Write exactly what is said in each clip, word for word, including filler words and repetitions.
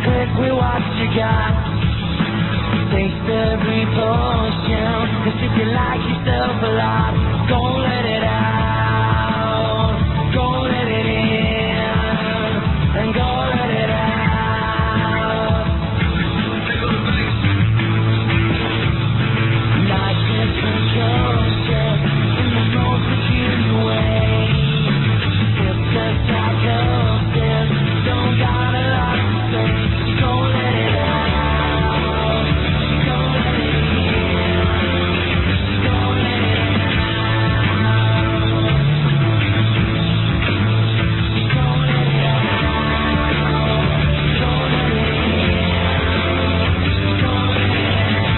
trick with what you got. Taste every potion, 'cause if you like yourself a lot, don't let it out. Go let it in, and go let it out. Life is control in the most peculiar way. It's a psychosis, don't got a lot to say. Go let it out. Go let it in. Go let it out. Go let it out. Go let it in. Go let it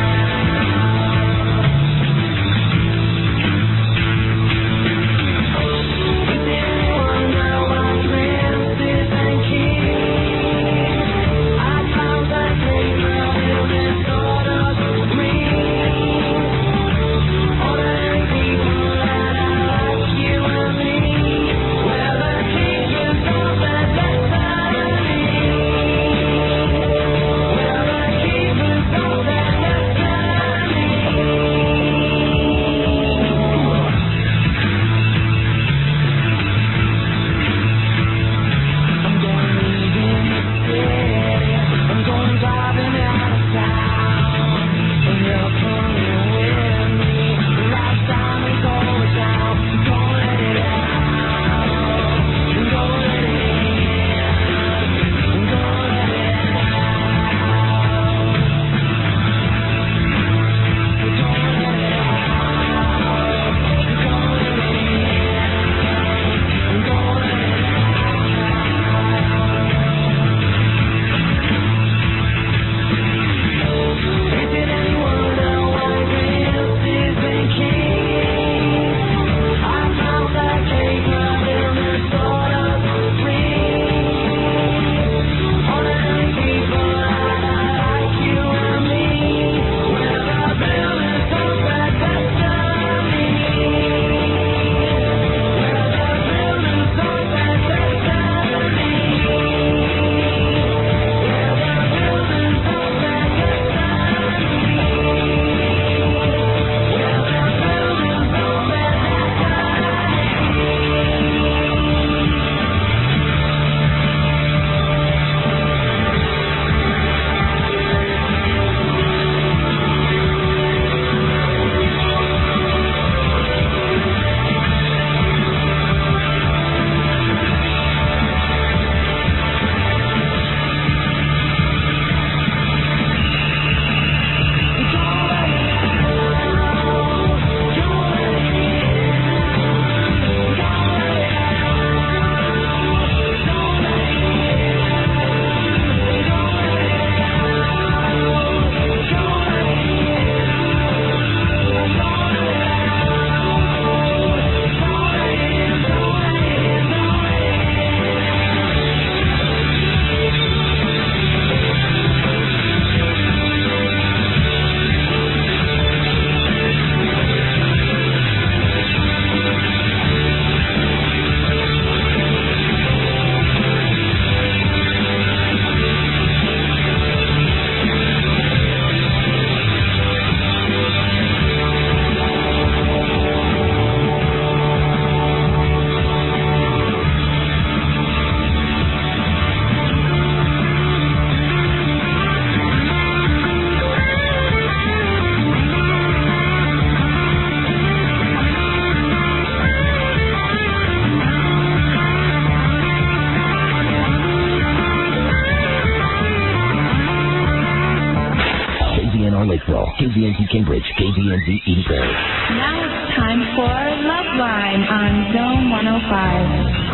K Z N Z Cambridge, K Z N Z Eden Prairie. Now it's time for Love Line on Zone one oh five.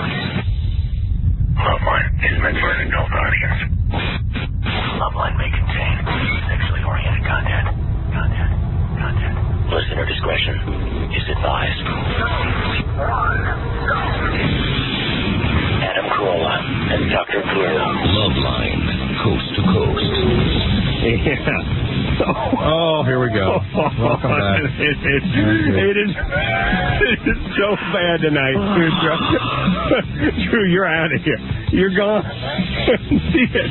Love Line is meant for an adult audience. Love Line may contain sexually oriented content. Content. Content. Listener discretion is advised. Adam Carolla and Doctor Guerrero. Love Line, coast to coast. Yeah. Oh, here we go. Welcome back. It, it, it, it, is, it is so bad tonight. Drew, Drew, you're out of here. You're gone. guarantee it.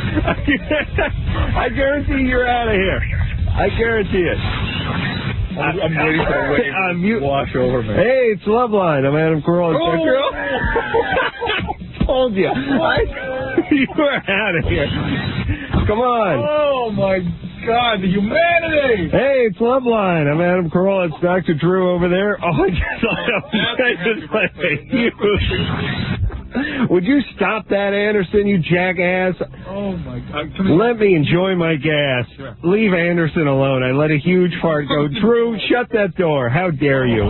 I guarantee you're out of here. I guarantee it. I'm, I'm waiting for the wave uh, to you, wash over me. Hey, it's Loveline. I'm Adam Carolla. Oh. Told you. You were out of here. Come on. Oh, my God, the humanity. Hey, it's Loveline. I'm Adam Carolla. It's Doctor Drew over there. Oh, I just, I just like you. Would you stop that, Anderson, you jackass? Oh, my God. Come Let me enjoy my gas. Sure. Leave Anderson alone. I let a huge fart go. Drew, shut that door. How dare you?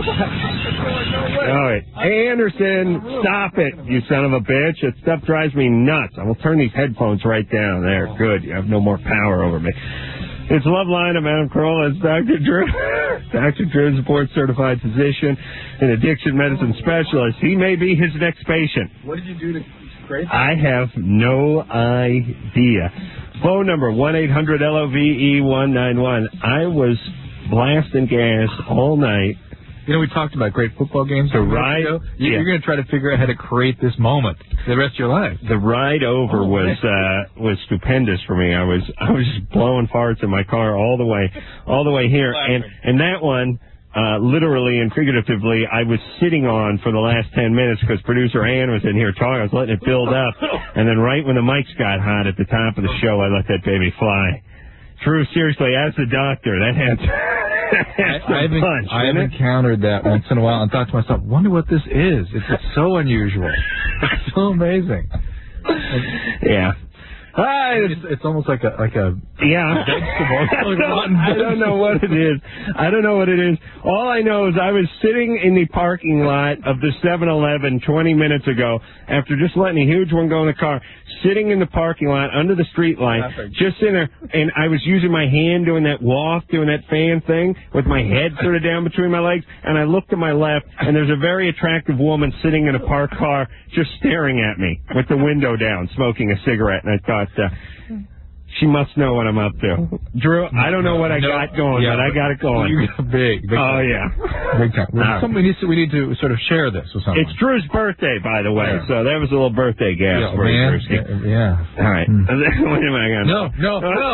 All right. Hey, Anderson, stop it, you son of a bitch. That stuff drives me nuts. I will turn these headphones right down. There, good. You have no more power over me. It's Loveline. I'm Adam Carolla. It's Doctor Drew. Doctor Drew is a board-certified physician and addiction medicine specialist. He may be his next patient. What did you do to create that? I have no idea. Phone number, one eight hundred L O V E one nine one. I was blasting gas all night. You know, we talked about great football games. The ride, you, yeah. You're going to try to figure out how to create this moment for the rest of your life. The ride over oh, was uh, was stupendous for me. I was I was just blowing farts in my car all the way, all the way here, and and that one, uh, literally and figuratively, I was sitting on for the last ten minutes because producer Ann was in here talking. I was letting it build up, and then right when the mics got hot at the top of the show, I let that baby fly. Drew, seriously, as the doctor, that had. I, I've, punch, I've encountered that once in a while and thought to myself, wonder what this is. It's, it's so unusual. It's so amazing. Yeah. Hi, it's, it's almost like a like a yeah. vegetable. I, don't, I don't know what it is. I don't know what it is. All I know is I was sitting in the parking lot of the seven eleven twenty minutes ago after just letting a huge one go in the car, sitting in the parking lot under the street light, just in there, and I was using my hand doing that waft, doing that fan thing with my head sort of down between my legs, and I looked to my left, and there's a very attractive woman sitting in a parked car just staring at me with the window down, smoking a cigarette, and I thought, Uh, she must know what I'm up to. Drew, I don't know what I no, got going, yeah, but I got it going. You got big, big Oh, time. yeah. Big time. Well, some, we, need to, we need to sort of share this with someone. It's Drew's birthday, by the way, yeah. so that was a little birthday gas yeah, for you, man. Drewski. Yeah. yeah. All right. Mm. What am I going to No, no, no.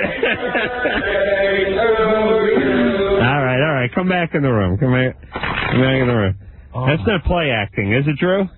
All right, all right. Come back in the room. Come back, come back in the room. Oh. That's not play acting, is it, Drew?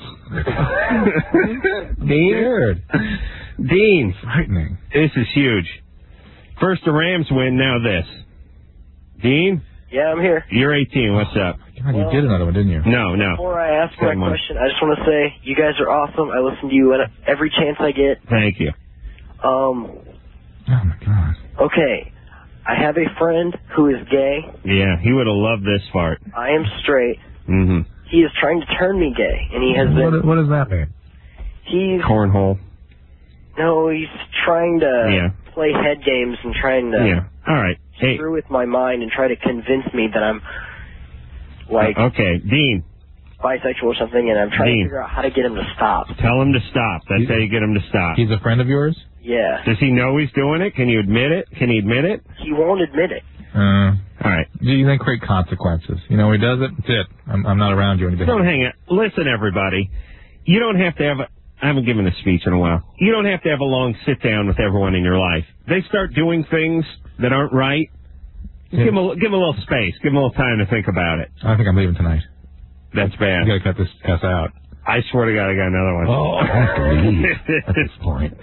Dean? Dean. Frightening. This is huge. First the Rams win, now this. Dean? Yeah, I'm here. You're eighteen. What's up? God, you did another one, didn't you? No, no. Before I ask my Same one. question, I just want to say you guys are awesome. I listen to you every chance I get. Thank you. Um. Oh, my God. Okay. I have a friend who is gay. Yeah, he would have loved this fart. I am straight. Mm-hmm. He is trying to turn me gay, and he has been... What, what does that mean? He's... Cornhole. No, he's trying to yeah. play head games and trying to... Yeah. All right. Hey. Screw with my mind and try to convince me that I'm, like... Uh, okay, Dean. Bisexual or something, and I'm trying Dean. to figure out how to get him to stop. Tell him to stop. That's He's, how you get him to stop. He's a friend of yours? Yeah. Does he know he's doing it? Can you admit it? Can he admit it? He won't admit it. Uh, All right. You then create consequences. You know, he does it, that's it. I'm, I'm not around you anymore. Don't hang it. Listen, everybody. You don't have to have a... I haven't given a speech in a while. You don't have to have a long sit-down with everyone in your life. They start doing things that aren't right. Yeah. Give them a, give them a little space. Give them a little time to think about it. I think I'm leaving tonight. That's bad. You gotta cut this ass out. I swear to God, I got another one. Oh, I have to leave at this point.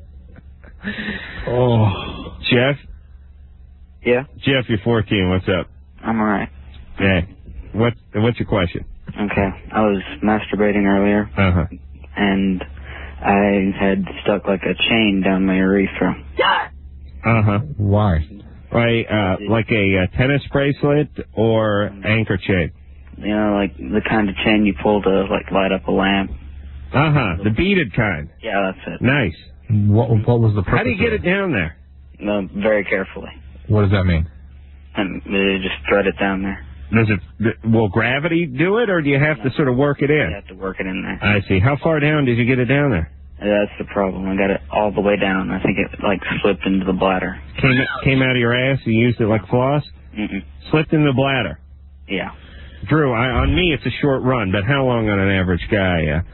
Oh. Jeff? Yeah? Jeff, you're fourteen. What's up? I'm alright. Hey. What, what's your question? Okay. I was masturbating earlier. Uh-huh. And I had stuck like a chain down my urethra. Uh-huh. Why? Right, uh, like a uh, tennis bracelet or anchor chain? You know, like the kind of chain you pull to, like, light up a lamp. Uh-huh. The beaded kind. Yeah, that's it. Nice. What, what was the purpose? How do you get it down there? No, very carefully. What does that mean? And uh, just thread it down there. Does it, will gravity do it, or do you have no. to sort of work it in? You have to work it in there. I see. How far down did you get it down there? That's the problem. I got it all the way down. I think it, like, slipped into the bladder. Came came out of your ass? You used it like floss? Mm-mm. Slipped in the bladder? Yeah. Drew, I, on me it's a short run, but how long on an average guy? Uh,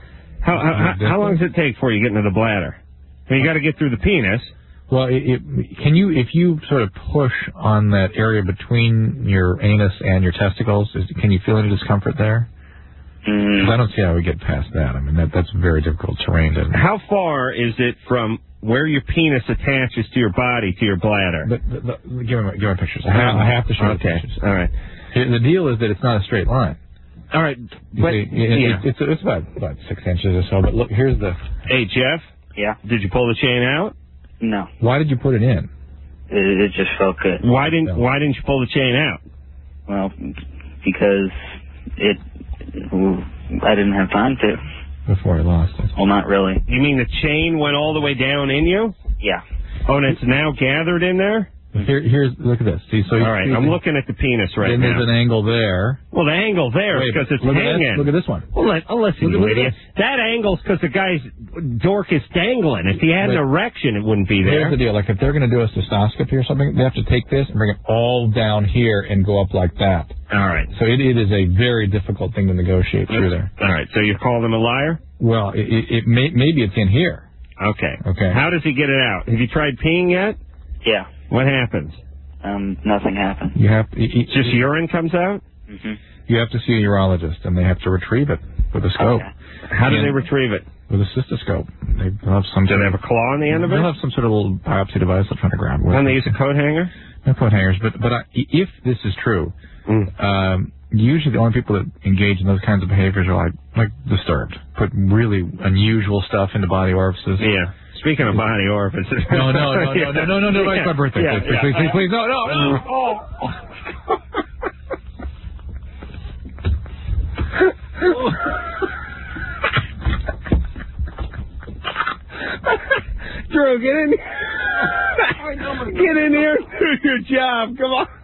How, how, how long does it take before you get into the bladder? I mean, you got to get through the penis. Well, it, it, can you, if you sort of push on that area between your anus and your testicles, is, can you feel any discomfort there? Mm. I don't see how we get past that. I mean, that that's very difficult terrain. To, How far is it from where your penis attaches to your body to your bladder? But, but, but give me give me pictures. I have, I have to show okay. you pictures. All right. The deal is that it's not a straight line. All right. You But, see, it, yeah. it's, it's about about six inches or so. But look, here's the. Hey, Jeff. Yeah. Did you pull the chain out? No. Why did you put it in? It, it just felt good. Why didn't Why didn't you pull the chain out? Well, because it. I didn't have time to. Before I lost it. Well, not really. You mean the chain went all the way down in you? Yeah. Oh, and it's now gathered in there? Here, here's look at this. See, so you all right, see I'm the, looking at the penis right then now. there's an angle there. Well, the angle there is Wait, because it's look hanging. At this, look at this one. Well, let, oh, listen, Look you at idiot. That angle's because the guy's dork is dangling. If he had Wait. an erection, it wouldn't be there. Here's the deal. Like if they're going to do a cystoscopy or something, they have to take this and bring it all down here and go up like that. All right. So it, it is a very difficult thing to negotiate through there. All right. So you call him a liar? Well, it, it, it may, maybe it's in here. Okay. Okay. How does he get it out? Have you tried peeing yet? Yeah. What happens? Um, nothing happened. You have to, it, it, Just urine comes out? Mm-hmm. you have to see a urologist, and they have to retrieve it with a scope. Okay. How do And they retrieve it? With a cystoscope. They have some. Do they have a claw on the end of it? They'll have some sort of little biopsy device they're trying to grab. With. And they use a coat hanger? No coat hangers, but but I, if this is true, Mm. um, usually the only people that engage in those kinds of behaviors are like like disturbed, put really unusual stuff into body orifices. Yeah. Speaking of body orifices. No, no, no, no, no, no, no, no, Yeah. it's my birthday. Yeah, Please, yeah. please, please, please, no, no, no. Oh. Drew, get in Get in here and do your job. Come on.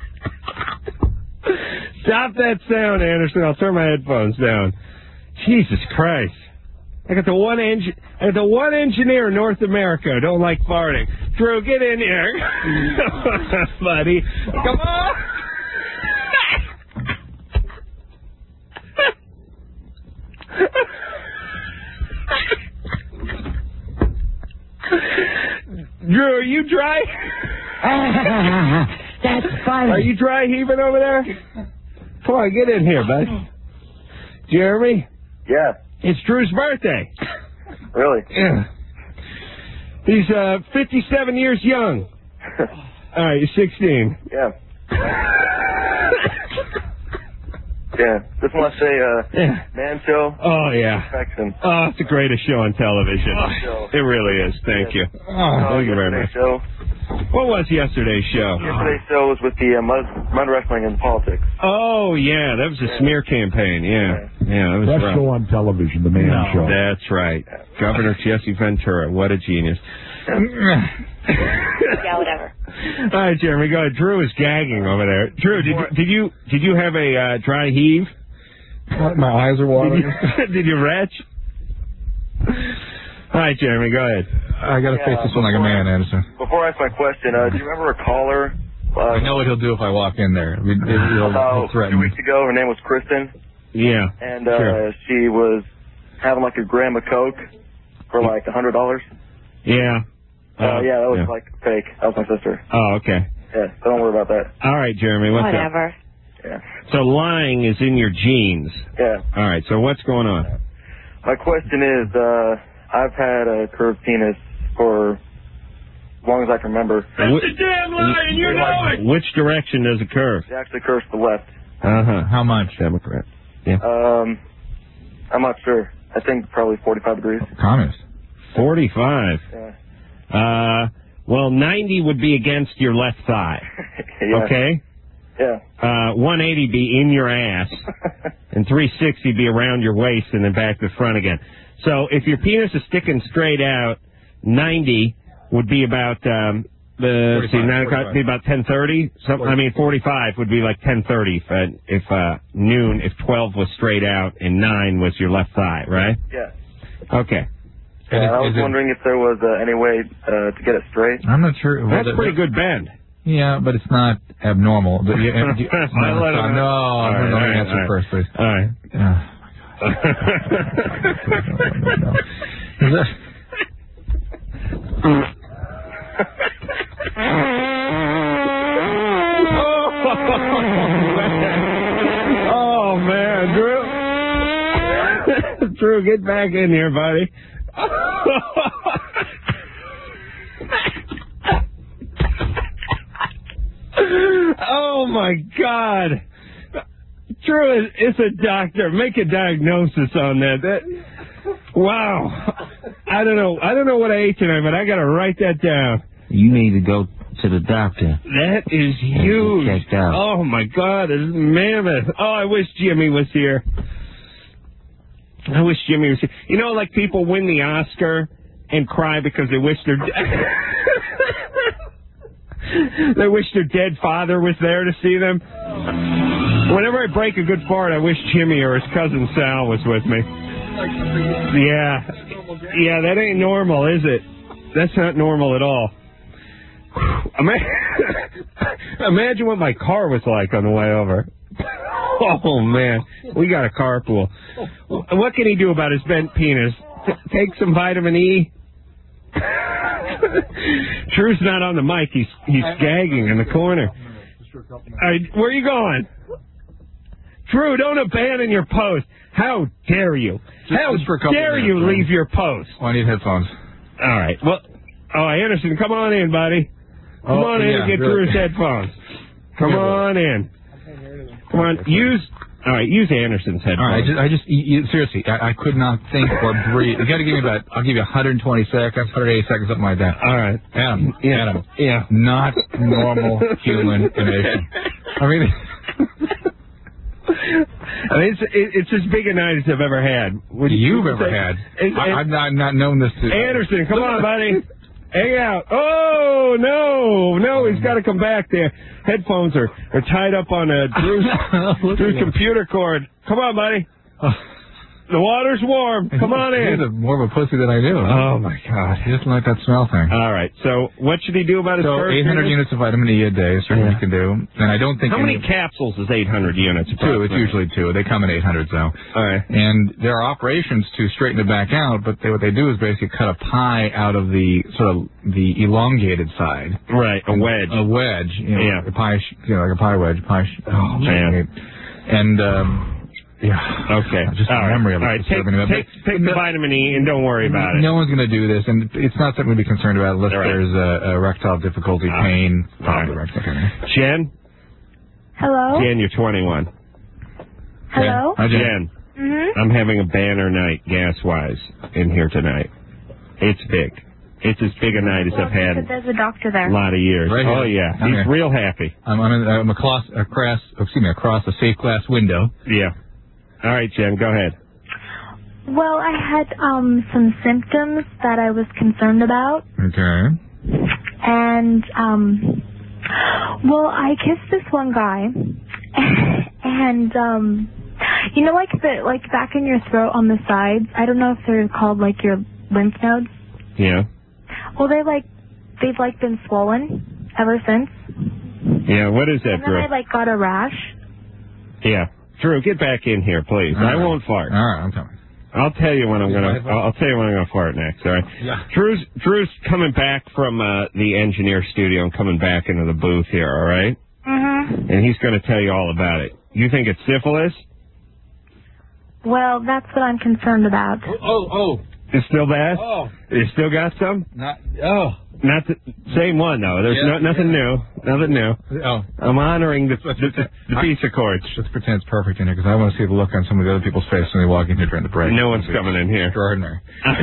Stop that sound, Anderson. I'll turn my headphones down. Jesus Christ. I got the one engi- I got the one engineer in North America who don't like farting. Drew, get in here. Buddy. Come on. Drew, are you dry? That's funny. Are you dry heaving over there? Come on, get in here, bud. Jeremy? Yeah. It's Drew's birthday. Really? Yeah. He's uh, fifty-seven years young. All right, you're sixteen. Yeah. Yeah. Just want to say, uh, Yeah. Man Show. Oh, yeah. Perfection. Oh, it's the greatest show on television. show. It really is. Thank you. Oh, Thank you very yesterday's much. Show. What was yesterday's show? Yesterday's show was with the uh, mud, mud wrestling and politics. Oh, yeah, that was a smear campaign. Yeah. Yeah, that was Best rough. show on television, the Man No, Show. That's right. Governor Jesse Ventura. What a genius. Yeah, whatever. All right, Jeremy, go ahead. Drew is gagging over there. Drew, did, did you did you have a uh, dry heave? My eyes are Did watering. you, did you retch? All right, Jeremy, go ahead. I got to Yeah, face this one like a man, Anderson. Before I ask my question, uh, do you remember a caller? Uh, I know what he'll do if I walk in there. I mean, he'll, about he'll threaten two me. weeks ago, her name was Kristen, Yeah. and uh, Sure. she was having like a gram of coke for like a hundred dollars. Yeah. Uh, yeah, that was like fake. That was my sister. Oh, okay. Yeah, so don't worry about that. All right, Jeremy, what's Whatever. Yeah. up? So lying is in your genes. Yeah. All right, so what's going on? My question is, uh, I've had a curved penis for as long as I can remember. That's a damn lie, and you know it! Which direction does it curve? It actually curves to the left. Uh-huh. How much? Democrat. Yeah. Um, I'm not sure. I think probably forty-five degrees. Communist. forty-five. Yeah. Uh, well, ninety would be against your left thigh. Yeah. Okay? Yeah. Uh, one eighty be in your ass, and three sixty be around your waist and then back to the front again. So if your penis is sticking straight out, ninety would be about, um, the, see, nine o'clock would be about ten thirty. Some, I mean, forty-five would be like ten thirty if, uh, if, uh, noon, if twelve was straight out and nine was your left thigh, right? Yeah. Okay. Yeah, And I is- was is it- wondering if there was uh, any way uh, to get it straight. I'm not sure. That's Well, a pretty good bend. Yeah, but it's not abnormal. But you, and you, no, I let him- no, All no, right, no, all right, answer all right. first, please. All right. Oh, my gosh. Is that... Oh, man, Drew. Drew, get back in here, buddy. Oh, my God. Drew is a doctor. Make a diagnosis on that. That. Wow. I don't know. I don't know what I ate tonight, but I got to write that down. You need to go to the doctor. That is huge. Checked out. Oh, my God. It's mammoth. Oh, I wish Jimmy was here. I wish Jimmy was here. You know, like people win the Oscar and cry because they wish their they wish their dead father was there to see them. Whenever I break a good fart, I wish Jimmy or his cousin Sal was with me. Yeah. Yeah, that ain't normal, is it? That's not normal at all. Imagine what my car was like on the way over. Oh, man. We got a carpool. What can he do about his bent penis? T- take some vitamin E? Drew's not on the mic. He's he's gagging in the corner. All right, where are you going? Drew, don't abandon your post. How dare you? How dare you leave your post? Oh, I need headphones. All right. Well, oh, Anderson, come on in, buddy. Come oh, on in yeah, and get really. Drew's headphones. Come on in. Come on, use. All right, use Anderson's headphones. All right, I just, I just you, you, seriously, I, I could not think or breathe. You got to give me about, I'll give you one hundred twenty seconds, one hundred eighty seconds, something like that. All right, Adam, yeah. Adam, yeah, not normal human condition. I mean, I mean, it's it, it's as big a night as I've ever had. Would you've you ever say, had. Is, I, I've not, not known this. To, Anderson, come on, buddy. Hang out. Oh, no. No, he's got to come back there. Headphones are, are tied up on a Drew's, Drew's computer cord. Come on, buddy. The water's warm. Come on in. He's a, more of a pussy than I knew. Oh, my God. He doesn't like that smell thing. All right. So what should he do about his so first eight hundred units of vitamin E a day is what yeah. he can do. And I don't think... How any, many capsules is eight hundred units? Two. It's usually two. They come in eight hundred, so. All right. And there are operations to straighten it back out, but they, what they do is basically cut a pie out of the sort of the elongated side. Right. A wedge. A wedge. You know, yeah. A pie, you know, like a pie wedge. Pie. Oh, man. And, um... yeah. Okay. Just All the memory right. of it. All right. Take, take, take the vitamin E and don't worry about it. No one's going to do this, and it's not something to be concerned about unless right. there's a, a erectile difficulty, All pain, right. probably Right. erectile. Jen? Hello? Jen, you're twenty-one. Hello? Hi, Jen. Jen, Mm-hmm. I'm having a banner night gas-wise in here tonight. It's big. It's as big a night as Well, I've had because there's a doctor there. a lot of years. Right oh, here. yeah. I'm He's here. real happy. I'm, I'm, in, I'm across, across, excuse me, across a safe glass window. Yeah. All right, Jen, go ahead. Well, I had um some symptoms that I was concerned about. Okay. And, um, well, I kissed this one guy. And, um, you know, like the, like back in your throat on the sides, I don't know if they're called like your lymph nodes. Yeah. Well, they like, they've like been swollen ever since. Yeah, what is that, And then Drew? I like got a rash. Yeah. Drew, get back in here, please. All I right. won't fart. All right, I'm coming. I'll tell you when I'm Is gonna. my- I'll I'll tell you when I'm gonna fart next. All right. Yeah. Drew's Drew's coming back from uh, the engineer studio and coming back into the booth here. All right. Mm-hmm. And he's gonna tell you all about it. You think it's syphilis? Well, that's what I'm concerned about. Oh, oh. It's still bad. Oh. You still got some? Not, oh. Not the same one though. There's Yeah, no, nothing yeah. new. Nothing new. Oh. I'm honoring the the, the, the I- piece of cords. Let's pretend it's perfect in here, because I want to see the look on some of the other people's faces when they walk in here during the break. No one's coming in here. Extraordinary.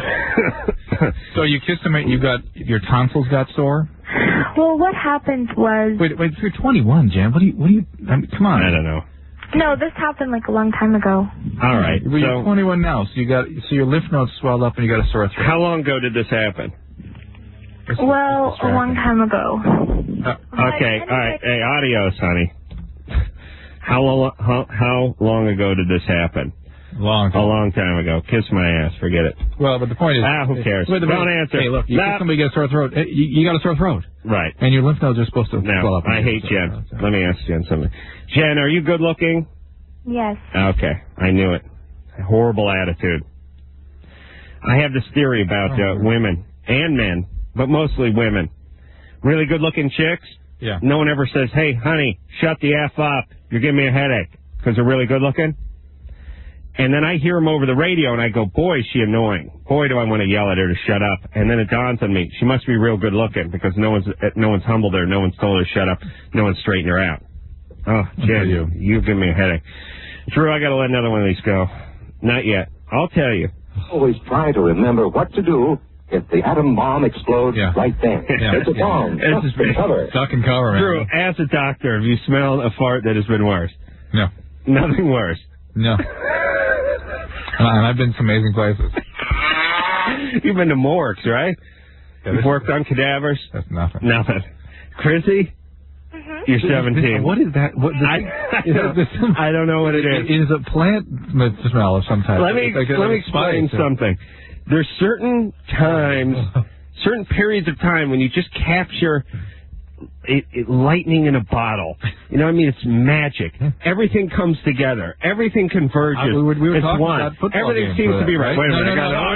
So you kissed him, and you got, your tonsils got sore? Well, what happened was... Wait, wait, you're twenty-one, Jan. What do you, what do you, I mean, come on. I don't know. No, this happened like a long time ago. All right. Well, you're So twenty-one now, so you got, so your lymph nodes swelled up and you got a sore throat. how long ago did this happen? It's- Well, it's a long time ago. Uh, Okay. All right. Hey, adios, honey. How long? How, how long ago did this happen? long A time. long time ago. Kiss my ass. Forget it. Well, but the point is... Ah, who cares? Wait, wait, Don't answer. Hey, look, you Nah. kiss somebody get a sore throat. eh, You, you got a sore throat. Right. And your lymph nodes are supposed to swell Now, up. I hate Jen. Let me ask Jen something. Jen, are you good looking? Yes. Okay. I knew it. horrible attitude. I have this theory about uh, women and men, but mostly women. Really good-looking chicks. Yeah. No one ever says, "Hey, honey, shut the F up. You're giving me a headache," because they're really good-looking. And then I hear them over the radio, and I go, boy, is she annoying. Boy, do I want to yell at her to shut up. And then it dawns on me, she must be real good-looking because no one's no one's humbled her, no one's told her to shut up, no one's straightened her out. Oh, Jed, you. You've given me a headache. Drew, I got to let another one of these go. Not yet. I'll tell you. Always try to remember what to do if the atom bomb explodes Yeah. right then. Yeah. It's a bomb. It's Duck just and cover. Duck and cover, man. Drew, as a doctor, have you smelled a fart that has been worse? No. Nothing worse. No. And I've been to amazing places. You've been to morgues, right? Yeah, You've worked on cadavers? That's nothing. Nothing. Chrissy? Mm-hmm. You're seventeen. What is that? What, I, I, don't, I don't know what it is. It is a plant smell of some type. Let me, Like a- let me like a spice explain or- something. There's certain times, certain periods of time when you just capture it, it, lightning in a bottle. You know what I mean? It's magic. Everything comes together. Everything converges. Uh, we were, we were it's talking one. about football Everything games seems for to be that, right. right? Wait a No, minute. no, I no,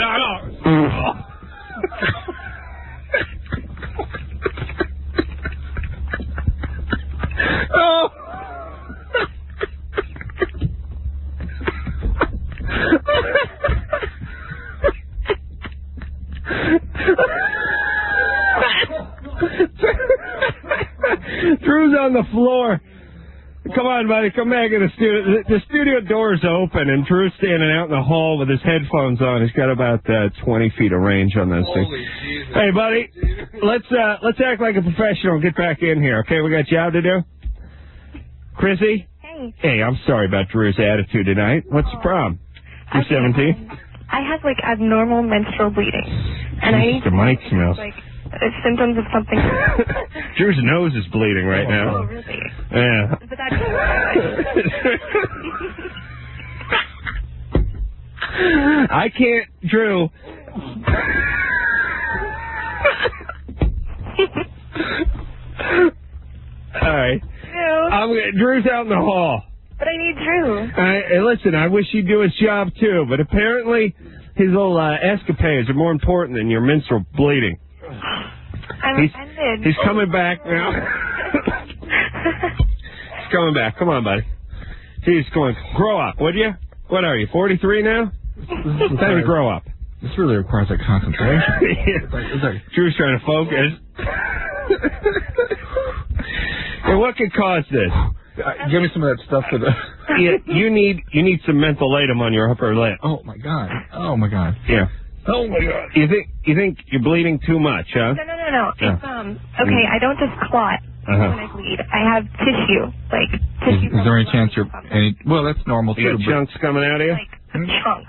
gotta, oh. Drew's on the floor. Come on, buddy. Come back in the studio. The, the studio door's open, and Drew's standing out in the hall with his headphones on. He's got about uh, twenty feet of range on those things. Jesus. Hey, buddy. Let's uh, let's act like a professional and get back in here. Okay, we got a job to do. Chrissy. Hey. Hey, I'm sorry about Drew's attitude tonight. What's the problem? You're Okay. seventeen. I have like abnormal menstrual bleeding, and I need The mic smells. like uh, symptoms of something. Drew's nose is bleeding right Oh, now. really? Yeah. But that's I can't, Drew. All right. I'm, Drew's out in the hall. But I need Drew. I, hey, listen, I wish he'd do his job too, but apparently his little uh, escapades are more important than your menstrual bleeding. I'm He's, offended. he's coming back now. He's coming back. Come on, buddy. He's going, grow up, would you? What are you, forty-three now? It's time to grow up. This really requires like concentration. It's like, it's like, Drew's trying to focus. And what could cause this? uh, give me some of that stuff to the. you, you need you need some mentholatum on your upper lip. Oh my god. Oh my god. Yeah. Oh my god. You think you think you're bleeding too much, huh? No, no, no, no. Yeah. It's, um, okay, I don't just clot Uh-huh. when I bleed. I have tissue, like Is, tissue. is there any chance you're any? Well, that's normal You too. got but- chunks coming out of you? Like a chunk.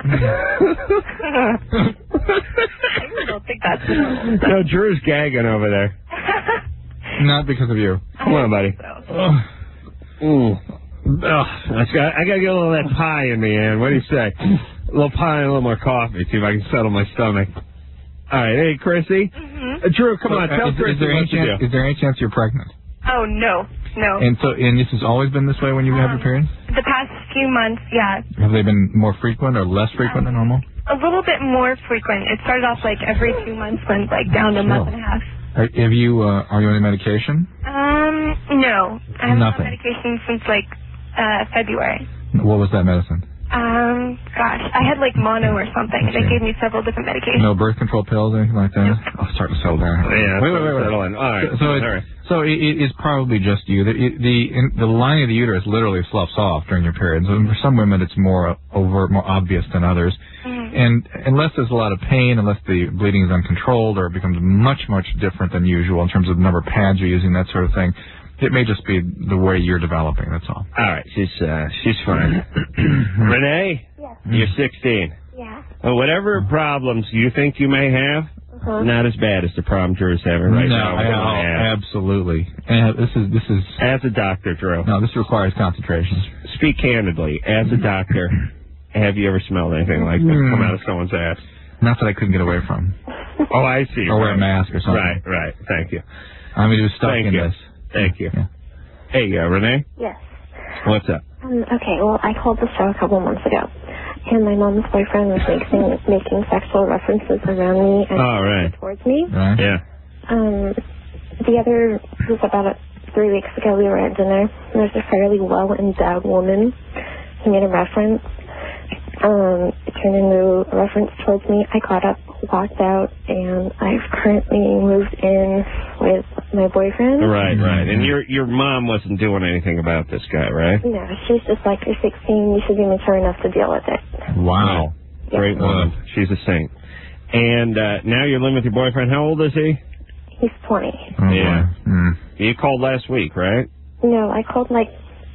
I really don't think that's normal. No, Drew's gagging over there. Not because of you. Come on, buddy. Oh. Ooh. Ugh, I got, I got to get a little of that pie in me, Ann. What do you say? A little pie and a little more coffee, see if I can settle my stomach. All right, hey, Chrissy. Mm-hmm. Uh, Drew, come So, on, uh, tell is, Chrissy is there any what to chance? do. Is there any chance you're pregnant? Oh, no, no. And so, and this has always been this way when you have Um, your periods? The past few months, yeah. Have they been more frequent or less frequent than normal? A little bit more frequent. It started off like every two months, went like down to a month and a half. Are, have you? Uh, are you on any medication? Um, no. I haven't Nothing. had medication since like uh February. What was that medicine? Um, gosh, I had like mono or something. They gave me several different medications. No birth control pills, anything like that? Oh, it's starting to settle down. Yeah, wait, wait, wait, wait. settle in. All right. So, so, it, All right. so it, it is probably just you. The the in, the lining of the uterus literally sloughs off during your periods. And for some women, it's more overt, more obvious than others. Mm. And unless there's a lot of pain, unless the bleeding is uncontrolled or it becomes much, much different than usual in terms of the number of pads you're using, that sort of thing, it may just be the way you're developing. That's all. All right, she's uh, she's fine. Renee, Yes. you're sixteen. Yeah. Well, whatever problems you think you may have, Uh-huh. not as bad as the problem Drew's having right no, now. no, absolutely. And this is this is As a doctor, Drew, no. This requires concentration. speak candidly. As a doctor, have you ever smelled anything like this come out of someone's ass? Not that I couldn't get away from, Oh, I see. or wear a right. mask or something. Right, right. Thank you. I mean, it was stuck Thank in you. this. Thank you. Yeah. Hey, uh, Renee, Yes. what's up? Um, okay, well, I called the show a couple months ago, and my mom's boyfriend was making making sexual references around me and oh, right. towards me. Right. Yeah. Um, the other, it was about a, three weeks ago, we were at dinner, and there's a fairly well-endowed woman who made a reference. Um, it turned into a reference towards me. I got up, walked out, and I've currently moved in with my boyfriend. Right, right. And your your mom wasn't doing anything about this guy, right? No, she's just like, you're sixteen, you should be mature enough to deal with it. Wow. Yeah. Great woman. Uh, She's a saint. And uh, now you're living with your boyfriend. How old is he? He's twenty. Oh, yeah. Mm. You called last week, right? No, I called like...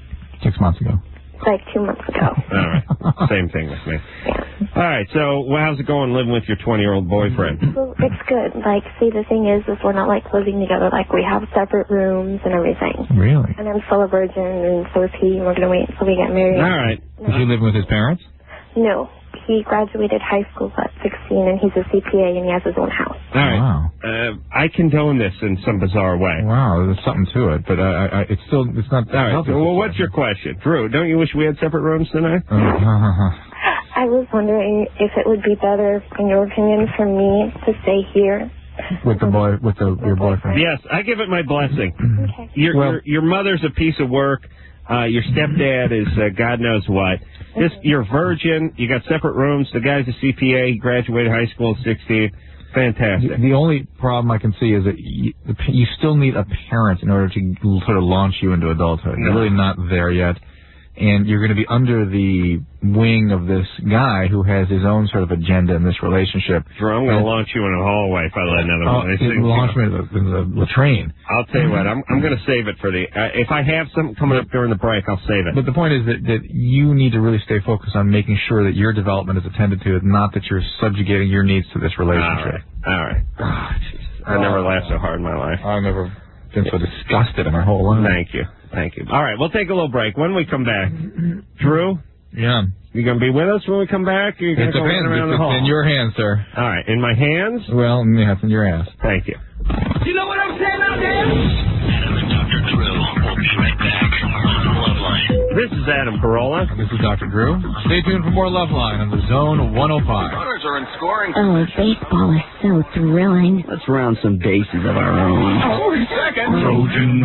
Six months ago. Like two months ago. All right. Same thing with me. Yeah. All right. So well, how's it going living with your twenty-year-old boyfriend? Well, it's good. Like, see, the thing is, is we're not, like, living together. Like, we have separate rooms and everything. Really? And I'm still a virgin, and so is he. We're going to wait until we get married. All right. No. Is he living with his parents? No. He graduated high school at sixteen, and he's a C P A, and he has his own house. All right. Wow. Uh, I condone this in some bizarre way. Wow, there's something to it, but uh, I, I, it's still, it's not... All right. So, well, what's your question? Drew, don't you wish we had separate rooms tonight? Uh, I was wondering if it would be better, in your opinion, for me to stay here. With the boy, with the your boyfriend? Yes, I give it my blessing. Okay. Your, Well- your, your mother's a piece of work. Uh, your stepdad is uh, God knows what. This, you're virgin. You got separate rooms. The guy's a C P A. He graduated high school at sixteen. Fantastic. The, the only problem I can see is that you, you still need a parent in order to sort of launch you into adulthood. No. You're really not there yet. And you're going to be under the wing of this guy who has his own sort of agenda in this relationship. Drew, I'm going to launch you in a hallway if I let another Oh, one. of these things launch go. me in the, in the latrine. I'll tell you what, I'm I'm going to save it for the... Uh, if I have something coming up during the break, I'll save it. But the point is that, that you need to really stay focused on making sure that your development is attended to, not that you're subjugating your needs to this relationship. All right. All right. Oh, Jesus. I never laughed so hard in my life. I've never been so disgusted in my whole life. Thank you. Thank you. All right, we'll take a little break. When we come back, Drew? Yeah. You going to be with us when we come back? Or you going It to go depends. around the It's hall? in your hands, sir. All right, in my hands? Well, yeah, it's in your ass. Thank you. You know what I'm saying out there? Adam and Doctor Drew will be right back on the Love Line. This is Adam Carolla. This is Doctor Drew. Stay tuned for more Love Line on the Zone one oh five. Runners are in scoring. Oh, baseball is so thrilling. Let's round some bases of our own. Oh, second. Trojan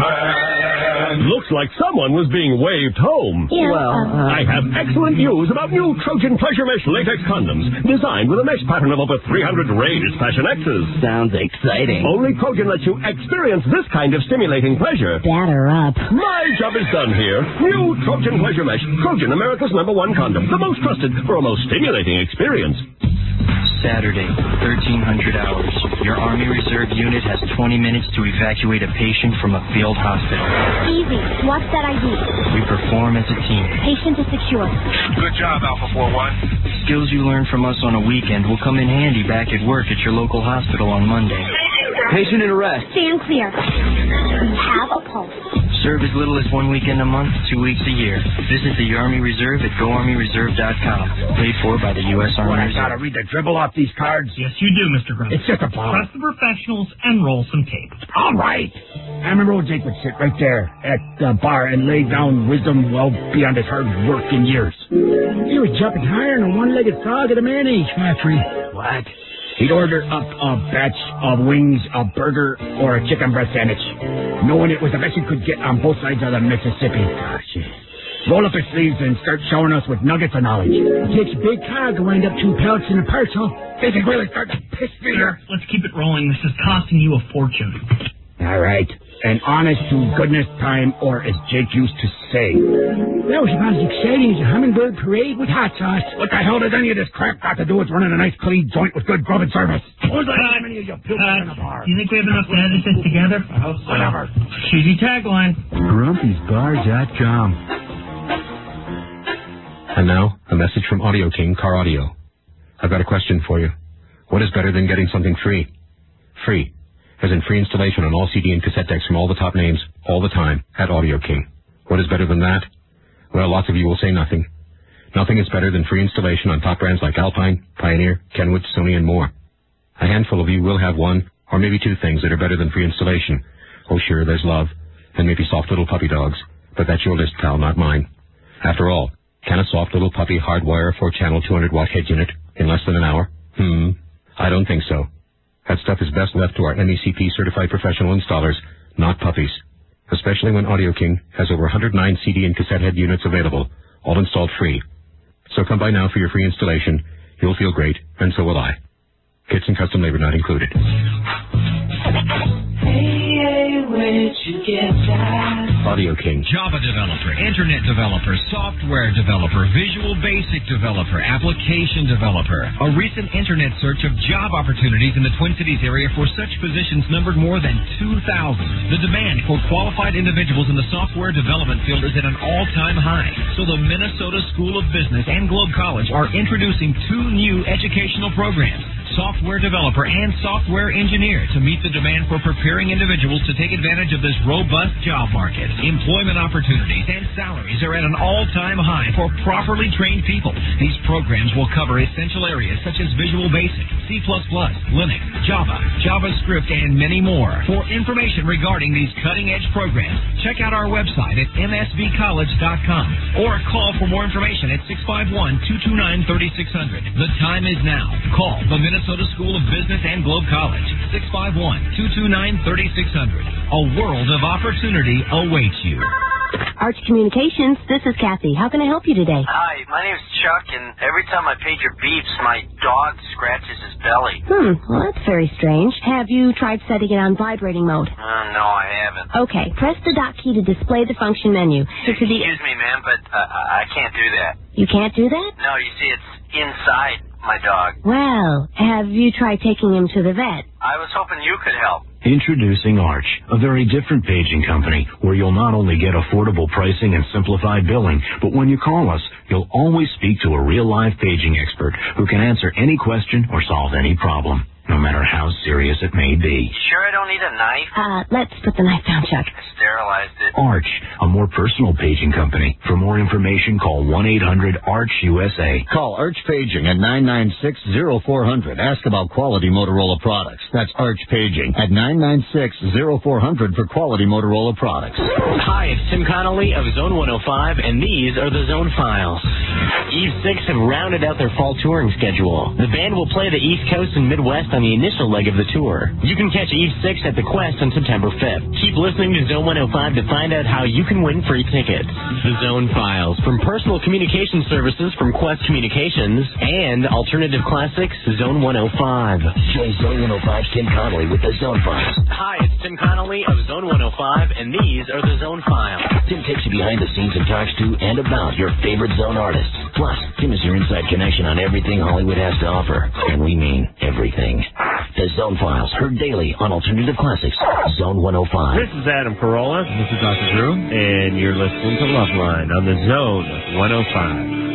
Man. Looks like someone was being waved home. Yeah, Well, um, uh, I have excellent news about new Trojan Pleasure Mesh latex condoms, designed with a mesh pattern of over three hundred raised Fashion X's. sounds exciting. Only Trojan lets you experience this kind of stimulating pleasure. batter up. My job is done here. New Trojan Pleasure Mesh. Trojan, America's number one condom. The most trusted for a most stimulating experience. Saturday, thirteen hundred hours. Your Army Reserve unit has twenty minutes to evacuate a patient from a field hospital. Easy. Watch that I D. We perform as a team. Patient is secure. Good job, Alpha four one. Skills you learn from us on a weekend will come in handy back at work at your local hospital on Monday. Patient in arrest. Stand clear. We have a pulse. Serve as little as one weekend a month, two weeks a year. Visit the Army Reserve at go army reserve dot com. Paid for by the U S Army What, I Reserve. gotta read the dribble off these cards? Yes, you do, Mister Grumpy. It's just a bomb. Trust the professionals and roll some tape. All right. I remember old Jake would sit right there at the bar and lay down wisdom well beyond his hard work in years. He was jumping higher than a one-legged frog at a mayonnaise factory. What? He'd order up a batch of wings, a burger, or a chicken breast sandwich, knowing it was the best he could get on both sides of the Mississippi. Gosh, roll up his sleeves and start showing us with nuggets of knowledge. It takes a big car to wind up two pellets in a parcel. They can really start to piss me Sir, let's keep it rolling. This is costing you a fortune. All right. An honest-to-goodness time, or as Jake used to say. That was about as exciting as a hummingbird parade with hot sauce. What the hell does any of this crap got to do with running a nice, clean joint with good grub and service? What was the how many of you puke in a bar? Do you think we have enough to edit this together? I hope so. Whatever. Cheesy tagline. grumpy's bar dot com. And now, a message from Audio King Car Audio. I've got a question for you. What is better than getting something free? Free. As in free installation on all C D and cassette decks from all the top names, all the time, at Audio King. What is better than that? Well, lots of you will say nothing. Nothing is better than free installation on top brands like Alpine, Pioneer, Kenwood, Sony, and more. A handful of you will have one, or maybe two things that are better than free installation. Oh sure, there's love, and maybe soft little puppy dogs. But that's your list, pal, not mine. After all, Can a soft little puppy hardwire a four-channel two hundred watt head unit in less than an hour? Hmm. I don't think so. That stuff is best left to our M E C P certified professional installers, not puppies. Especially when Audio King has over one hundred nine C D and cassette head units available, all installed free. So come by now for your free installation. You'll feel great, and so will I. Kits and custom labor not included. Hey, hey, where'd you get that? Audio King. Java developer, internet developer, software developer, Visual Basic developer, application developer. A recent internet search of job opportunities in the Twin Cities area for such positions numbered more than two thousand. The demand for qualified individuals in the software development field is at an all-time high. So the Minnesota School of Business and Globe College are introducing two new educational programs, software developer and software engineer, to meet the demand for preparing individuals to take advantage of this robust job market. Employment opportunities and salaries are at an all-time high for properly trained people. These programs will cover essential areas such as Visual Basic, C plus plus, Linux, Java, JavaScript, and many more. For information regarding these cutting-edge programs, check out our website at m s v college dot com or call for more information at six five one, two two nine, three six zero zero. The time is now. Call the Minnesota School of Business and Globe College, six five one, two two nine, three six zero zero. A world of opportunity awaits you. Arch Communications, this is Kathy. How can I help you today? Hi, my name's Chuck, and every time my pager beeps, my dog scratches his belly. Hmm, well, that's very strange. Have you tried setting it on vibrating mode? Uh, no, I haven't. Okay, press the dot key to display the function menu. So to the... Excuse me, ma'am, but uh, I can't do that. You can't do that? No, you see, it's inside my dog. Well, have you tried taking him to the vet? I was hoping you could help. Introducing Arch, a very different paging company where you'll not only get affordable pricing and simplified billing, but when you call us, you'll always speak to a real live paging expert who can answer any question or solve any problem, no matter how serious it may be. Sure I don't need a knife? Uh, let's put the knife down, Chuck. I sterilized it. Arch, a more personal paging company. For more information, call one eight hundred ARCH U S A. Call Arch Paging at nine nine six, zero four zero zero. Ask about quality Motorola products. That's Arch Paging at nine nine six, zero four zero zero for quality Motorola products. Hi, it's Tim Connolly of Zone one oh five, and these are the Zone Files. Eve six have rounded out their fall touring schedule. The band will play the East Coast and Midwest on the initial leg of the tour. You can catch Eve six at the Quest on September fifth. Keep listening to Zone one oh five to find out how you can win free tickets. The Zone Files, from personal communication services from Quest Communications and alternative classics, Zone one oh five. Join Zone one oh five's Tim Connolly with the Zone Files. Hi, it's Tim Connolly of Zone one oh five, and these are the Zone Files. Tim takes you behind the scenes and talks to and about your favorite Zone artists. Plus, Tim is your inside connection on everything Hollywood has to offer. And we mean everything. The Zone Files, heard daily on Alternative Classics, Zone one oh five. This is Adam Carolla. This is Doctor Drew. And you're listening to Loveline on the Zone one oh five.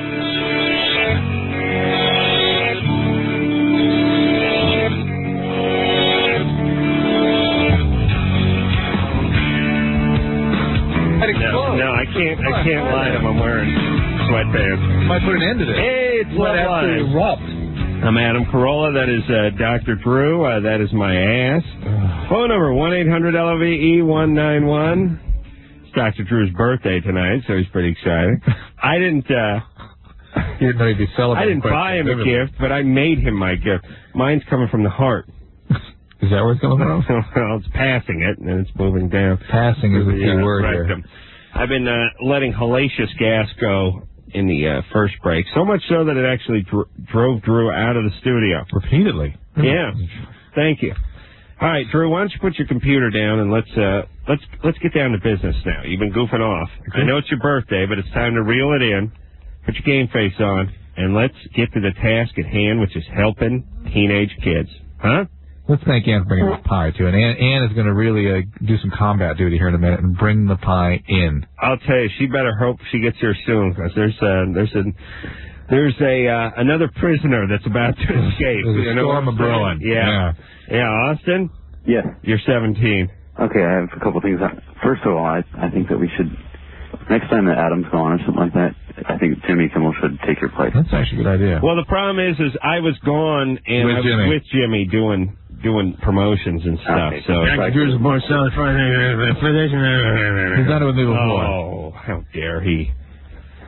No, no, I can't. I can't lie to him. I'm wearing sweatpants. Might put an end to this. Hey, it's Might have to Loveline. erupt. I'm Adam Carolla. That is uh, Doctor Drew. Uh, that is my ass. Phone number one eight hundred L V E one nine one. It's Doctor Drew's birthday tonight, so he's pretty excited. I didn't. Uh, you didn't know he'd be celebrating. I didn't quite buy him a vividly. gift, but I made him my gift. Mine's coming from the heart. Is that where it's coming from? Well, it's passing it, and it's moving down. Passing is the key Yeah, word right. here. I've been uh, letting hellacious gas go in the uh, first break, so much so that it actually dr- drove Drew out of the studio. Repeatedly. Yeah. Thank you. All right, Drew, why don't you put your computer down and let's uh, let's let's get down to business now. You've been goofing off. I know it's your birthday, but it's time to reel it in. Put your game face on, and let's get to the task at hand, which is helping teenage kids. Huh? Let's thank Ann for bringing this pie, too. And Ann, Ann is going to really uh, do some combat duty here in a minute and bring the pie in. I'll tell you, she better hope she gets here soon, because there's uh, there's a there's a uh, another prisoner that's about to escape. There's a You know storm what I'm a-brewing. saying? Yeah. yeah, Austin. Yes. You're seventeen. Okay, I have a couple things. First of all, I I think that we should next time that Adam's gone or something like that, I think Jimmy Kimmel should take your place. That's actually a good idea. Well, the problem is, is I was gone and With I was Jimmy. with Jimmy doing doing promotions and stuff. Okay. So Doctor Drew's more He's done it with me before. Oh, how dare he!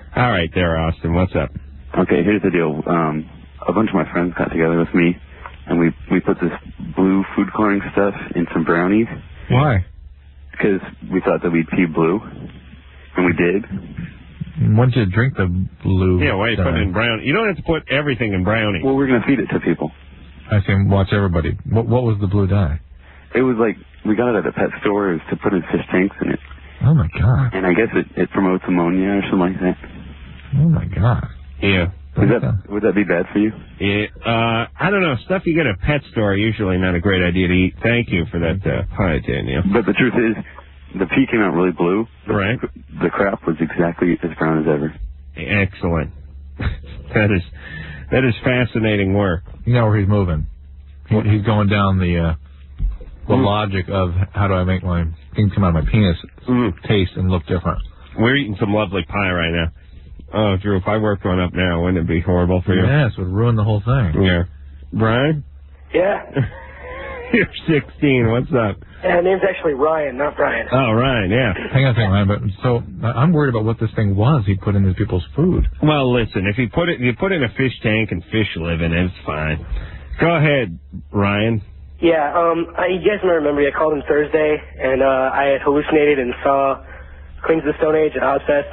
All right, there, Austin. What's up? Okay, here's the deal. Um, a bunch of my friends got together with me, and we we put this blue food coloring stuff in some brownies. Why? Because we thought that we'd pee blue, and we did. Why don't you drink the blue? Yeah, why you dye? put it in brownie? You don't have to put everything in brownie. Well, we're going to feed it to people. I say watch everybody. What, what was the blue dye? It was like, we got it at a pet store. It was to put in fish tanks in it. Oh, my God. And I guess it, it promotes ammonia or something like that. Oh, my God. Yeah. Would that, would that be bad for you? Yeah, uh, I don't know. Stuff you get at a pet store, usually not a great idea to eat. Thank you for that uh, pie, Daniel. But the truth is, the pea came out really blue. Right. The crap was exactly as brown as ever. Excellent. that is that is fascinating work. You know where he's moving. He, he's going down the uh, the Mm. logic of how do I make my things come out of my penis Mm. taste and look different. We're eating some lovely pie right now. Oh, Drew, if I worked one up now, wouldn't it be horrible for you? Yes, it would ruin the whole thing. Yeah. Brian? Yeah. You're sixteen. What's up? Uh, name's actually Ryan, not Brian. Oh, Ryan, yeah. Hang on a second, Ryan. But so I'm worried about what this thing was he put in these people's food. Well, listen, if you put it, you put it in a fish tank and fish live in it, it's fine. Go ahead, Ryan. Yeah, um, I, you guys might remember I called him Thursday, and uh, I had hallucinated and saw Queens of the Stone Age at Ozfest.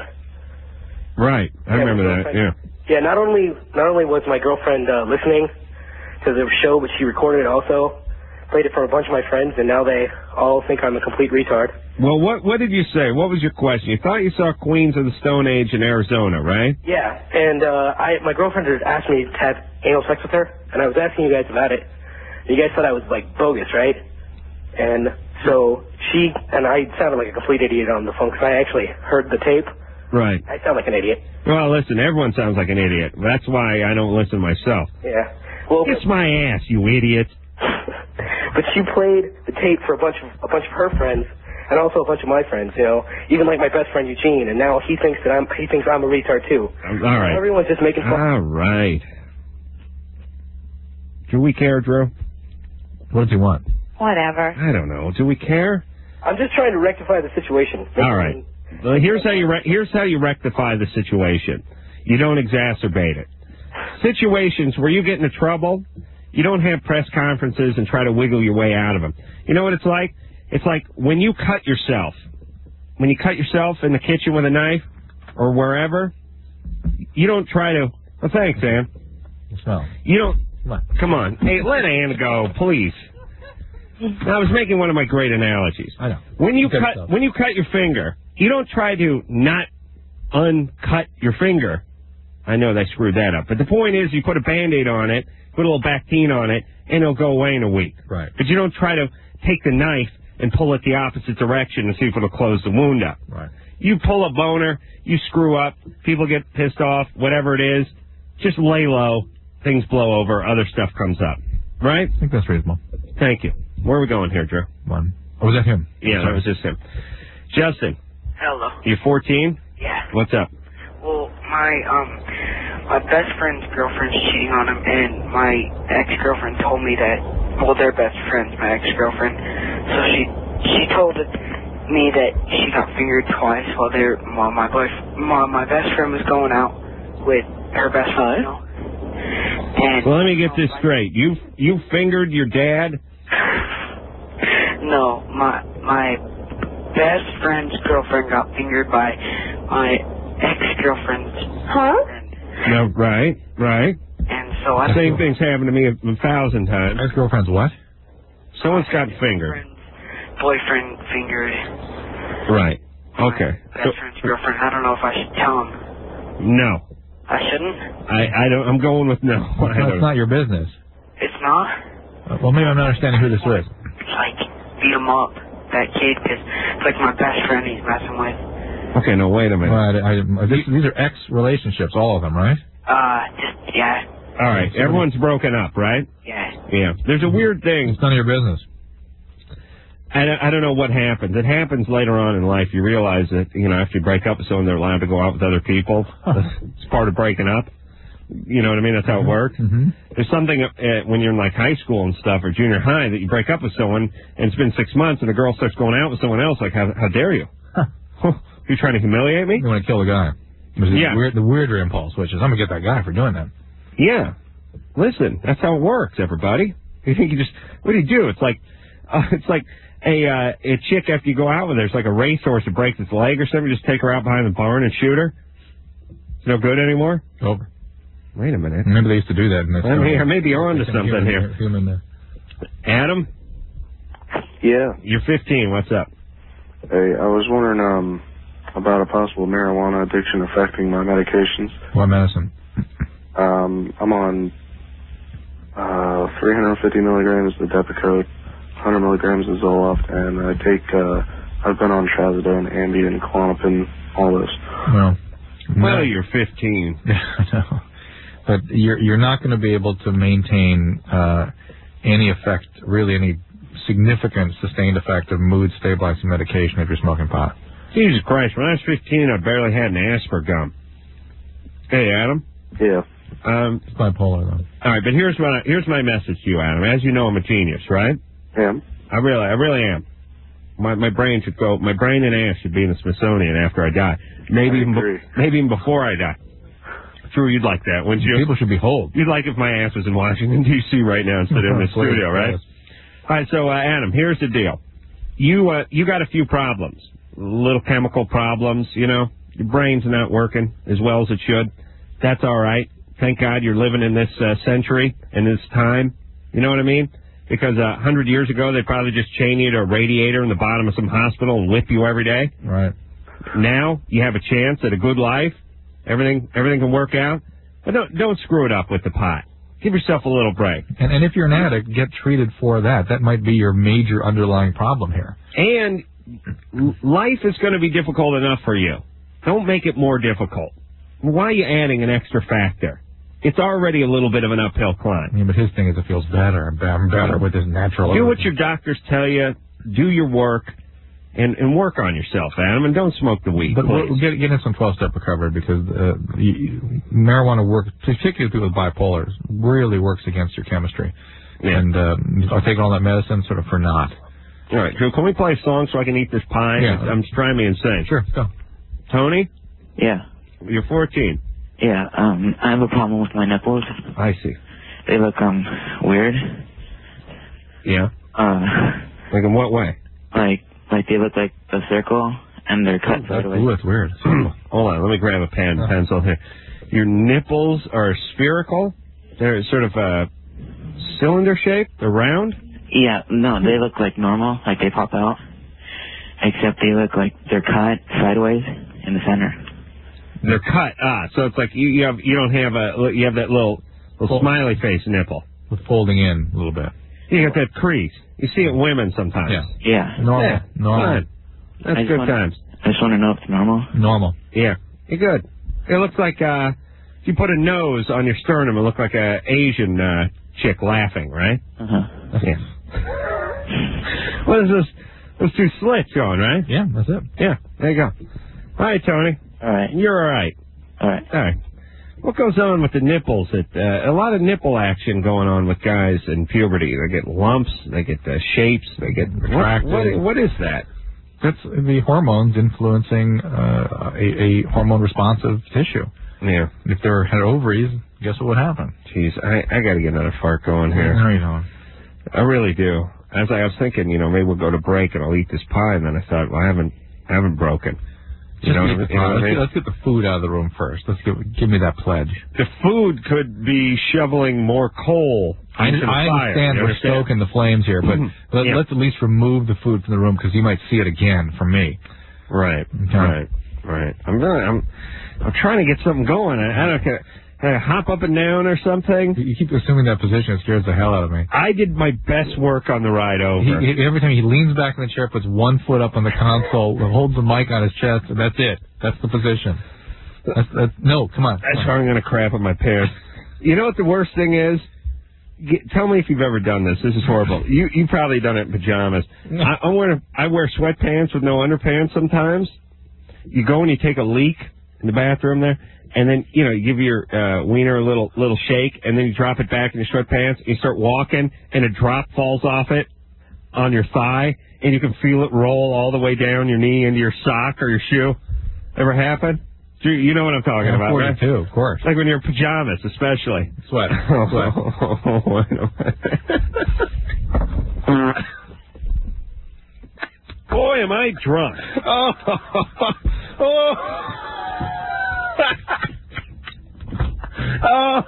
Right, I Yeah, remember my that. girlfriend- Yeah. Yeah, not only not only was my girlfriend uh, listening to the show, but she recorded it also, played it for a bunch of my friends, and now they all think I'm a complete retard. Well, what what did you say? What was your question? You thought you saw Queens of the Stone Age in Arizona, right? Yeah, and uh, I my girlfriend had asked me to have anal sex with her, and I was asking you guys about it. You guys thought I was, like, bogus, right? And so she, and I sounded like a complete idiot on the phone, because I actually heard the tape. Right. I sound like an idiot. Well, listen, everyone sounds like an idiot. That's why I don't listen myself. Yeah. Well, Kiss my ass, you idiot. but she played the tape for a bunch of a bunch of her friends, and also a bunch of my friends. You know, even like my best friend Eugene, and now he thinks that I'm he thinks I'm a retard too. All right. Everyone's just making fun. All right. Do we care, Drew? What does he want? Whatever. I don't know. Do we care? I'm just trying to rectify the situation. All right. Well, here's how you re- here's how you rectify the situation. You don't exacerbate it. Situations where you get into trouble, you don't have press conferences and try to wiggle your way out of them. You know what it's like? It's like when you cut yourself. When you cut yourself in the kitchen with a knife or wherever, you don't try to. Well, thanks, Ann. Smell. You don't. Come on. Hey, let Ann go, please. I was making one of my great analogies. I know. When you Good cut stuff. when you cut your finger, you don't try to not uncut your finger. I know they screwed that up. But the point is you put a Band-Aid on it, put a little Bactine on it, and it'll go away in a week. Right. But you don't try to take the knife and pull it the opposite direction and see if it'll close the wound up. Right. You pull a boner, you screw up, people get pissed off, whatever it is, just lay low, things blow over, other stuff comes up. Right? I think that's reasonable. Thank you. Where are we going here, Drew? One. Oh, was that him? Yeah, that was just him. Justin, Hello. you're fourteen? Yeah. What's up? Well, my um, my best friend's girlfriend's cheating on him, and my ex-girlfriend told me that. Well, they're best friends, my ex-girlfriend. So she she told me that she got fingered twice while they're while my boy while my best friend was going out with her best friend. You know? And Well, let me get this straight. You you fingered your dad? no, my my best friend's girlfriend got fingered by my ex-girlfriend's Huh? No, right, right. And so I Same thing's happened to me a, a thousand times. Ex-girlfriend's what? Someone's got fingered. boyfriend fingered Right. Okay. best friend's girlfriend. I don't know if I should tell him. No. I shouldn't? I, I don't, I'm going with no. I That's don't- not your business. It's not? Uh, Well, maybe I'm not understanding who this is. Like, beat him up, that kid, because it's like my best friend he's messing with. Okay, no, wait a minute. Well, I, I, this, these are ex-relationships, all of them, right? Uh, just, yeah, All right, everyone's broken up, right? yeah. Yeah. There's a weird thing. It's none of your business. I don't, I don't know what happens. It happens later on in life. You realize that, you know, after you break up with someone, they're allowed to go out with other people. It's part of breaking up. You know what I mean? That's how it works. Mm-hmm. There's something uh, when you're in like high school and stuff or junior high that you break up with someone and it's been six months and the girl starts going out with someone else. Like, how, how dare you? Huh. You trying to humiliate me? You want to kill the guy. The Yeah. weird, the weirder impulse, which is I'm gonna get that guy for doing that. Yeah. Listen, that's how it works, everybody. You think you just, what do you do? It's like, uh, it's like a uh, a chick after you go out with her. It's like a racehorse that breaks its leg or something. You just take her out behind the barn and shoot her. It's no good anymore? Over. Wait a minute. Remember they used to do that. In this I mean, I may be on to Human- something human- here. Human there. Adam? Yeah. You're fifteen. What's up? Hey, I was wondering um about a possible marijuana addiction affecting my medications. What medicine? Um, I'm on uh, three hundred fifty milligrams of Depakote, one hundred milligrams of Zoloft, and I take, uh, I've been on Trazodone, Ambien, Klonopin, all this. Well, Well, you're fifteen. I know. But you're you're not going to be able to maintain uh, any effect, really any significant sustained effect of mood stabilizing medication if you're smoking pot. Jesus Christ, when I was fifteen, I barely had an Asper gum. Hey, Adam? Yeah. Um, it's bipolar, though. All right, but here's what I, here's my message to you, Adam. As you know, I'm a genius, right? Yeah. I really, I really am. My my brain should go. My brain and ass should be in the Smithsonian after I die. Maybe I even agree. be, maybe even before I die. True, you'd like that, wouldn't you? People should be whole. You'd like if my ass was in Washington D C right now instead of in the Please, studio, right? yes. All right, so uh, Adam, here's the deal. You uh, you got a few problems, little chemical problems. You know, your brain's not working as well as it should. That's all right. Thank God you're living in this uh, century and this time. You know what I mean? Because a uh, hundred years ago, they'd probably just chain you to a radiator in the bottom of some hospital and whip you every day. Right. Now you have a chance at a good life. Everything everything can work out. But don't don't screw it up with the pot. Give yourself a little break. And, and if you're an addict, get treated for that. That might be your major underlying problem here. And life is going to be difficult enough for you. Don't make it more difficult. Why are you adding an extra factor? It's already a little bit of an uphill climb. Yeah, but his thing is it feels better and better and better with his natural. Do what your doctors tell you. Do your work. And, and work on yourself, Adam, and don't smoke the weed. But please. we'll get, get in some twelve-step recovery because uh, you, marijuana works, particularly people with bipolars, really works against your chemistry. Yeah. And uh, are taking all that medicine sort of for naught. All right, Drew, can we play a song so I can eat this pie? Yeah. I'm it's driving me insane. Sure, go. Tony? Yeah. You're fourteen. Yeah, um, I have a problem with my nipples. I see. They look, um, weird. Yeah? Uh, Like in what way? like, like they look like a circle, and they're cut sideways. Ooh, that's weird. Hold on, let me grab a pen and pencil here. Your nipples are spherical? They're sort of uh, cylinder shaped? They're round? Yeah, no, they look like normal, like they pop out. Except they look like they're cut sideways in the center. They're cut. Ah, so it's like you, you have you don't have a you have that little little smiley face nipple with folding in a little bit. You got that crease. You see it in women sometimes. Yeah. Yeah. Normal. Yeah, Normal. fine. That's I just good wanna- times. I just want to know if it's normal. Normal. Yeah, you're good. It looks like uh, if you put a nose on your sternum, it look like a Asian uh, chick laughing, right? Uh huh. Yeah. What is this? Those two slits going, right? Yeah, that's it. Yeah, there you go. All right, Tony. All right. You're all right. All right. All right. What goes on with the nipples? It, uh, a lot of nipple action going on with guys in puberty. They get lumps, they get uh, shapes, they get Retracted. What, what, what is that? That's the hormones influencing uh, a, a hormone-responsive tissue. Yeah. If there had ovaries, guess what would happen? Jeez, I, I got to get another fart going here. No, you don't. I really do. As I was thinking, you know, maybe we'll go to break and I'll eat this pie, and then I thought, well, I haven't, I haven't broken. You Just know, eat what the I- you know pie. what I let's, mean? get, let's get the food out of the room first. Let's give give me that pledge. The food could be shoveling more coal I, into the I fire. understand You we're understand? stoking the flames here, but let, Yeah. let's at least remove the food from the room because you might see it again from me. Right, Okay. right, right. I'm really, I'm, I'm trying to get something going. I, I don't care. Can I hop up and down or something? You keep assuming that position. It scares the hell out of me. I did my best work on the ride over. He, he, every time he leans back in the chair, puts one foot up on the console, holds the mic on his chest, and that's it. That's the position. That's, that's, no, come on. That's how I'm going to crap at my pants. You know what the worst thing is? Get, tell me if you've ever done this. This is horrible. You you probably done it in pajamas. I, I wear I wear sweatpants with no underpants sometimes. You go and you take a leak in the bathroom there, and then you know you give your uh, wiener a little little shake, and then you drop it back in your sweatpants. You start walking, and a drop falls off it on your thigh, and you can feel it roll all the way down your knee into your sock or your shoe. Ever happen? You you know what I'm talking I'm about, right? forty-two, of course. Like when you're in pajamas, especially. Sweat. Sweat. Boy, am I drunk. Oh. Oh. Oh.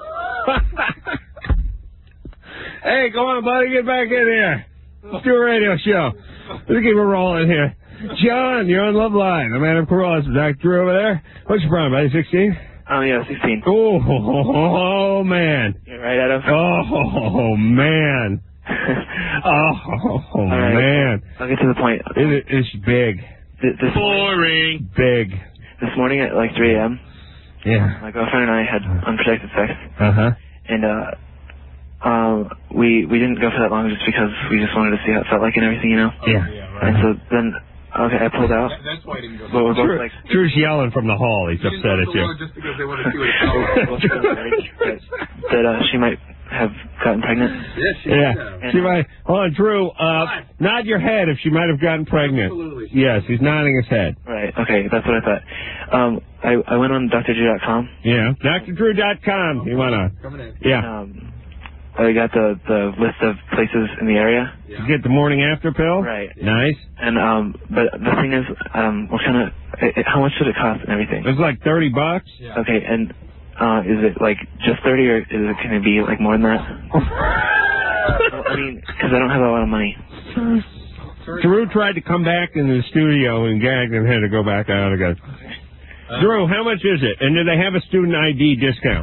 Hey, come on, buddy, get back in here. Let's do a radio show. Let's keep it rolling here. John, you're on Love Line. I'm Adam Carolla. This is Doctor Drew over there. What's your problem, buddy? sixteen? Oh, yeah, sixteen. Oh, oh, man. You're right, Adam. Oh, man. Oh, right. man. I'll get to the point. It, it's big. Th- This Boring. Big. This morning at like three a.m., Yeah. my girlfriend and I had unprotected sex. Uh-huh. And, uh, um, we, we didn't go for that long just because we just wanted to see how it felt like and everything, you know? Yeah. And so then, okay, I pulled out. That's why I didn't go. But we're both Drew, like, Drew's yelling from the hall. He's upset at you. Just because they want to see what it felt both feel worried that, that uh, she might have gotten pregnant. Yes, she Yeah. has. She might. Hold on, Drew. Uh, nod your head if she might have gotten pregnant. Absolutely. Yes, he's nodding his head. Right, okay, that's what I thought. Um, I, I went on D R drew dot com. Yeah. D R drew dot com. You want to? Coming in. Yeah. Um, I got the, the list of places in the area. You get the morning after pill? Right. Nice. And, um, but the thing is, um, what kind of, it, how much should it cost and everything? It's like thirty bucks. Yeah. Okay, and, uh, is it like just thirty or is it, can it be like more than that? Well, I mean, because I don't have a lot of money. Drew tried to come back in the studio and gagged and had to go back out again. Uh, Drew, how much is it? And do they have a student I D discount?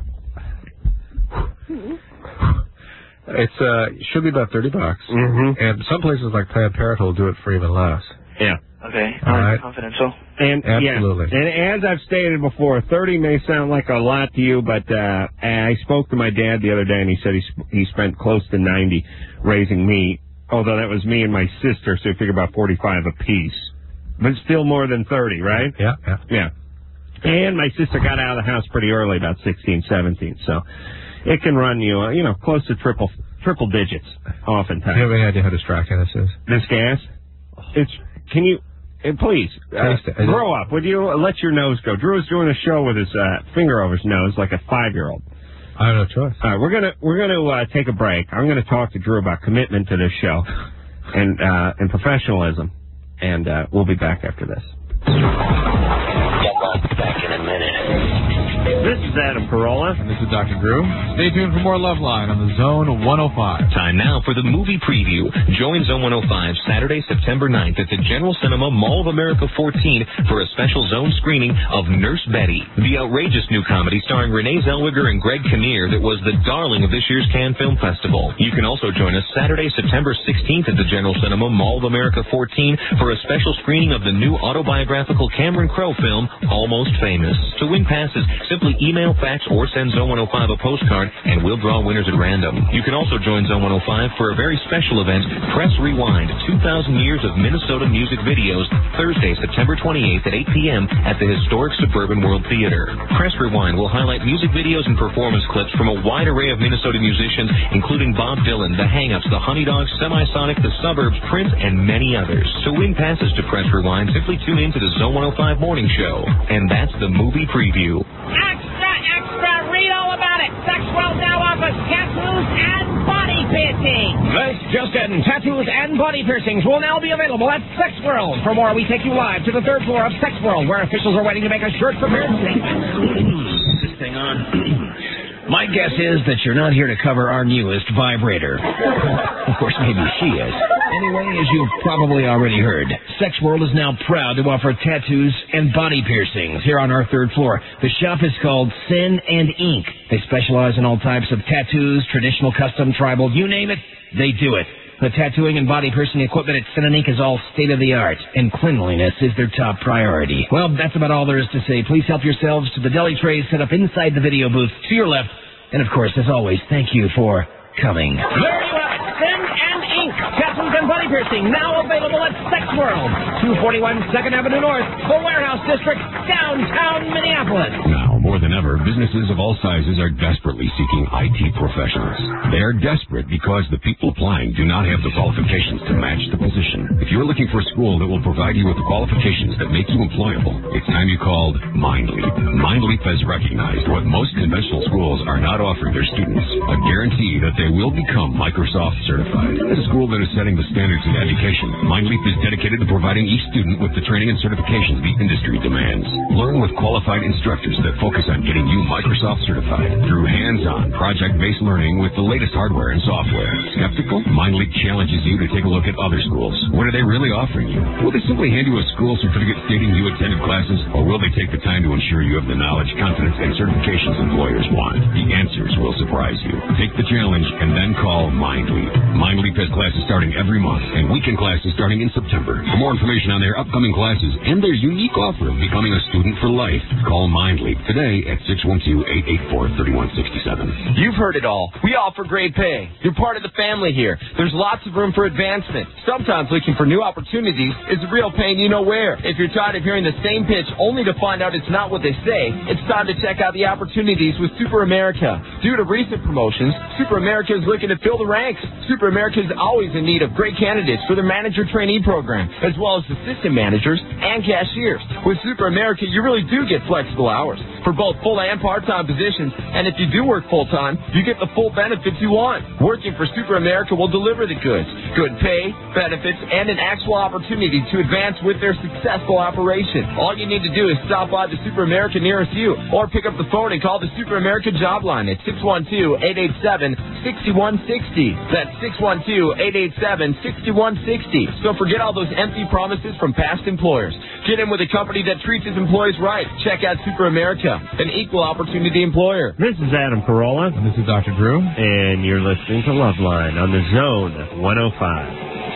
It's uh should be about thirty bucks, Mm-hmm. and some places like Planned Parenthood will do it for even less. Yeah. Okay, All um, right. confidential. And Absolutely. yeah, and as I've stated before, thirty may sound like a lot to you, but uh, I spoke to my dad the other day, and he said he sp- he spent close to ninety raising me. Although that was me and my sister, so you figure about forty-five apiece, but still more than thirty, right? Yeah, yeah. Yeah. And my sister got out of the house pretty early, about sixteen, seventeen, so it can run you, uh, you know, close to triple triple digits, oftentimes. Do you have any idea how distracting this is? This gas? It's, can you, and please, uh, Taste it. Is grow up. Would you uh, let your nose go? Drew is doing a show with his uh, finger over his nose like a five-year-old. I have no choice. All right, we're gonna we're gonna uh, take a break. I'm gonna talk to Drew about commitment to this show and uh, and professionalism, and uh, we'll be back after this. Back in a minute. This is Adam Carolla. And this is Doctor Drew. Stay tuned for more Love Line on the Zone one oh five. Time now for the movie preview. Join Zone one oh five Saturday, September ninth at the General Cinema Mall of America fourteen for a special Zone screening of Nurse Betty, the outrageous new comedy starring Renee Zellweger and Greg Kinnear that was the darling of this year's Cannes Film Festival. You can also join us Saturday, September sixteenth at the General Cinema Mall of America fourteen for a special screening of the new autobiographical Cameron Crowe film, Almost Famous. To win passes, simply email, fax, or send Zone one oh five a postcard, and we'll draw winners at random. You can also join Zone one oh five for a very special event, Press Rewind, two thousand Years of Minnesota Music Videos, Thursday, September twenty-eighth at eight p.m. at the historic Suburban World Theater. Press Rewind will highlight music videos and performance clips from a wide array of Minnesota musicians, including Bob Dylan, The Hang-Ups, The Honey Dogs, Semisonic, The Suburbs, Prince, and many others. To win passes to Press Rewind, simply tune in to the Zone one oh five Morning Show. And that's the movie preview. Extra, extra, read all about it. Sexwell now offers tattoos and body piercing. This just in, tattoos and body piercings will now be available at Sex World. For more, we take you live to the third floor of Sex World, where officials are waiting to make a shirt prepared. This thing on. My guess is that you're not here to cover our newest vibrator. Of course, maybe she is. Anyway, as you've probably already heard, Sex World is now proud to offer tattoos and body piercings here on our third floor. The shop is called Sin and Ink. They specialize in all types of tattoos, traditional, custom, tribal, you name it, they do it. The tattooing and body piercing equipment at Sin and Ink is all state-of-the-art, and cleanliness is their top priority. Well, that's about all there is to say. Please help yourselves to the deli trays set up inside the video booth to your left. And, of course, as always, thank you for coming. There you have it, Sin and Ink. Tattoos and body piercing now available at Sex World, two forty-one second Avenue North, the Warehouse District, downtown Minneapolis. Now, more more than ever, businesses of all sizes are desperately seeking I T professionals. They are desperate because the people applying do not have the qualifications to match the position. If you're looking for a school that will provide you with the qualifications that make you employable, it's time you called MindLeap. MindLeap has recognized what most conventional schools are not offering their students, a guarantee that they will become Microsoft certified. As a school that is setting the standards in education, MindLeap is dedicated to providing each student with the training and certifications the industry demands. Learn with qualified instructors that focus on getting you Microsoft certified through hands-on, project-based learning with the latest hardware and software. Skeptical? MindLeap challenges you to take a look at other schools. What are they really offering you? Will they simply hand you a school certificate stating you attended classes, or will they take the time to ensure you have the knowledge, confidence, and certifications employers want? The answers will surprise you. Take the challenge and then call MindLeap. MindLeap has classes starting every month and weekend classes starting in September. For more information on their upcoming classes and their unique offer of becoming a student for life, call MindLeap today at six one two, eight eight four, three one six seven. You've heard it all. We offer great pay. You're part of the family here. There's lots of room for advancement. Sometimes looking for new opportunities is a real pain you know where. If you're tired of hearing the same pitch only to find out it's not what they say, it's time to check out the opportunities with Super America. Due to recent promotions, Super America is looking to fill the ranks. Super America is always in need of great candidates for their manager trainee program, as well as assistant managers and cashiers. With Super America, you really do get flexible hours for both full and part-time positions, and if you do work full-time, you get the full benefits you want. Working for Super America will deliver the goods, good pay, benefits, and an actual opportunity to advance with their successful operation. All you need to do is stop by the Super America nearest you, or pick up the phone and call the Super America job line at six one two, eight eight seven, six one six zero. That's six one two, eight eight seven, six one six zero. So forget all those empty promises from past employers. Get in with a company that treats its employees right. Check out Super America, an equal opportunity employer. This is Adam Carolla. And this is Doctor Drew. And you're listening to Loveline on the Zone one oh five.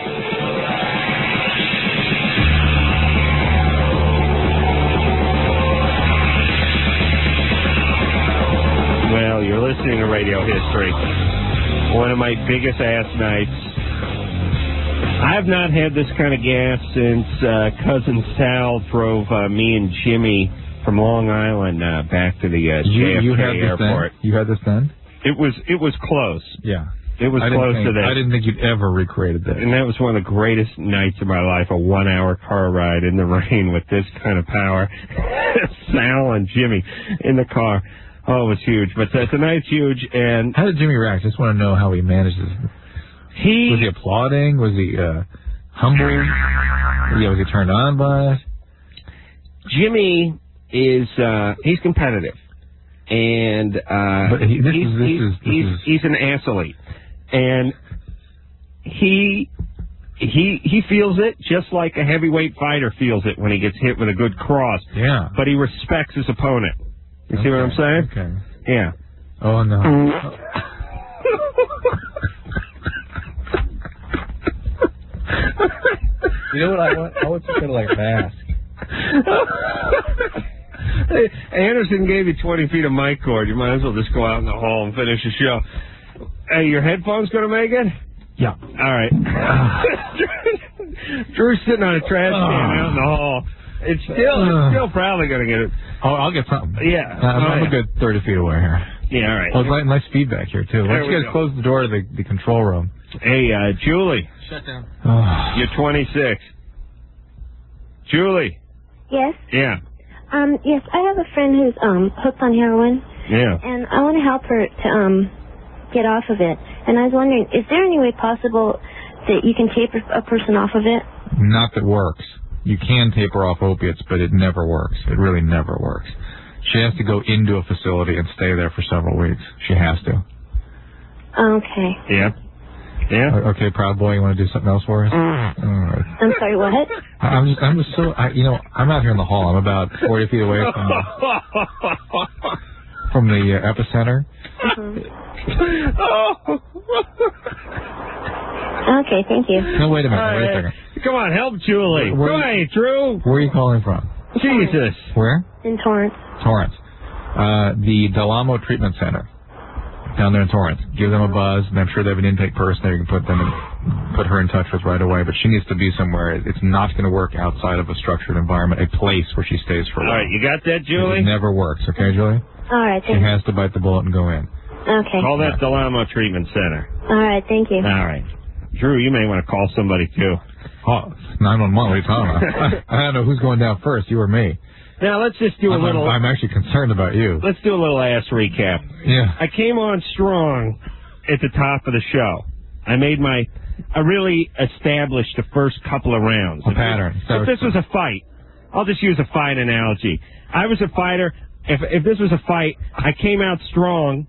Well, you're listening to Radio History. One of my biggest ass nights. I've not had this kind of gas since uh, Cousin Sal drove uh, me and Jimmy from Long Island uh, back to the uh, J F K you, you had airport. This then? You had this then? It was it was close. Yeah. It was I close think, to that. I didn't think you'd ever recreated that. And that was one of the greatest nights of my life, a one-hour car ride in the rain with this kind of power. Sal and Jimmy in the car. Oh, it was huge. But uh, tonight's huge. And how did Jimmy react? I just want to know how he managed this. He was he applauding? Was he uh, humble? Yeah, was he turned on by it? Jimmy is uh, he's competitive, and uh, but he, this he's, is, this he's, is, this he's, is... he's an athlete, and he he he feels it just like a heavyweight fighter feels it when he gets hit with a good cross. Yeah, but he respects his opponent. You okay. see what I'm saying? Okay. Yeah. Oh no. You know what I want? I want you to like mask. Hey, Anderson gave you twenty feet of mic cord. You might as well just go out in the hall and finish the show. Hey, your headphones going to make it? Yeah. All right. Drew's sitting on a trash can out in the hall. It's still, it's still probably going to get it. Oh, I'll get something. Yeah. Uh, I'm, oh, I'm yeah. a good thirty feet away here. Yeah, all right. Oh, nice, nice feedback here, too. Why don't you guys go. close the door to the, the control room? Hey, uh, Julie. Shut down. Oh. You're twenty-six. Julie. Yes? Yeah. Um, yes, I have a friend who's um hooked on heroin. Yeah. And I want to help her to um get off of it. And I was wondering, is there any way possible that you can taper a person off of it? Not that works. You can taper off opiates, but it never works. It really never works. She has to go into a facility and stay there for several weeks. She has to. Okay. Yeah. Yeah. Okay, Proud Boy, you want to do something else for us? Mm. All right. I'm sorry, what? I'm just, I'm just so, I, you know, I'm out here in the hall. I'm about forty feet away from the, from the uh, epicenter. Mm-hmm. Okay, thank you. No, wait a minute. Uh, wait a second. Come on, help Julie. Where, Go ahead, Drew. Where are you calling from? Jesus. Where? In Torrance. Torrance. Uh, the Del Amo Treatment Center. Down there in Torrance. Give them a buzz, and I'm sure they have an intake person there. You can put them in. put her in touch with right away, but she needs to be somewhere. It's not going to work outside of a structured environment, a place where she stays for a while. All right, you got that, Julie? It never works, okay, Julie? All right, She thank you. has to bite the bullet and go in. Okay. Call that Delamo Treatment Center. All right, thank you. All right. Drew, you may want to call somebody, too. Oh, nine one one, what are you talking about? I don't know who's going down first, you or me. Now, let's just do a I'm, little... I'm actually concerned about you. Let's do a little ass recap. Yeah. I came on strong at the top of the show. I made my... I really established the first couple of rounds. A pattern. If this was a fight, I'll just use a fight analogy. I was a fighter. If if this was a fight, I came out strong.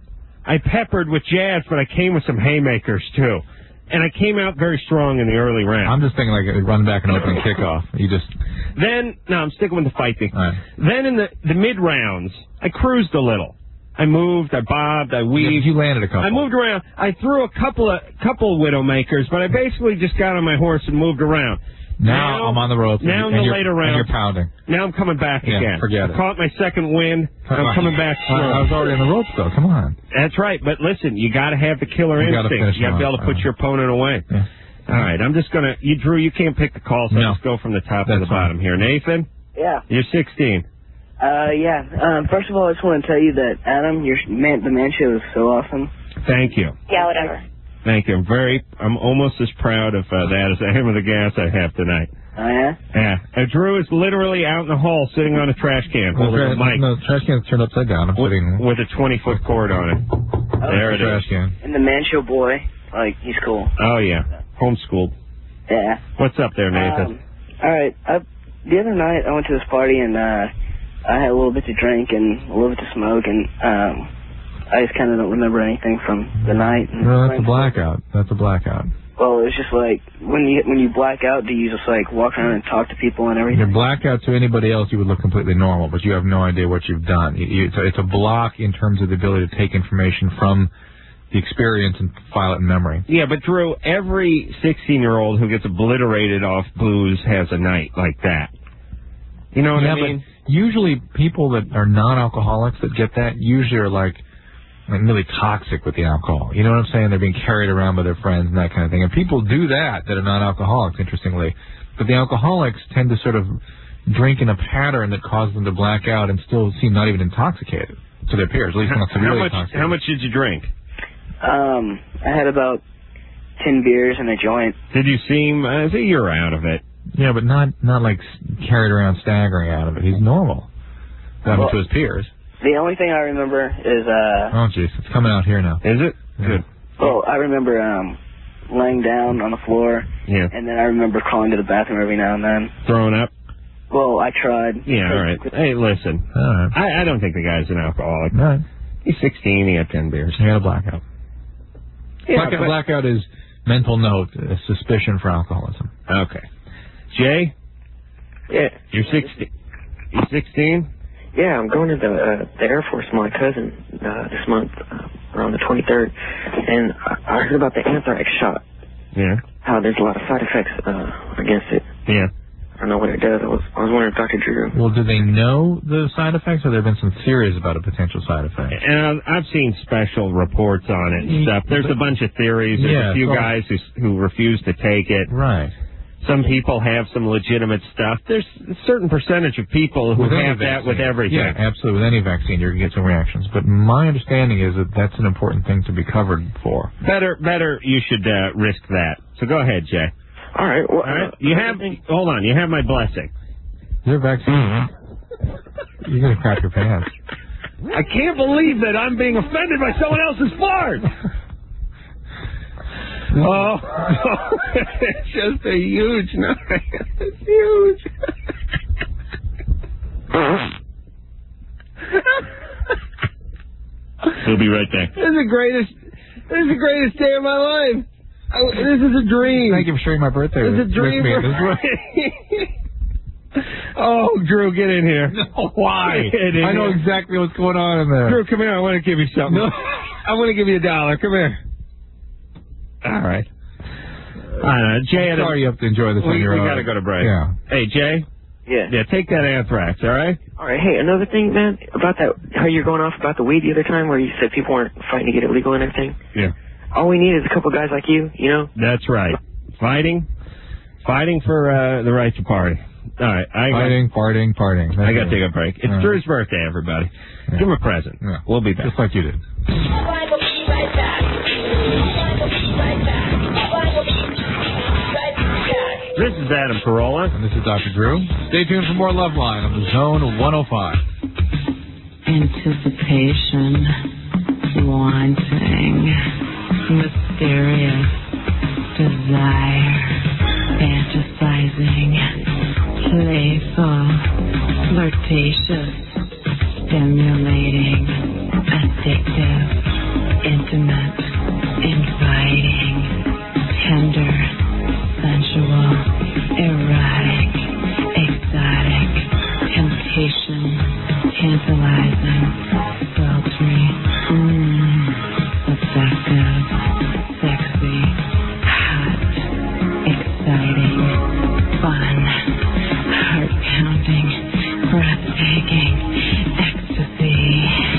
I peppered with jabs, but I came with some haymakers, too. And I came out very strong in the early round. I'm just thinking like a run back and opening kickoff. You just... Then, no, I'm sticking with the fight thing. Right. Then in the, the mid-rounds, I cruised a little. I moved, I bobbed, I weaved. You landed a couple. I moved around. I threw a couple of couple Widowmakers, but I basically just got on my horse and moved around. Now, Now I'm on the ropes. now and in the you're- later and rounds- you're pounding. Now I'm coming back Yeah, again. forget I it. caught my second win. I'm coming back I, strong. I was already on the ropes, though. Come on. That's right. But listen, you got to have the killer You gotta instinct. finish You got to be them able to off. put your opponent away. Yeah. All right. I'm just going to... You, Drew, you can't pick the calls. So No. I'll just go from the top to That's the bottom here. Nathan, Yeah. you're sixteen. Uh, yeah. Um, first of all, I just want to tell you that, Adam, your man, the man show is so awesome. Thank you. Yeah, whatever. Thank you. I'm very... I'm almost as proud of uh, that as I am of the gas I have tonight. Oh, yeah? Yeah. And Drew is literally out in the hall sitting on a trash can No, holding a trash, mic no, trash can's turned upside down. I'm sitting... with a twenty-foot cord on it. There it trash is. can. And the man show boy, like, he's cool. Oh, yeah. Homeschooled. Yeah. What's up there, Nathan? Um, all right. I, the other night, I went to this party, and uh, I had a little bit to drink and a little bit to smoke, and um, I just kind of don't remember anything from the night. And No, that's a blackout. That's a blackout. Well, it's just like, when you when you black out, do you just, like, walk around and talk to people and everything? You're blackout to anybody else, you would look completely normal, but you have no idea what you've done. You, you, it's, a, it's a block in terms of the ability to take information from the experience and file it in memory. Yeah, but Drew, every sixteen-year-old who gets obliterated off booze has a night like that. You know what yeah, I mean? But usually people that are non-alcoholics that get that usually are like, like really toxic with the alcohol. You know what I'm saying? They're being carried around by their friends and that kind of thing. And people do that that are non-alcoholics, interestingly. But the alcoholics tend to sort of drink in a pattern that causes them to black out and still seem not even intoxicated to their peers, at least not how severely much? intoxicated. How much did you drink? Um, I had about ten beers and a joint. Did you seem? I think you're out of it. Yeah, but not not like carried around, staggering out of it. He's normal. That Well- to his peers. The only thing I remember is, uh, Oh, jeez, it's coming out here now. Is it? Yeah. Good. well, I remember um, laying down on the floor, Yeah. and then I remember crawling to the bathroom every now and then. Throwing up? Well, I tried. Yeah, all right. Hey, listen. All right. I, I don't think the guy's an alcoholic. All right. He's sixteen. He had ten beers. He had a blackout. Yeah, blackout, but- blackout is mental note, a suspicion for alcoholism. Okay. Jay? Yeah. You're sixteen. You're sixteen? Yeah, I'm going to the uh, the Air Force with my cousin uh, this month, uh, around the twenty-third, and I, I heard about the anthrax shot. Yeah. How there's a lot of side effects uh, against it. Yeah. I don't know what it does. I was I was wondering if Doctor Drew. Well, do they know the side effects, or there have been some theories about a potential side effect? And I've seen special reports on it and stuff. There's a bunch of theories. There's Yeah, a few so- guys who who refuse to take it. Right. Some people have some legitimate stuff. There's a certain percentage of people who With any have that with vaccine. everything. Yeah, absolutely. With any vaccine, you're going to get some reactions. But my understanding is that that's an important thing to be covered for. Better, better. You should uh, risk that. So go ahead, Jay. All right. Well, All right. You have. Hold on. You have my blessing. Your vaccine. You're going to crap your pants. I can't believe that I'm being offended by someone else's fart. Oh, it's just a huge night. It's huge. He'll be right back. This is the greatest. This is the greatest day of my life. I, this is a dream. Thank you for sharing my birthday It's with, a dream with me. for- This is what- Oh, Drew, get in here. No, why? Get in I know here. exactly what's going on in there. Drew, come here. I want to give you something. I want to give you a dollar. Come here. All right. Uh, Jay, I'm sorry you have to enjoy this we, on your we own. got to go to break. Yeah. Hey, Jay. Yeah. Yeah, take that anthrax, all right? All right. Hey, another thing, man, about that, how you're going off about the weed the other time, where you said people weren't fighting to get it legal and everything. Yeah. all we need is a couple guys like you, you know? That's right. Fighting, fighting for uh, the right to party. All right. I Fighting, partying, partying. I got to take a break. It's All right. Drew's birthday, everybody. Yeah. Give him a present. Yeah. We'll be back. Just like you did. This is Adam Carolla. And this is Doctor Drew. Stay tuned for more Love Line on the Zone one oh five. Anticipation, wanting, mysterious, desire, fantasizing, playful, flirtatious, stimulating, addictive, intimate, inviting, tender, sensual, erotic, exotic, temptation, tantalizing, sultry, mmm, seductive, sexy, hot, exciting, fun, heart-pounding, breathtaking, ecstasy,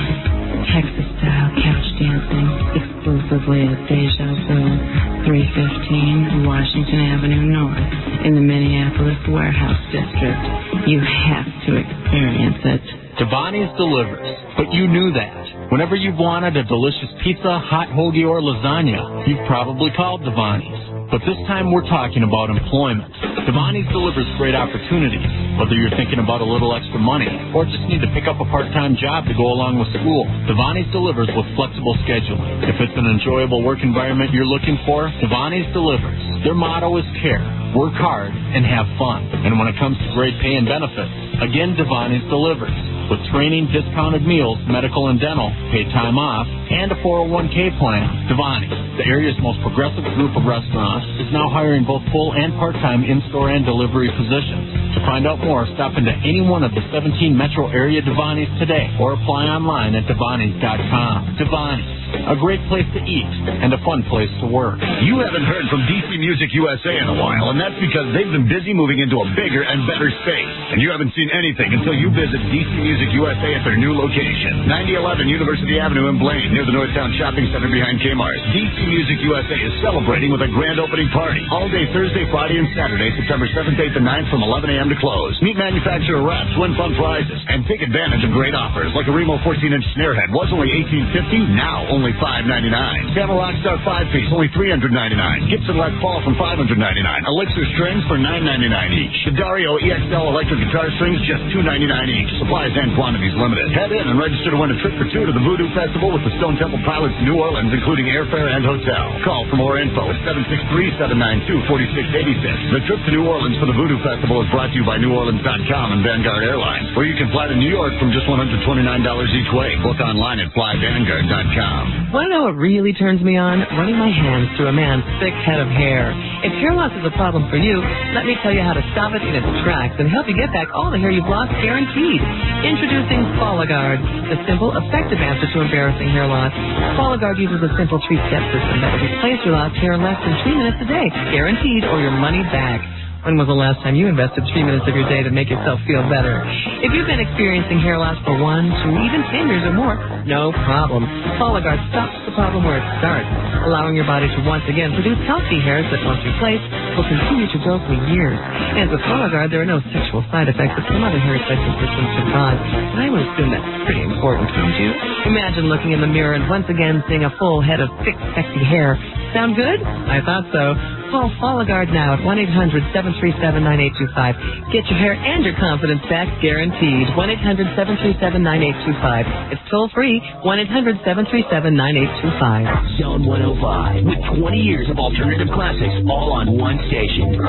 Texas-style couch dancing, exclusively at Deja Vu, three fifteen Washington Avenue North, in the Minneapolis Warehouse District. You have to experience it. Devani's delivers, but you knew that. Whenever you've wanted a delicious pizza, hot hoagie, or lasagna, you've probably called Devani's. But this time we're talking about employment. Devani's delivers great opportunities, whether you're thinking about a little extra money or just need to pick up a part-time job to go along with school. Devani's delivers with flexible scheduling. If it's an enjoyable work environment you're looking for, Devani's delivers. Their motto is care, work hard, and have fun. And when it comes to great pay and benefits, again, Devani's delivers. With training, discounted meals, medical and dental, paid time off, and a four oh one k plan. Devani's, the area's most progressive group of restaurants, is now hiring both full and part-time in-store and delivery positions. To find out more, stop into any one of the seventeen metro area Devani's today or apply online at Devanis dot com. Devani's, a great place to eat and a fun place to work. You haven't heard from D C Music U S A in a while, and that's because they've been busy moving into a bigger and better space. And you haven't seen anything until you visit D C Music U S A at their new location, ninety eleven University Avenue in Blaine, near the Northtown Shopping Center behind Kmart. D C Music U S A is celebrating with a grand opening party all day Thursday, Friday, and Saturday, September seventh, eighth, and ninth from eleven a.m. to close. Meet manufacturer reps, win fun prizes, and take advantage of great offers like a Remo fourteen inch snare head was only eighteen fifty, now only five ninety-nine. Camel Rockstar five piece only three hundred ninety-nine. Gibson Les Paul from five hundred ninety-nine. Elixir strings for nine ninety-nine each. The Dario E X L electric guitar strings just two ninety-nine each. Supplies and quantities limited. Head in and register to win a trip for two to the Voodoo Festival with the Stone Temple Pilots in New Orleans, including airfare and hotel. Call for more info at seven six three, seven nine two, four six eight six. The trip to New Orleans for the Voodoo Festival is brought to you by New Orleans dot com and Vanguard Airlines, where you can fly to New York from just one hundred twenty-nine dollars each way. Book online at fly vanguard dot com. Want to know what really turns me on? Running my hands through a man's thick head of hair. If hair loss is a problem for you, let me tell you how to stop it in its tracks and help you get back all the hair you've lost guaranteed. Introducing Folligard, the simple, effective answer to embarrassing hair loss. Folligard uses a simple three-step system that will replace your lost hair in less than three minutes a day, guaranteed, or your money back. When was the last time you invested three minutes of your day to make yourself feel better? If you've been experiencing hair loss for one, two, even ten years or more, no problem. Folligard stops the problem where it starts, allowing your body to once again produce healthy hairs that, once replaced, will continue to grow for years. And with Folligard, there are no sexual side effects that some other hair replacement systems can cause. And I would assume that's pretty important, don't you? Imagine looking in the mirror and once again seeing a full head of thick, sexy hair. Sound good? I thought so. Call Folligard now at one eight hundred, seven three seven, nine eight two five. Get your hair and your confidence back guaranteed. one eight hundred, seven three seven, nine eight two five. It's toll free. one eight hundred, seven three seven, nine eight two five. Zone one oh five with twenty years of alternative classics all on one station.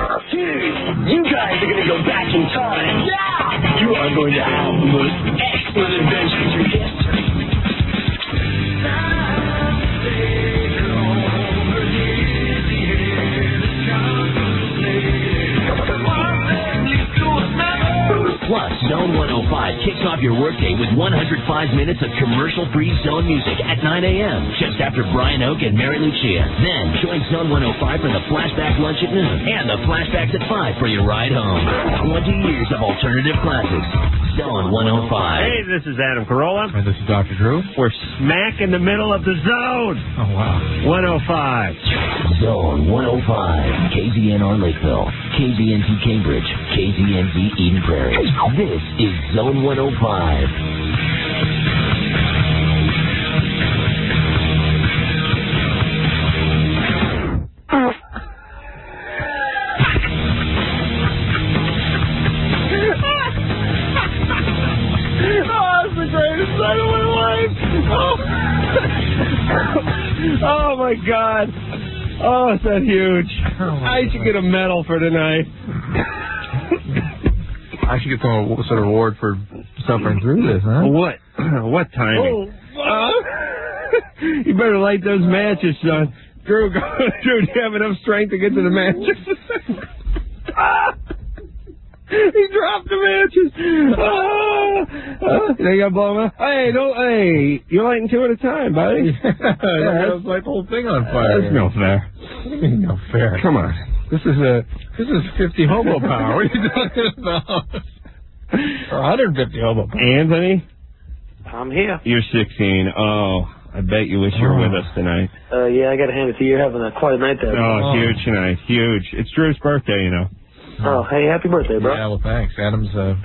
Dude, you guys are going to go back in time. Yeah! You are going to have the most excellent adventure through history. Plus, Zone one oh five kicks off your workday with one hundred five minutes of commercial-free Zone music at nine a.m. just after Brian Oak and Mary Lucia. Then join Zone one oh five for the flashback lunch at noon and the flashbacks at five for your ride home. twenty years of alternative classics. Zone one oh five. Hey, this is Adam Carolla. And this is Doctor Drew. We're smack in the middle of the zone. Oh, wow. one oh five. Zone one oh five. K Z N R Lakeville. K Z N T Cambridge. K Z N Z Eden Prairie. This is Zone one oh five. Oh, my God. Oh, is that huge? Oh I should get a medal for tonight. I should get some sort of award for suffering through this, huh? What? What timing? Oh, uh, you better light those matches, son. Drew, go, Drew, do you have enough strength to get to the matches? He dropped the matches. Oh, uh, they got blown up. Hey, don't. Hey, you're lighting two at a time, buddy. Yeah, that's like the whole thing on fire. That's no fair. What do you mean no fair? Come on. This is a this is fifty hobo power. What are you talking about? Or one hundred fifty hobo power. Anthony, I'm here. you're sixteen. Oh, I bet you wish you were Oh. with us tonight. Uh, yeah, I got to hand it to you. You're having a quite a night there. Oh, huge tonight. Huge. It's Drew's birthday, you know. Oh, hey, happy birthday, bro. Yeah, well, thanks. Adam's uh,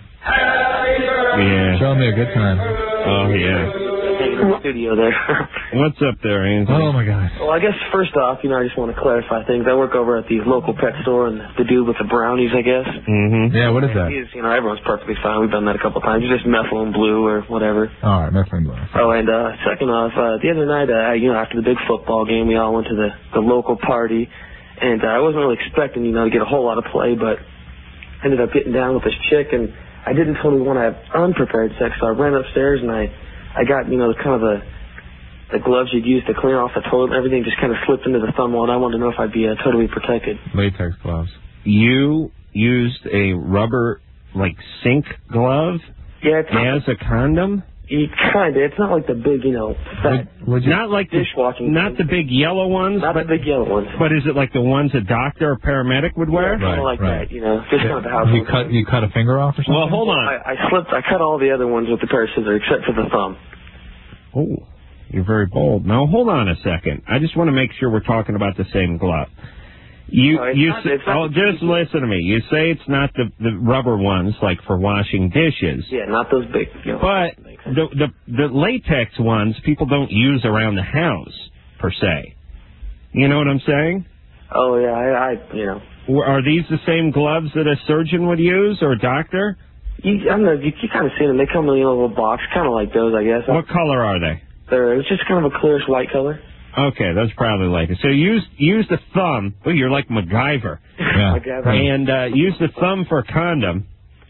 Yeah. showing me a good time. Oh, yeah. In the studio there. What's up there, Anthony? Oh, my God. Well, I guess first off, you know, I just want to clarify things. I work over at the local pet store, and the dude with the brownies, I guess. Mm-hmm. Yeah, what is that? He's, you know, everyone's perfectly fine. We've done that a couple times. It's just methylene blue or whatever. All right, methylene blue. Oh, and uh, second off, uh, the other night, uh, you know, after the big football game, we all went to the, the local party, and uh, I wasn't really expecting, you know, to get a whole lot of play, but ended up getting down with this chick, and I didn't totally want to have unprepared sex, so I ran upstairs, and I, I got, you know, kind of the, the gloves you'd use to clean off the toilet and everything just kind of slipped into the thumb hole, and I wanted to know if I'd be uh, totally protected. Latex gloves. You used a rubber, like, sink glove Yeah, it's not, as a condom? you kind of, it's not like the big, you know, fat Would you, Not like the, dishwashing not the thing. big yellow ones, Not but, the big yellow ones. but is it like the ones a doctor or paramedic would wear? Kind of Right, like right. that, you know, just kind of the house. you cut you cut a finger off or something? Well, hold on. I, I slipped, I cut all the other ones with the pair of scissors except for the thumb. Oh, you're very bold. Now, hold on a second. I just want to make sure we're talking about the same glove. You, No, it's you, not- s- it's not oh, the- just listen to me. You say it's not the, the rubber ones, like for washing dishes. Yeah, not those big, you know. But the, the the latex ones people don't use around the house per se. You know what I'm saying? Oh yeah, I, I you know. Or are these the same gloves that a surgeon would use or a doctor? You, I don't know. You, you kind of see them. They come in a little box, kind of like those, I guess. What color are they? They're it's just kind of a clearish white color. Okay, that's probably like it. So use use the thumb. Oh, you're like MacGyver. Yeah. Like that. And uh, use the thumb for a condom.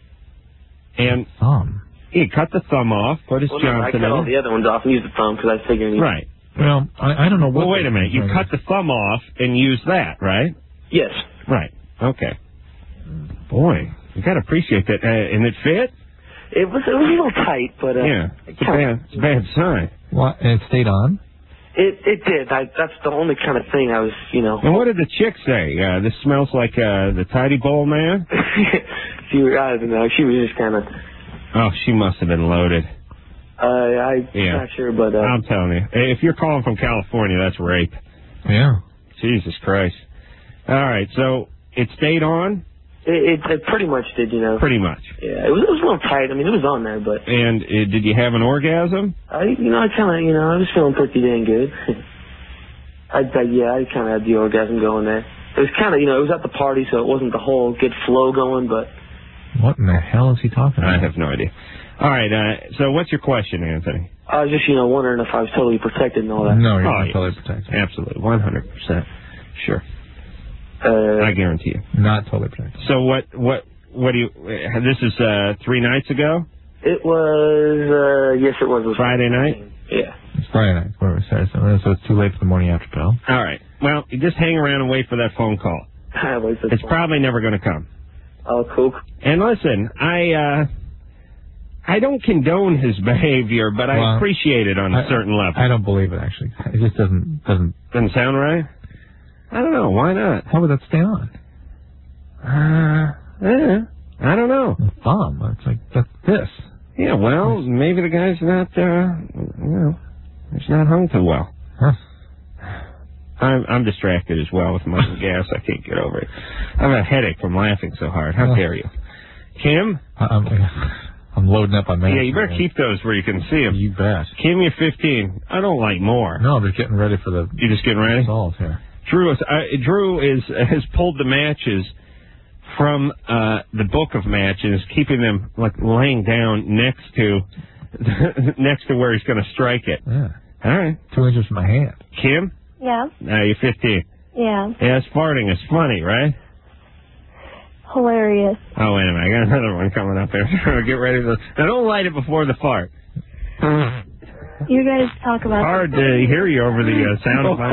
And Thumb. you cut the thumb off. Put his Well, no, I Johnson cut all in. the other ones off and used the thumb because I figured. Right. Well, I, I don't know what. Well, wait the- a minute. You cut the thumb off and use that, right? Yes. Right. Okay. Boy, you got to appreciate that. Uh, and it fit? It was it was a little tight, but uh, Yeah. It's a bad, it's a bad sign. What? And it stayed on? it it did. I, that's the only kind of thing I was, you know. And what did the chick say? Uh, this smells like uh, the Tidy Bowl man? she I don't know. She was just kind of. Oh, she must have been loaded. Uh, I'm Yeah. not sure, but uh, I'm telling you. If you're calling from California, that's rape. Yeah. Jesus Christ. All right, so it stayed on? it, it it pretty much did, you know. Pretty much. Yeah, it was it was a little tight. I mean, it was on there, but And uh, did you have an orgasm? I, you know, I kind of, you know, I was feeling pretty dang good. I, I yeah, I kind of had the orgasm going there. It was kind of, you know, it was at the party, so it wasn't the whole good flow going, but What in the hell is he talking about? I have no idea. All right, uh, so what's your question, Anthony? I was just, you know, wondering if I was totally protected and all that. No, you're Oh, not yes. totally protected. Absolutely, one hundred percent. Sure. Uh, I guarantee you. Not totally protected. So what, what, what do you, uh, this is uh, three nights ago? It was, uh, yes, it was. It was Friday night? Yeah. It's Friday night. What was Saturday? So so it's too late for the morning after pill. All right. Well, you just hang around and wait for that phone call. I was It's probably never going to come. Oh, cool. And listen, I uh, I don't condone his behavior, but I Well, appreciate it on a I- certain level. I don't believe it, actually. It just doesn't doesn't Doesn't sound right? I don't know. Why not? How would that stay on? Uh, eh, I don't know. The thumb. It's like that's this. Yeah, well, maybe the guy's not, uh, you know, he's not hung too well. Huh. I'm I'm distracted as well with my gas. I can't get over it. I have a headache from laughing so hard. How dare you? Kim? I'm, I'm loading up on that. Yeah, you better keep those where you can see them. You bet. Kim, you're fifteen. I don't like more. No, they're getting ready for the... You just getting ready? Assault here. Drew is, uh, Drew is has pulled the matches from uh, the book of matches, keeping them like laying down next to next to where he's going to strike it. Yeah. All right. Two inches from my hand. Kim? Yeah. Now you're fifteen. Yeah. Yeah, it's farting is funny, right? Hilarious. Oh, wait a minute. I got another one coming up here. Get ready to... Now, don't light it before the fart. You guys talk about... Hard to hear you over the uh, sound of my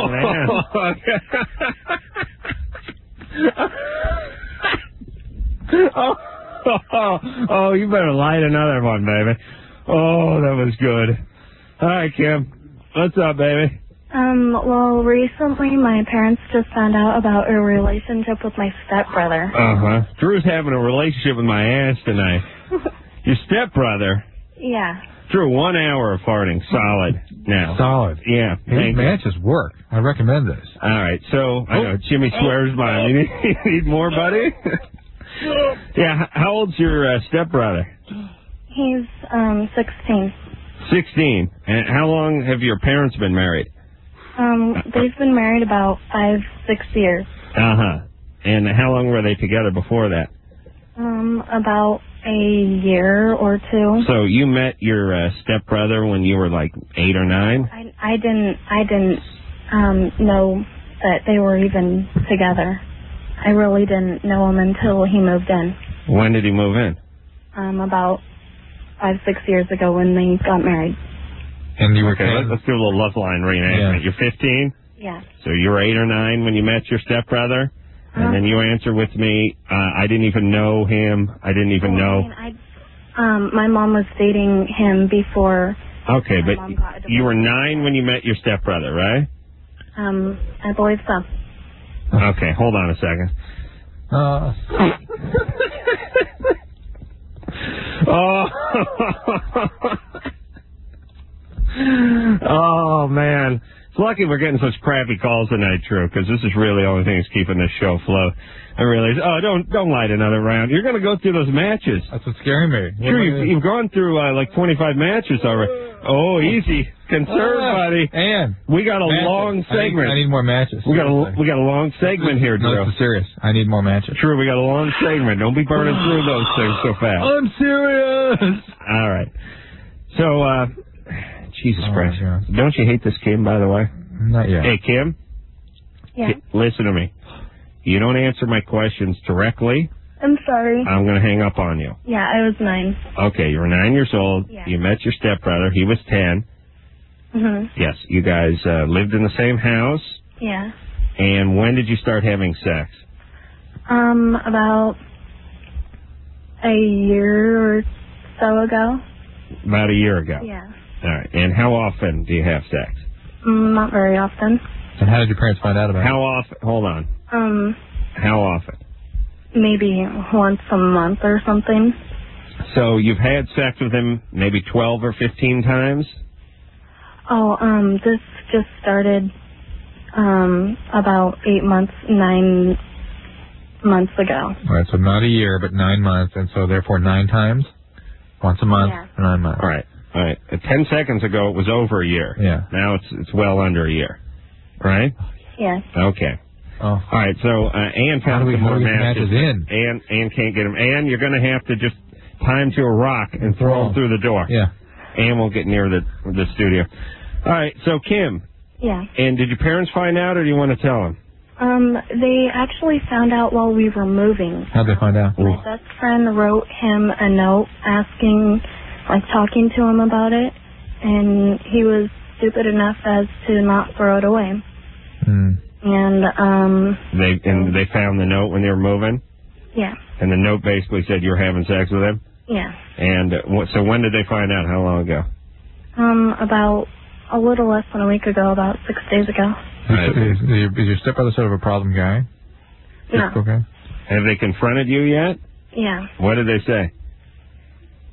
oh, oh, oh, you better light another one, baby. Oh, that was good. All right, Kim. What's up, baby? Um, well, recently my parents just found out about a relationship with my stepbrother. Uh-huh. Drew's having a relationship with my ass tonight. Your stepbrother? Yeah. Drew, one hour of farting. Solid now. Solid. Yeah. These matches work. I recommend this. All right. So, I know, Jimmy swears by him. You need, you need more, buddy? Yeah. How old's your uh, stepbrother? He's, um, sixteen. sixteen. And how long have your parents been married? Um, they've been married about five, six years. Uh-huh. And how long were they together before that? Um, about a year or two. So you met your uh, stepbrother when you were like eight or nine? I, I didn't, I didn't, um, know that they were even together. I really didn't know him until he moved in. When did he move in? Um, about five, six years ago when they got married. And you were okay, let's, let's do a little love line reenactment. Yeah. You're fifteen? Yeah. So you were eight or nine when you met your stepbrother? Uh-huh. And then you answer with me, uh, I didn't even know him. I didn't even well, know. I mean, I, um, my mom was dating him before. Okay, my but mom got a you were nine when you met your stepbrother, right? Um, I believe so. Okay, hold on a second. Uh. oh. Oh, man. It's lucky we're getting such crappy calls tonight, Drew, because this is really the only thing that's keeping this show afloat. I realize, oh, don't don't light another round. You're going to go through those matches. That's what's scaring me. Drew, you've, you've gone through uh, like twenty-five matches already. Oh, easy. Concern, uh, buddy. And we got a matches. long segment. I need, I need more matches. We got a, we got a long segment here, Drew. No, this is serious. I need more matches. Drew, we got a long segment. Don't be burning through those things so fast. I'm serious. All right. So, uh... Jesus oh, Christ. Yeah. Don't you hate this Kim, by the way? Not yet. Hey, Kim? Yeah. K- listen to me. You don't answer my questions directly, I'm sorry. I'm going to hang up on you. Yeah, I was nine. Okay, you were nine years old. Yeah. You met your stepbrother. He was ten. Mhm. Yes. You guys uh, lived in the same house. Yeah. And when did you start having sex? Um, about a year or so ago. About a year ago. Yeah. All right. And how often do you have sex? Mm, not very often. And how did your parents find out about how it? How often? Hold on. Um. How often? Maybe once a month or something. So you've had sex with him maybe twelve or fifteen times? Oh, um, this just started um about eight months, nine months ago. All right, so not a year, but nine months, and so therefore nine times? Once a month, Yeah. for nine months. All right. All right. Uh, Ten seconds ago, it was over a year. Yeah. Now it's it's well under a year. Right? Yeah. Okay. Oh. All right. So uh, Ann How found do we, some how more do we get matches. matches in? Ann, Ann can't get them. Ann, you're going to have to just tie him to a rock and throw Oh. him through the door. Yeah. Ann won't get near the the studio. All right. So Kim. Yeah. And did your parents find out, or do you want to tell them? Um, they actually found out while we were moving. How'd they find out? My best friend wrote him a note asking, like, talking to him about it, and he was stupid enough as to not throw it away. Hmm. And, um... They and they found the note when they were moving? Yeah. And the note basically said you were having sex with him? Yeah. And uh, what, so when did they find out? How long ago? Um, about a little less than a week ago, about six days ago. Right. Is, is, your, is your stepbrother sort of a problem guy? No. Okay. Have they confronted you yet? Yeah. What did they say?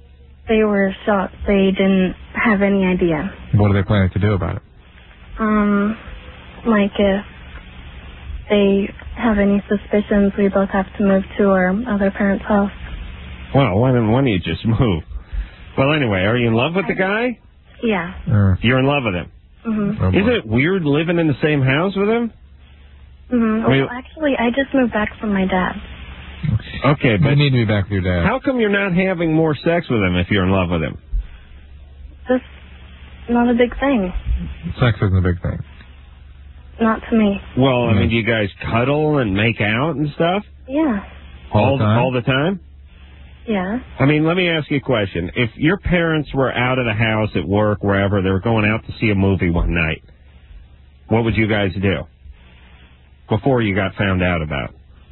they were shocked. They didn't have any idea. What are they planning to do about it? Um, like if they have any suspicions, we both have to move to our other parents' house. Well, why don't, why don't you just move? Well, anyway, are you in love with the guy? Yeah. Uh, You're in love with him. Mhm. Isn't it weird living in the same house with him? Mhm. I mean- Well, actually, I just moved back from my dad. Okay, but you need to be back with your dad. How come you're not having more sex with him if you're in love with him? That's not a big thing. Sex isn't a big thing. Not to me. Well, I mean, do you guys cuddle and make out and stuff? Yeah. All the time? All the time? Yeah. I mean, let me ask you a question. If your parents were out of the house, at work, wherever, they were going out to see a movie one night, what would you guys do before you got found out about?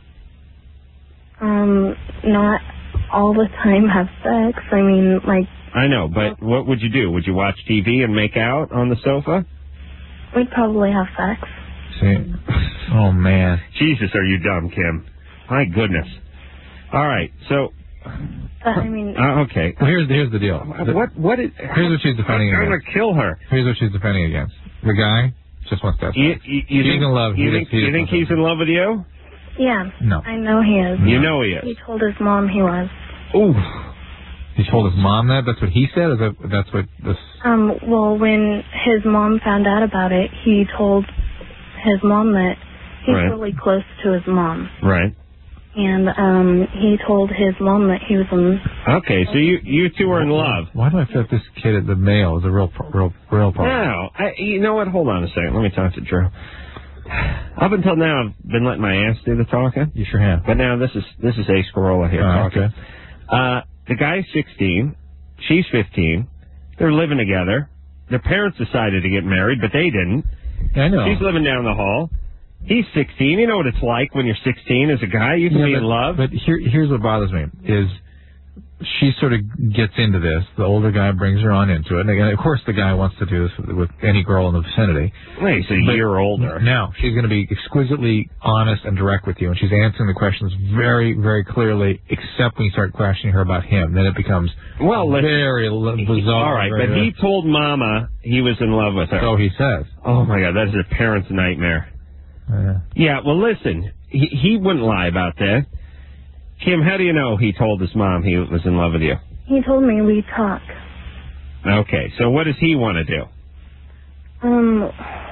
Um, not all the time have sex. I mean, like, I know, but what would you do? Would you watch T V and make out on the sofa? we'd probably have sex. See? Oh, man. Jesus, are you dumb, Kim? My goodness. All right, so... But, I mean... Uh, okay. Well, here's, here's the deal. What, what is... Here's what she's defending I'm against. going to kill her. Here's what she's defending against. The guy just wants that. You, you, you She's think, in love. You He think, just- he you just think wants he's in love with you? Yeah. No. I know he is. You know he is. He told his mom he was. Ooh. He told his mom that? That's what he said? Or that, that's what this... Um, well, when his mom found out about it, he told his mom that he's Right. really close to his mom. Right. And um, he told his mom that he was in... Okay, so you you two are in love. Why do I feel like this kid at the mail is a real, pro- real, real problem? No, I, you know what? Hold on a second. Let me talk to Drew. Up until now, I've been letting my ass do the talking. You sure have. But now this is this is Ace Corolla here Oh, talking. okay. Uh, the guy's sixteen. She's fifteen. They're living together. Their parents decided to get married, but they didn't. I know. She's living down the hall. He's sixteen. You know what it's like when you're sixteen as a guy. You can Yeah, be but, in love. But here, here's what bothers me is she sort of gets into this. The older guy brings her on into it. And again, of course, the guy wants to do this with, with any girl in the vicinity. Hey, he's a But year older. Now, she's going to be exquisitely honest and direct with you, and she's answering the questions very, very clearly, except when you start questioning her about him. Then it becomes Well, listen, very l- bizarre. All right, very, but he told Mama he was in love with her. So he says. Oh, my God, that is a parent's nightmare. Uh, Yeah, well, listen, he, he wouldn't lie about that. Kim, how do you know he told his mom he was in love with you? He told me we talk. Okay, so what does he want to do? Um,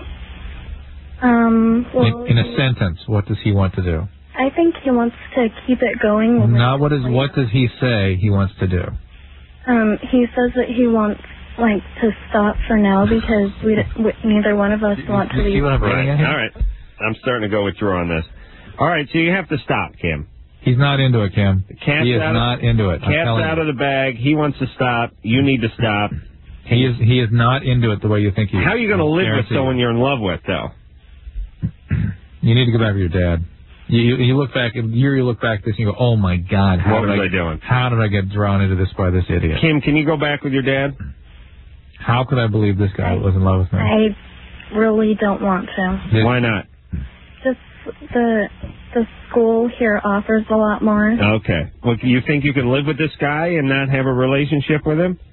um, well, in, in a sentence, what does he want to do? I think he wants to keep it going. With Not what is. What does he say he wants to do? Um, he says that he wants, like, to stop for now because we, d- we neither one of us want to leave. Right. All right. I'm starting to go with Drew on this. All right, so you have to stop, Kim. He's not into it, Kim. Cat's he is out of, not into it. I'm Cat's telling out you. of the bag. He wants to stop. You need to stop. He is. He is not into it the way you think he is. How are you going to live with Guarantee someone you. you're in love with, though? You need to go back with your dad. You, you, you look back, you, you look back at this and you go, oh my God. How What did was I, I doing? How did I get drawn into this by this idiot? Kim, can you go back with your dad? How could I believe this guy was in love with me? I really don't want to. Why not? Just the the school here offers a lot more. Okay. Well, you think you can live with this guy and not have a relationship with him?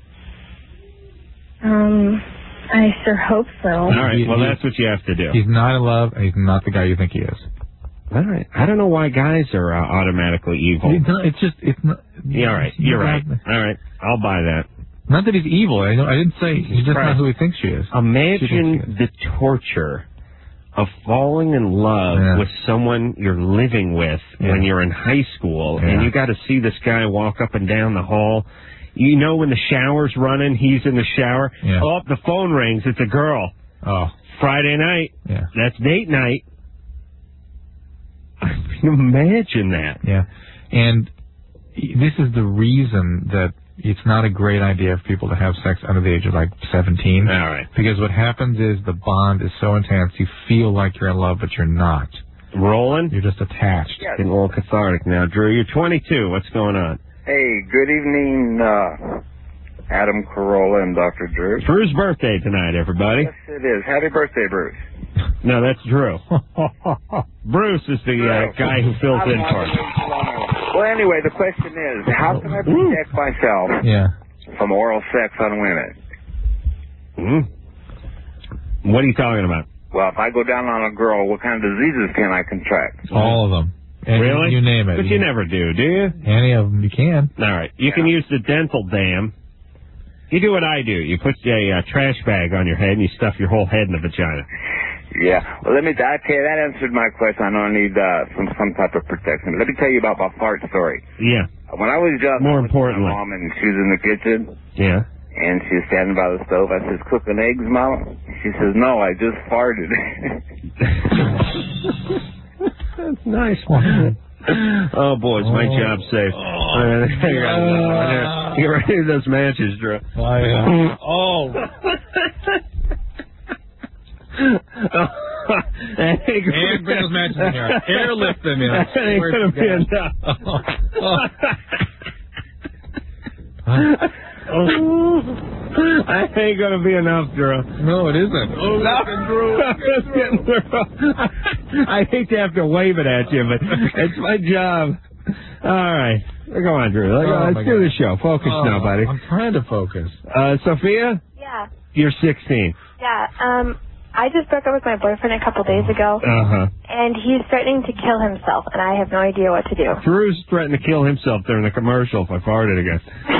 Um, I sure hope so. All right. He- Well, he- that's what you have to do. He's not in love, and he's not the guy you think he is. All right. I don't know why guys are uh, automatically evil. It's, not, it's just, it's not. Yeah, all right. You're right. All right. I'll buy that. Not that he's evil. I, know, I didn't say he's just not who he thinks she is. Imagine the torture of falling in love Yeah. with someone you're living with Yeah. when you're in high school, Yeah. and you got to see this guy walk up and down the hall. You know when the shower's running, he's in the shower. Yeah. Oh, the phone rings. It's a girl. Oh. Friday night. Yeah. That's date night. I mean, imagine that. Yeah. And this is the reason that it's not a great idea for people to have sex under the age of like seventeen. All right. Because what happens is the bond is so intense, you feel like you're in love, but you're not. Rolling? You're just attached. Getting a little cathartic now. Drew, you're twenty-two. What's going on? Hey, good evening, uh, Adam Carolla and Doctor Drew. Drew's birthday tonight, everybody. Yes, it is. Happy birthday, Bruce. No, that's Drew. Bruce is the uh, guy who fills in for him. Well, anyway, the question is, how can I protect myself Yeah. from oral sex on women. Hmm? What are you talking about? Well, if I go down on a girl, what kind of diseases can I contract? All of them. Any, Really? You name it. But you never do, do you? Any of them you can. All right. You can use the dental dam. You do what I do. You put a uh, trash bag on your head and you stuff your whole head in the vagina. Yeah. Well, let me I tell you, that answered my question. I know I need uh, some some type of protection. Let me tell you about my fart story. Yeah. When I was young, More I was with importantly. my mom, and she was in the kitchen, Yeah. and she was standing by the stove. I says, "Cooking eggs, Mama?" She says, "No, I just farted." That's nice. Oh, boys, my job's safe. Uh, Get ready to those matches, Drew. Oh, yeah. Oh. And bring those matches in here. Airlift them in. That ain't Swear gonna to be God. enough. I ain't gonna be enough, Drew. No, it isn't. Oh, No. Drew. I hate to have to wave it at you, but it's my job. All right. Go on, Drew. Let's, Oh, let's my do God. the show. Focus Oh, now, buddy. I'm trying to focus. Uh, Sophia, Yeah. you're sixteen. Yeah. Um, I just broke up with my boyfriend a couple days ago, Uh-huh. and he's threatening to kill himself, and I have no idea what to do. Drew's threatened to kill himself during the commercial if I farted again.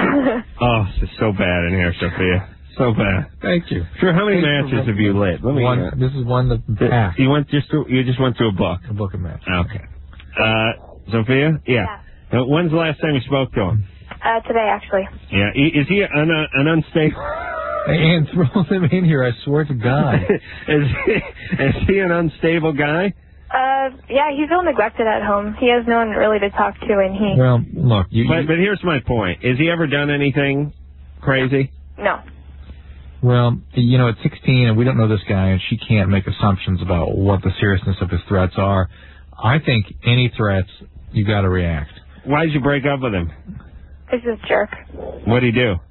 Oh, this is so bad in here, Sophia. So bad. Thank you. Drew, how many Thanks for matches have you lit? Let me. One, uh, this is one that passed. You went just through, you just went through a book. A book of matches. Okay. Uh, Sophia? Yeah. Uh, when's the last time you spoke to him? Uh, today, actually. Yeah. I- Is he an, uh, an unstable? And throw them in here, I swear to God. is, he, is he an unstable guy? Uh, yeah, he's real neglected at home. He has no one really to talk to, and he... Well, look, you... But, but here's my point. Has he ever done anything crazy? No. Well, you know, at sixteen, and we don't know this guy, and she can't make assumptions about what the seriousness of his threats are. I think any threats, you got to react. Why did you break up with him? He's this jerk. What'd he do?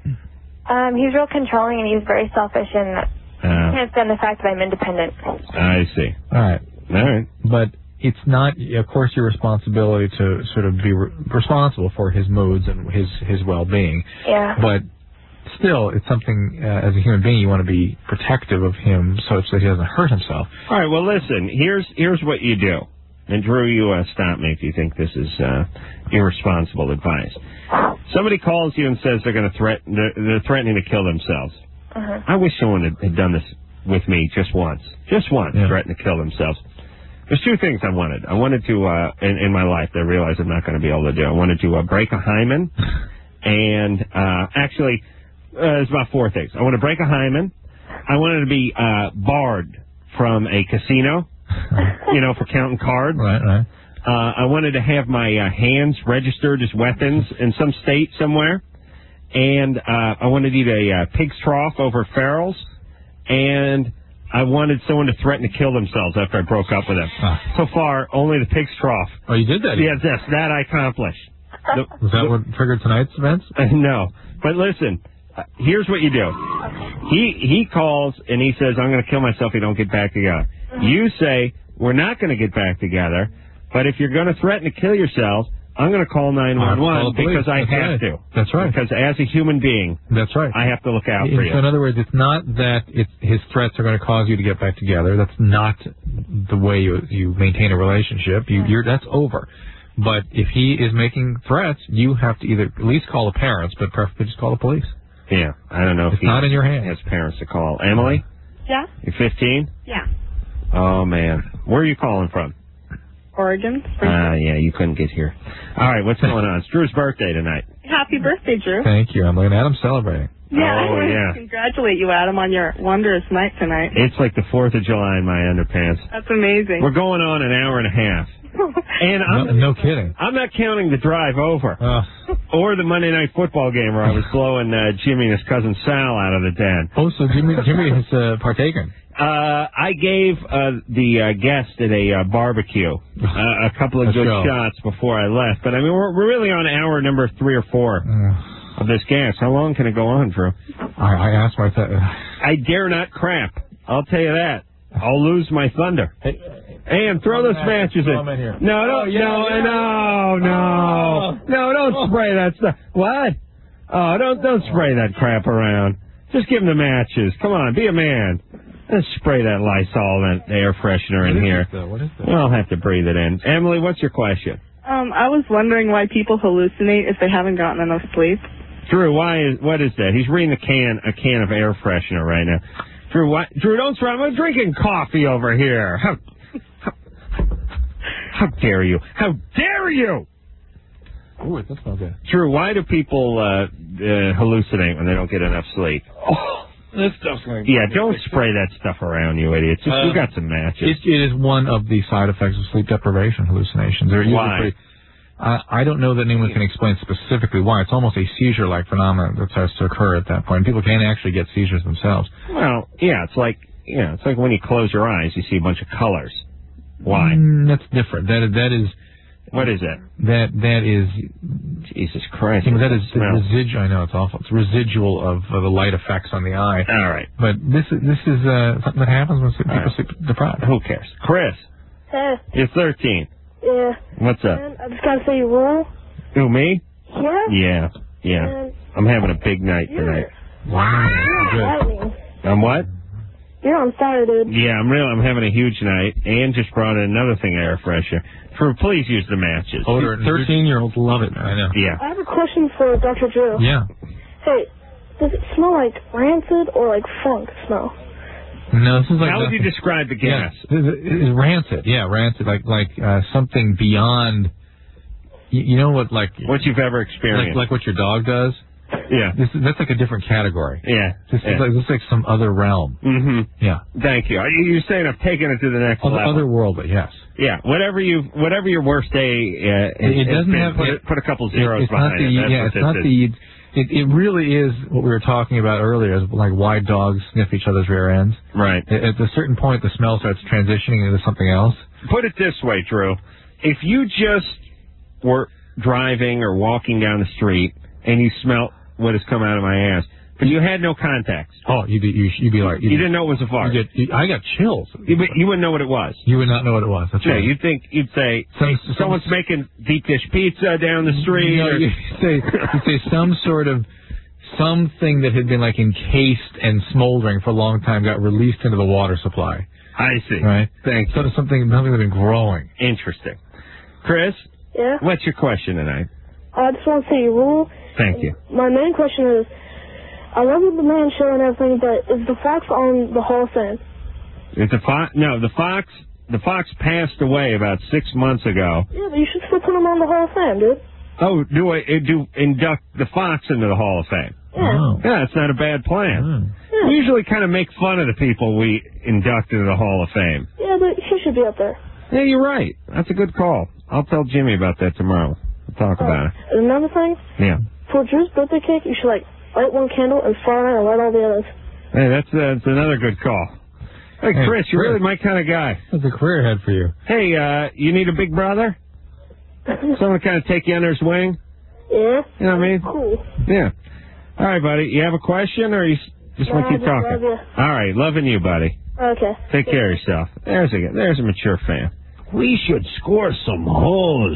Um, he's real controlling, and he's very selfish, and Uh, can't stand the fact that I'm independent. I see. All right. All right. But it's not, of course, your responsibility to sort of be re- responsible for his moods and his, his well-being. Yeah. But still, it's something, uh, as a human being, you want to be protective of him such that he doesn't hurt himself. All right, well, listen, here's here's what you do. And, Drew, you uh, stop me if you think this is uh, irresponsible advice. Somebody calls you and says they're going to threaten, they're, they're threatening to kill themselves. Uh-huh. I wish someone had, had done this with me just once. Just once, Yeah. threaten to kill themselves. There's two things I wanted. I wanted to, uh, in, in my life, that I realize I'm not going to be able to do. I wanted to uh, break a hymen, and uh, actually, uh, there's about four things. I want to break a hymen. I wanted to be uh, barred from a casino, you know, for counting cards. Right, right. Uh, I wanted to have my uh, hands registered as weapons in some state somewhere. And uh, I wanted to eat a uh, pig's trough over Farrell's. And I wanted someone to threaten to kill themselves after I broke up with them. Huh. So far, only the pig's trough. Oh, you did that? Yes, yes, that I accomplished. The, Was that what triggered tonight's events? Uh, no. But listen, uh, here's what you do. He he calls and he says, I'm going to kill myself if we don't get back together. You say, we're not going to get back together, but if you're going to threaten to kill yourself, I'm going to call nine one Call one the police. because I That's have right. to. That's right. Because as a human being, That's right. I have to look out for So you. in other words, it's not that it's, his threats are going to cause you to get back together. That's not the way you you maintain a relationship. You, you're that's over. But if he is making threats, you have to either at least call the parents, but preferably just call the police. Yeah, I don't know if It's he not in your hands. has parents to call. Emily, Yeah? you're fifteen? Yeah. Oh, man. Where are you calling from? Oregon. Ah, yeah, you couldn't get here. All right, what's going on? It's Drew's birthday tonight. Happy birthday, Drew. Thank you, Emily. And Adam's celebrating. Yeah, I Oh, want yeah. to congratulate you, Adam, on your wondrous night tonight. It's like the fourth of July in my underpants. That's amazing. We're going on an hour and a half. And I'm, No, no kidding. I'm not counting the drive over. Uh, Or the Monday night football game where I was blowing uh, Jimmy and his cousin Sal out of the den. oh, so Jimmy, Jimmy has uh, partaken. Uh, I gave uh, the uh, guest at a uh, barbecue uh, a couple of Let's good go. shots before I left. But I mean, we're, we're really on hour number three or four Uh, of this gas. How long can it go on, Drew? I, I asked my... Th- I dare not crap. I'll tell you that. I'll lose my thunder. hey, And throw those matches Throw 'em in in. here. No, Oh, don't, yeah, no, yeah. no, no, no, don't Oh. spray that stuff. What? Oh, don't don't spray that crap around. Just give him the matches. Come on, be a man. Let's spray that Lysol and air freshener in here. What is that? We'll have to breathe it in. Emily, what's your question? Um, I was wondering why people hallucinate if they haven't gotten enough sleep. Drew, why is what is that? He's reading a can a can of air freshener right now. Drew, what? Drew, don't spray. I'm drinking coffee over here. How, how, how dare you? How dare you? Ooh, that smells good. Drew, why do people uh, uh, hallucinate when they don't get enough sleep? Oh, this stuff's going. Yeah, don't spray that stuff around, you idiots. Just, Uh, we got some matches. It, it is one of the side effects of sleep deprivation, hallucinations. They're usually Why? pretty- I, I don't know that anyone can explain specifically why. It's almost a seizure-like phenomenon that starts to occur at that point. People can actually get seizures themselves. Well, yeah, it's like yeah, it's like when you close your eyes, you see a bunch of colors. Why? Mm, that's different. That that is. What is it? That that is. Jesus Christ! You know, that is the Smell. residual. I know it's awful. It's residual of uh, the light effects on the eye. All right, but this is this is uh, something that happens when people right. sleep deprived. Who cares? Chris, Hey, you're thirteen. yeah. What's up? Man, I just gotta say you rule. Who, me? Yeah? Yeah, yeah. Man, I'm having a big night tonight. Wow. you're on fire, dude. I'm what? You're on fire, dude. Yeah, I'm real. I'm having a huge night. Ann just brought in another thing, air freshener. For please use the matches. Older thirteen-year-olds love it. I know. Yeah. I have a question for Doctor Drew. Yeah. Hey, does it smell like rancid or like funk smell? No, this is like. How would nothing. you describe the gas? Yeah, it is rancid. Yeah, rancid. Like like uh, something beyond. You, you know what? Like what you've ever like, experienced. like what your dog does. Yeah. This is, that's like a different category. Yeah. This yeah. is like this is like some other realm. Mm-hmm. Yeah. Thank you. Are you- You're saying I've taken it to the next Other, level. otherworldly, yes. Yeah. Whatever you, whatever your worst day. Uh, It, it has doesn't been, have put, it, it, put a couple zeros it's behind not the, it. That's Yeah, what it's this not is. the. It, it really is what we were talking about earlier, is like why dogs sniff each other's rear ends. Right. At, at a certain point, the smell starts transitioning into something else. Put it this way, Drew. If you just were driving or walking down the street and you smelt what has come out of my ass, but you had no contacts. Oh, you'd be you, you'd be like You didn't know it was a fart. You get, you, I got chills. You, you wouldn't know what it was. You would not know what it was. That's Yeah, right. you'd think you'd say Some- hey, some- someone's making deep dish pizza down the street. No, or- you say you say some sort of something that had been like encased and smoldering for a long time got released into the water supply. I see. Right. Thanks. So there's something something that's been growing. Interesting. Chris, Yeah? what's your question tonight? I just want to say you rule. Thank you. My main question is, I love the Man Show and everything, but is the Fox on the Hall of Fame? Is the fox? No, the fox. The fox passed away about six months ago. Yeah, but you should still put him on the Hall of Fame, dude. Oh, do I do induct the fox into the Hall of Fame? Yeah. Oh. Yeah, it's not a bad plan. Yeah. We usually kind of make fun of the people we induct into the Hall of Fame. Yeah, but he should be up there. Yeah, you're right. That's a good call. I'll tell Jimmy about that tomorrow. We'll talk about it. And another thing, Yeah. for Drew's birthday cake, you should, like, light one candle and fire it and light all the others. Hey, that's uh, that's another good call. Hey, Hey, Chris, you're Chris. really my kind of guy. That's a career ahead for you. Hey, uh, you need a big brother? Someone to kind of take you under his wing? Yeah? You know what I mean? Cool. Yeah. All right, buddy. You have a question, or you s- just want Nah, to keep just talking? love you. All right, loving you, buddy. Okay. Take care of yourself. There's a there's a mature fan. We should score some hoes.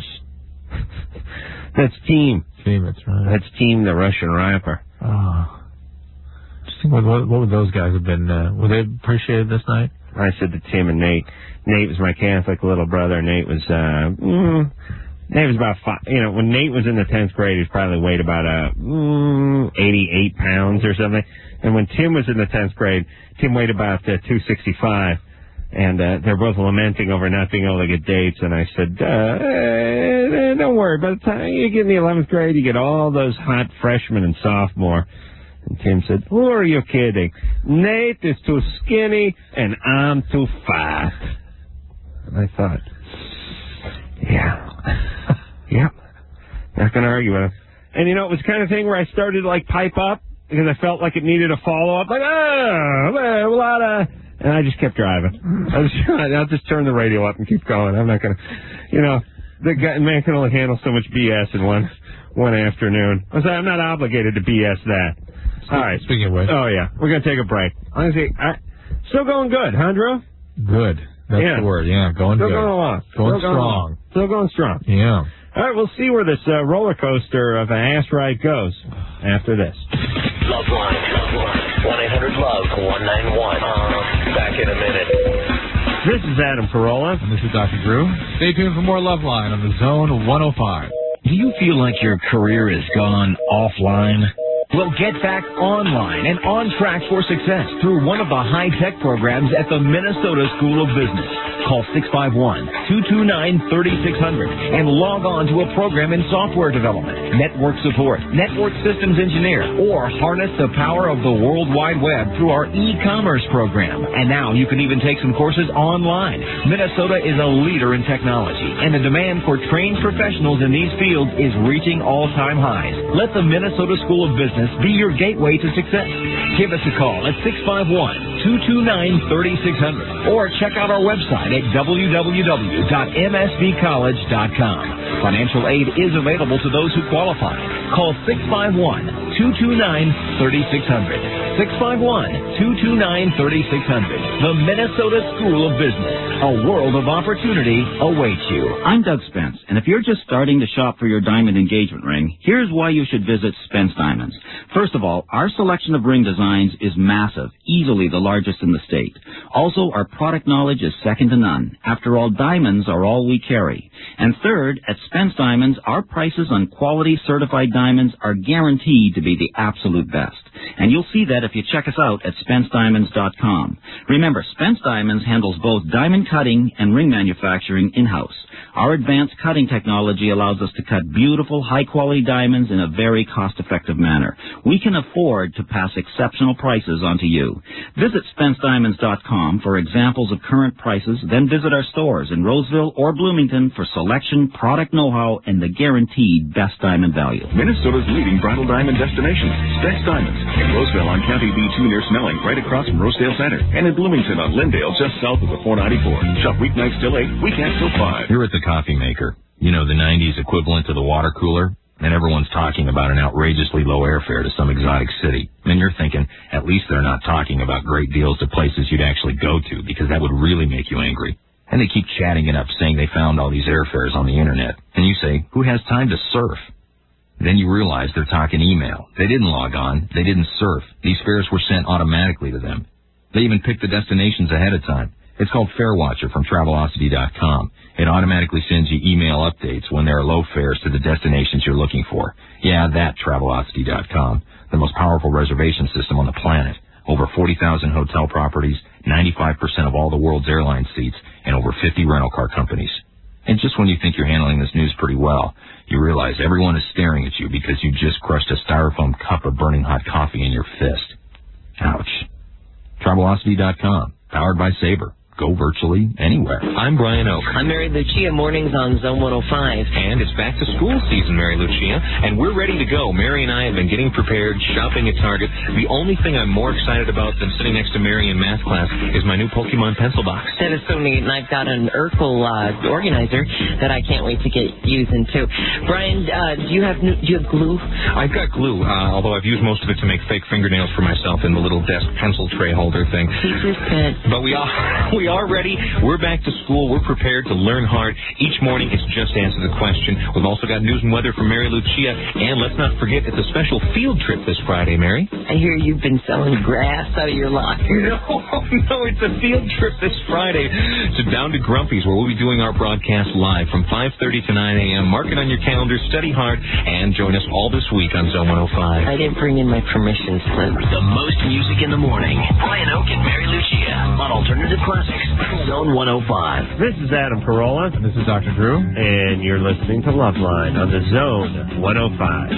That's Team. Team, that's right. That's Team, the Russian rapper. Oh. Just think what, what, what would those guys have been? Uh, would they have appreciated this night? I said to Tim and Nate. Nate was my Catholic little brother. Nate was, uh, mm, Nate was about five. You know, when Nate was in the tenth grade, he was probably weighed about uh, mm, eighty-eight pounds or something. And when Tim was in the tenth grade, Tim weighed about uh, two sixty-five. And uh, they're both lamenting over not being able to get dates. And I said, uh, eh, don't worry. By the time you get in the eleventh grade, you get all those hot freshmen and sophomore. And Tim said, who are you kidding? Nate is too skinny and I'm too fat. And I thought, yeah. Yep. Not going to argue with him. And, you know, it was the kind of thing where I started to, like, pipe up because I felt like it needed a follow-up. Like, oh, a lot of... And I just kept driving. I was trying, I'll just turn the radio up and keep going. I'm not going to, you know, the guy, man can only handle so much B S in one one afternoon. I was like, I'm not obligated to B S that. All right. Speaking of which. Oh, yeah. We're going to take a break. Honestly, I, still going good, huh, Drew? Good. That's Yeah. the word. Yeah, going Still good. going along. Going Still strong. Still going strong. Yeah. All right, we'll see where this uh, roller coaster of an ass ride goes after this. Loveline, Loveline. one eight hundred love one nine one. Uh, back in a minute. This is Adam Carolla. And this is Doctor Drew. Stay tuned for more Loveline on the Zone one oh five. Do you feel like your career has gone offline? Well, get back online and on track for success through one of the high-tech programs at the Minnesota School of Business. Call six five one, two two nine, three six zero zero and log on to a program in software development, network support, network systems engineer, or harness the power of the World Wide Web through our e-commerce program. And now you can even take some courses online. Minnesota is a leader in technology, and the demand for trained professionals in these fields is reaching all-time highs. Let the Minnesota School of Business be your gateway to success. Give us a call at six five one, two two nine, three six zero zero or check out our website at w w w dot m s b college dot com. Financial aid is available to those who qualify. Call six five one, two two nine, three six zero zero. six five one, two two nine, three six zero zero. The Minnesota School of Business. A world of opportunity awaits you. I'm Doug Spence, and if you're just starting to shop for your diamond engagement ring, here's why you should visit Spence Diamonds. First of all, our selection of ring designs is massive, easily the largest in the state. Also, our product knowledge is second to none. After all, diamonds are all we carry. And third, at Spence Diamonds, our prices on quality certified diamonds are guaranteed to be the absolute best. And you'll see that if you check us out at spence diamonds dot com. Remember, Spence Diamonds handles both diamond cutting and ring manufacturing in-house. Our advanced cutting technology allows us to cut beautiful, high-quality diamonds in a very cost-effective manner. We can afford to pass exceptional prices on to you. Visit spence diamonds dot com for examples of current prices, then visit our stores in Roseville or Bloomington for selection, product know-how, and the guaranteed best diamond value. Minnesota's leading bridal diamond destination, Spence Diamonds, in Roseville on County B two near Snelling, right across from Rosedale Center, and in Bloomington on Lindale, just south of the four ninety-four. Shop weeknights till eight, weekends till five. Here at the Coffee Maker, you know, the nineties equivalent to the water cooler, and everyone's talking about an outrageously low airfare to some exotic city. And you're thinking, at least they're not talking about great deals to places you'd actually go to, because that would really make you angry. And they keep chatting it up, saying they found all these airfares on the internet. And you say, who has time to surf? Then you realize they're talking email. They didn't log on. They didn't surf. These fares were sent automatically to them. They even picked the destinations ahead of time. It's called FareWatcher from Travelocity dot com. It automatically sends you email updates when there are low fares to the destinations you're looking for. Yeah, that Travelocity dot com, the most powerful reservation system on the planet. Over forty thousand hotel properties, ninety-five percent of all the world's airline seats, and over fifty rental car companies. And just when you think you're handling this news pretty well, you realize everyone is staring at you because you just crushed a styrofoam cup of burning hot coffee in your fist. Ouch. Travelocity dot com, powered by Sabre. Go virtually anywhere. I'm Brian Oak. I'm Mary Lucia, mornings on Zone one oh five. And it's back to school season, Mary Lucia, and we're ready to go. Mary and I have been getting prepared, shopping at Target. The only thing I'm more excited about than sitting next to Mary in math class is my new Pokemon pencil box. That is so neat, and I've got an Urkel uh, organizer that I can't wait to get using, too. Brian, uh, do you have new, do you have glue? I've got glue, uh, although I've used most of it to make fake fingernails for myself in the little desk pencil tray holder thing. Teacher's pet. But we are, we are ready. We're back to school. We're prepared to learn hard. Each morning, it's just answer the question. We've also got news and weather from Mary Lucia. And let's not forget, it's a special field trip this Friday, Mary. I hear you've been selling grass out of your locker. No, no, it's a field trip this Friday to Down to Grumpy's, where we'll be doing our broadcast live from five thirty to nine a.m. Mark it on your calendar, study hard, and join us all this week on Zone one oh five. I didn't bring in my permission slip. The most music in the morning. Brian Oak and Mary Lucia on Alternative Classics. Zone one oh five. This is Adam Carolla. And this is Doctor Drew. And you're listening to Loveline on the Zone one oh five.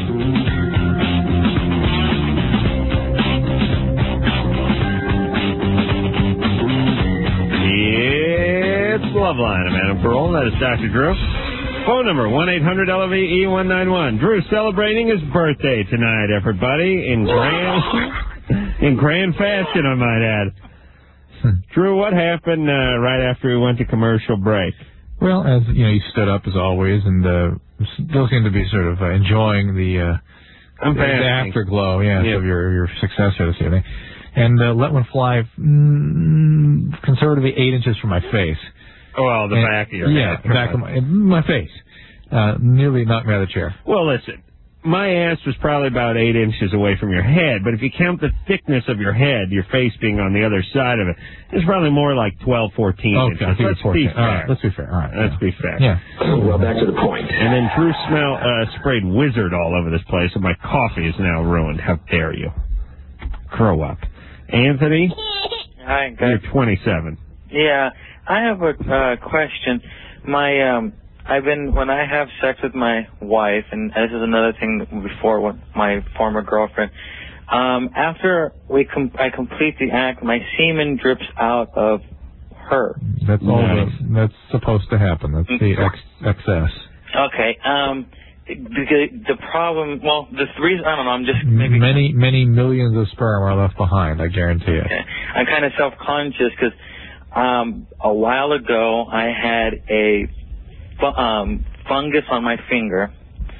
It's Loveline. I'm Adam Carolla. That is Doctor Drew. Phone number, one eight hundred L V E one nine one. Drew celebrating his birthday tonight, everybody, in grand, in grand fashion, I might add. Drew, what happened uh, right after we went to commercial break? Well, as you know, you stood up as always, and uh, still seem to be sort of uh, enjoying the, uh, the, the afterglow, yes, yep. of your your success here this evening, and uh, let one fly mm, conservatively eight inches from my face. Oh, well, the and, back of your yeah, head. the back of my, my face. Uh, nearly knocked me out of the chair. Well, listen. My ass was probably about eight inches away from your head, but if you count the thickness of your head, your face being on the other side of it, it's probably more like twelve, fourteen Okay, I inches. think Let's it's fourteen. be fair. All right, let's be fair. All right, Let's yeah. be fair. Yeah. Well, back to the point. And then Drew smell, uh, sprayed Wizard all over this place, and my coffee is now ruined. How dare you? Grow up. Anthony? Hi, guys. You're twenty-seven. Yeah, I have a uh, question. My, um, I've been, when I have sex with my wife, and this is another thing before with my former girlfriend, um, after we com- I complete the act, my semen drips out of her. That's all. Nice. The, that's supposed to happen. That's the ex- excess. Okay, um, the, the problem, well, the reason, I don't know, I'm just maybe... Many, many millions of sperm are left behind, I guarantee it. Okay. I'm kind of self-conscious because um, a while ago I had a fu- um, fungus on my finger,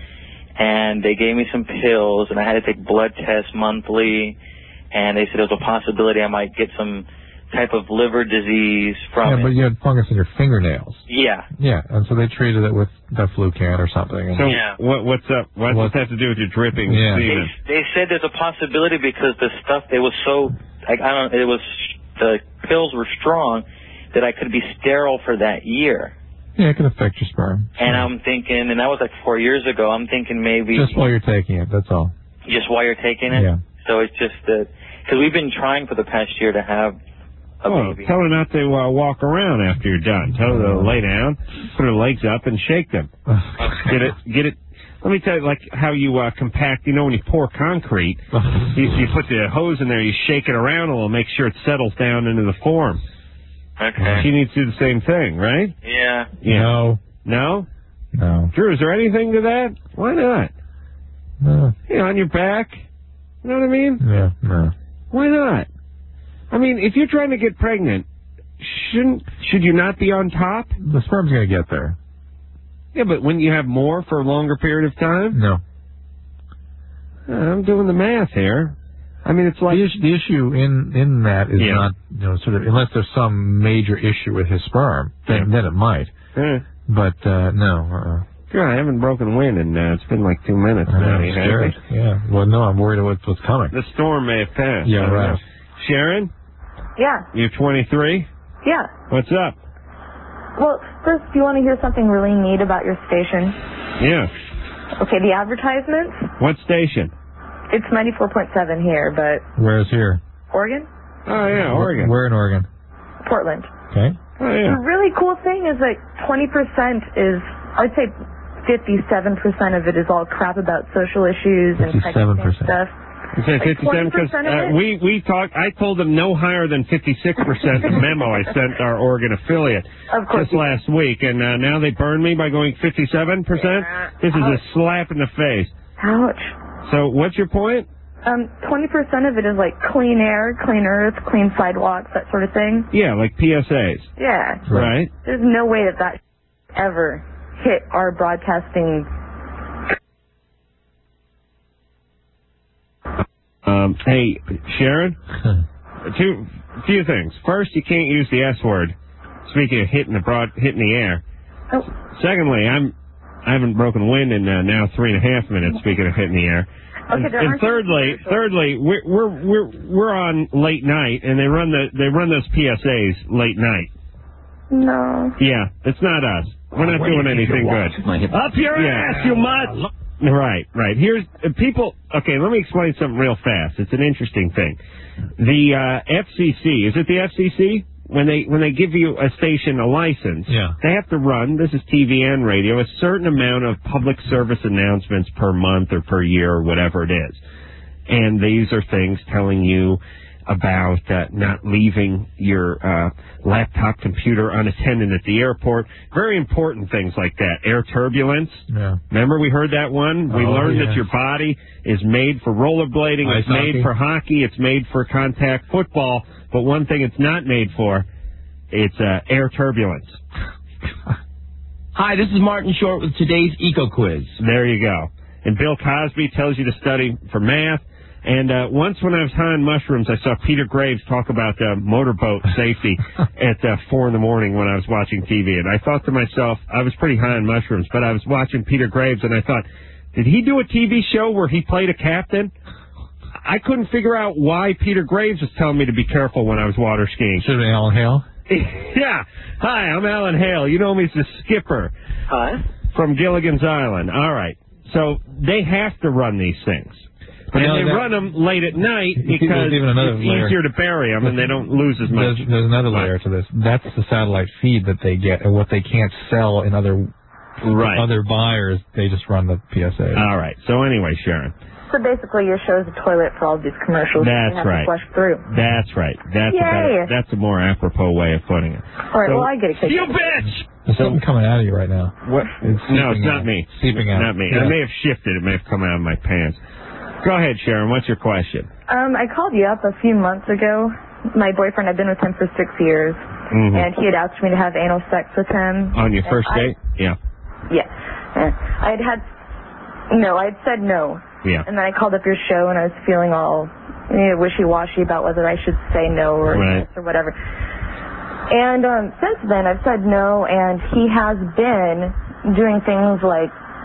and they gave me some pills, and I had to take blood tests monthly, and they said there was a possibility I might get some type of liver disease from Yeah, it. but you had fungus in your fingernails. Yeah. Yeah, and so they treated it with Diflucan or something. And So Yeah. what, what's up? What does that have to do with your dripping Yeah. semen? They, they said there's a possibility because the stuff, it was so, like, I don't, it was, the pills were strong that I could be sterile for that year. Yeah, it can affect your sperm. And I'm thinking, and that was like four years ago, I'm thinking maybe... Just while you're taking it, that's all. Just while you're taking it? Yeah. So it's just that, because we've been trying for the past year to have a Oh, baby. tell her not to uh, walk around after you're done. Tell her to lay down, put her legs up, and shake them. Get it, get it. Let me tell you, like how you uh, compact. You know, when you pour concrete, you, you put the hose in there, you shake it around a little, make sure it settles down into the form. Okay. She needs to do the same thing, right? Yeah. Yeah. No. No? No. Drew, is there anything to that? Why not? No. You know, on your back. You know what I mean? Yeah, no. Why not? I mean, if you're trying to get pregnant, shouldn't should you not be on top? The sperm's going to get there. Yeah, but wouldn't you have more for a longer period of time? No. Uh, I'm doing the math here. I mean, it's like... The issue, the issue in, in that is Yeah. not, you know, sort of, unless there's some major issue with his sperm, then, then it might. Eh. But, uh, no. Uh-uh. God, I haven't broken wind, and uh, it's been like two minutes I know, now. I'm You have scared. me? Yeah. Well, no, I'm worried about what's coming. The storm may have passed. Yeah, I don't right. know. Sharon, Yeah, you're twenty-three? yeah. What's up? Well, first, do you want to hear something really neat about your station? Yeah. Okay, the advertisements, What station? it's ninety-four point seven here, but Where's here? Oregon? Oh, yeah, Oregon. Where in Oregon? Portland. Okay. Oh, yeah. The really cool thing is that twenty percent is, I'd say fifty-seven percent of it is all crap about social issues and fifty-seven texting percent. stuff. You say Like fifty-seven because twenty percent of uh, it? we we talked. I told them no higher than fifty-six percent. The memo I sent our Oregon affiliate Of course just last week, and uh, now they burned me by going fifty-seven percent. This is a slap in the face. Ouch. So what's your point? Um, twenty percent of it is like clean air, clean earth, clean sidewalks, that sort of thing. Yeah, like P S As. Yeah. Right. There's no way that that ever hit our broadcasting. Um, hey, Sharon. Two few things. First, you can't use the S word. Speaking of hitting the broad, hitting the air. Oh. Secondly, I'm I haven't broken wind in uh, now three and a half minutes. Speaking of hitting the air. Okay, and, there and aren't thirdly, any thirdly, we're we're we're we're on late night, and they run the they run those P S As late night. No. Yeah, it's not us. We're not Where doing do you think anything you're good. watching? Up your ass, you mutt! Right, right. Here's uh, people. Okay, let me explain something real fast. It's an interesting thing. The uh, F C C, is it the F C C? When they when they give you a station a license, Yeah. they have to run. This is T V and radio. A certain amount of public service announcements per month or per year or whatever it is, and these are things telling you about uh, not leaving your uh, laptop computer unattended at the airport. Very important things like that. Air turbulence. Yeah. Remember we heard that one? We Oh, learned yeah. that your body is made for rollerblading. Ice It's made hockey. for hockey. It's made for contact football. But one thing it's not made for, it's uh, air turbulence. Hi, this is Martin Short with today's Eco Quiz. There you go. And Bill Cosby tells you to study for math. And uh, once when I was high on mushrooms, I saw Peter Graves talk about uh, motorboat safety at uh, four in the morning when I was watching T V. And I thought to myself, I was pretty high on mushrooms, but I was watching Peter Graves, and I thought, did he do a T V show where he played a captain? I couldn't figure out why Peter Graves was telling me to be careful when I was water skiing. Should have been Alan Hale. Yeah. Hi, I'm Alan Hale. You know me as the skipper. Hi. From Gilligan's Island. All right. So they have to run these things. But and no, they that- run them late at night because even another it's layer. easier to bury them and they don't lose as much. There's, there's another layer to this. That's the satellite feed that they get, and what they can't sell in other right. other buyers, they just run the P S A. All right. So anyway, Sharon. So basically, your show's a toilet for all these commercials. That's you have right. To flush through. That's right. That's a, Yay. better, that's a more apropos way of putting it. All right. So- well, I get a kick. You bitch! There's something coming out of you right now. What? It's No, seeping it's not out. me. Seeping out. Not me. Yeah. It may have shifted. It may have come out of my pants. Go ahead, Sharon. What's your question? Um, I called you up a few months ago. My boyfriend, I've been with him for six years, Mhm. and he had asked me to have anal sex with him. On your And first I- date? Yeah. Yeah. Uh, I had had, no, I had said no. Yeah. And then I called up your show, and I was feeling all you know, wishy-washy about whether I should say no or Right. yes or whatever. And um, since then, I've said no, and he has been doing things like,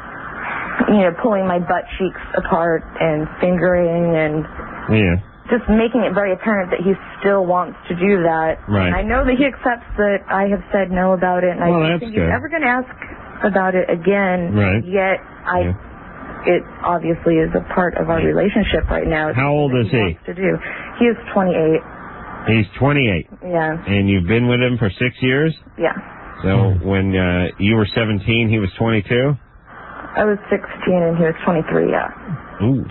you know, pulling my butt cheeks apart and fingering and Yeah. just making it very apparent that he still wants to do that. Right. And I know that he accepts that I have said no about it, and Well, I don't that's think good. he's ever going to ask about it again. Right. Yet, I, it obviously is a part of our relationship right now. It's How old something is he? wants To do. He is twenty-eight. He's twenty-eight. Yeah. And you've been with him for six years? Yeah. So when uh, you were seventeen, he was twenty-two? I was sixteen and he was twenty-three. Yeah. Ooh.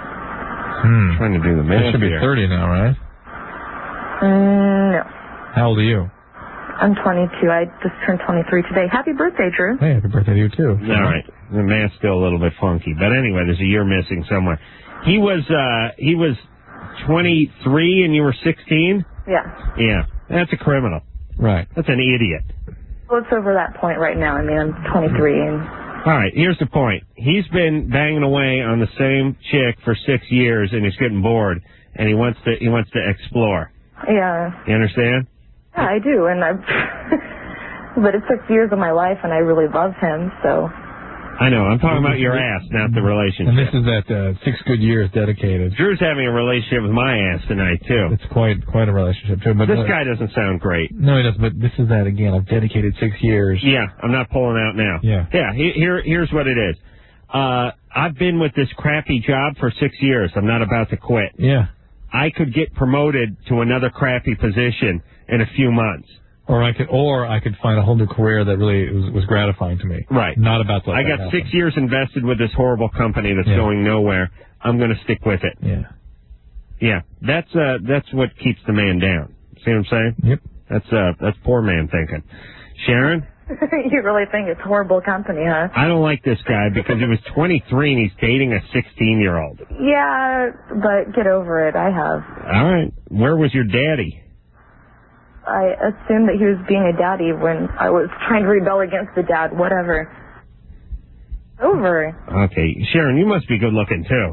Hmm. Trying to do the math You should be here. thirty now, right? Mm, no. How old are you? I'm twenty-two. I just turned twenty-three today. Happy birthday, Drew. Hey, happy birthday to you, too. All right. The math's still a little bit funky. But anyway, there's a year missing somewhere. He was uh, he was twenty-three and you were sixteen? Yeah. Yeah. That's a criminal. Right. That's an idiot. Well, it's over that point right now. I mean, I'm twenty-three and All right, here's the point. He's been banging away on the same chick for six years and he's getting bored and he wants to he wants to explore. yeah. You understand? Yeah, I do, and I. But it's six years of my life, and I really love him. So. I know. I'm talking about your ass, not the relationship. And this is that uh, six good years dedicated. Drew's having a relationship with my ass tonight too. It's quite quite a relationship too. But This uh, guy doesn't sound great. No, he doesn't. But this is that again. I've dedicated six years. Yeah, I'm not pulling out now. Yeah. Yeah. he- Here, here's what it is. Uh, I've been with this crappy job for six years. I'm not about to quit. Yeah. I could get promoted to another crappy position in a few months. Or I could, or I could find a whole new career that really was, was gratifying to me. Right. Not about to let I that got happen. six years invested with this horrible company that's Yeah. going nowhere. I'm going to stick with it. Yeah. Yeah. That's uh, that's what keeps the man down. See what I'm saying? Yep. That's uh, that's poor man thinking. Sharon, You really think it's horrible company, huh? I don't like this guy because he was twenty-three and he's dating a sixteen-year-old. Yeah, but get over it. I have. All right. Where was your daddy? I assumed that he was being a daddy when I was trying to rebel against the dad. Whatever. Over. Okay, Sharon, you must be good looking too.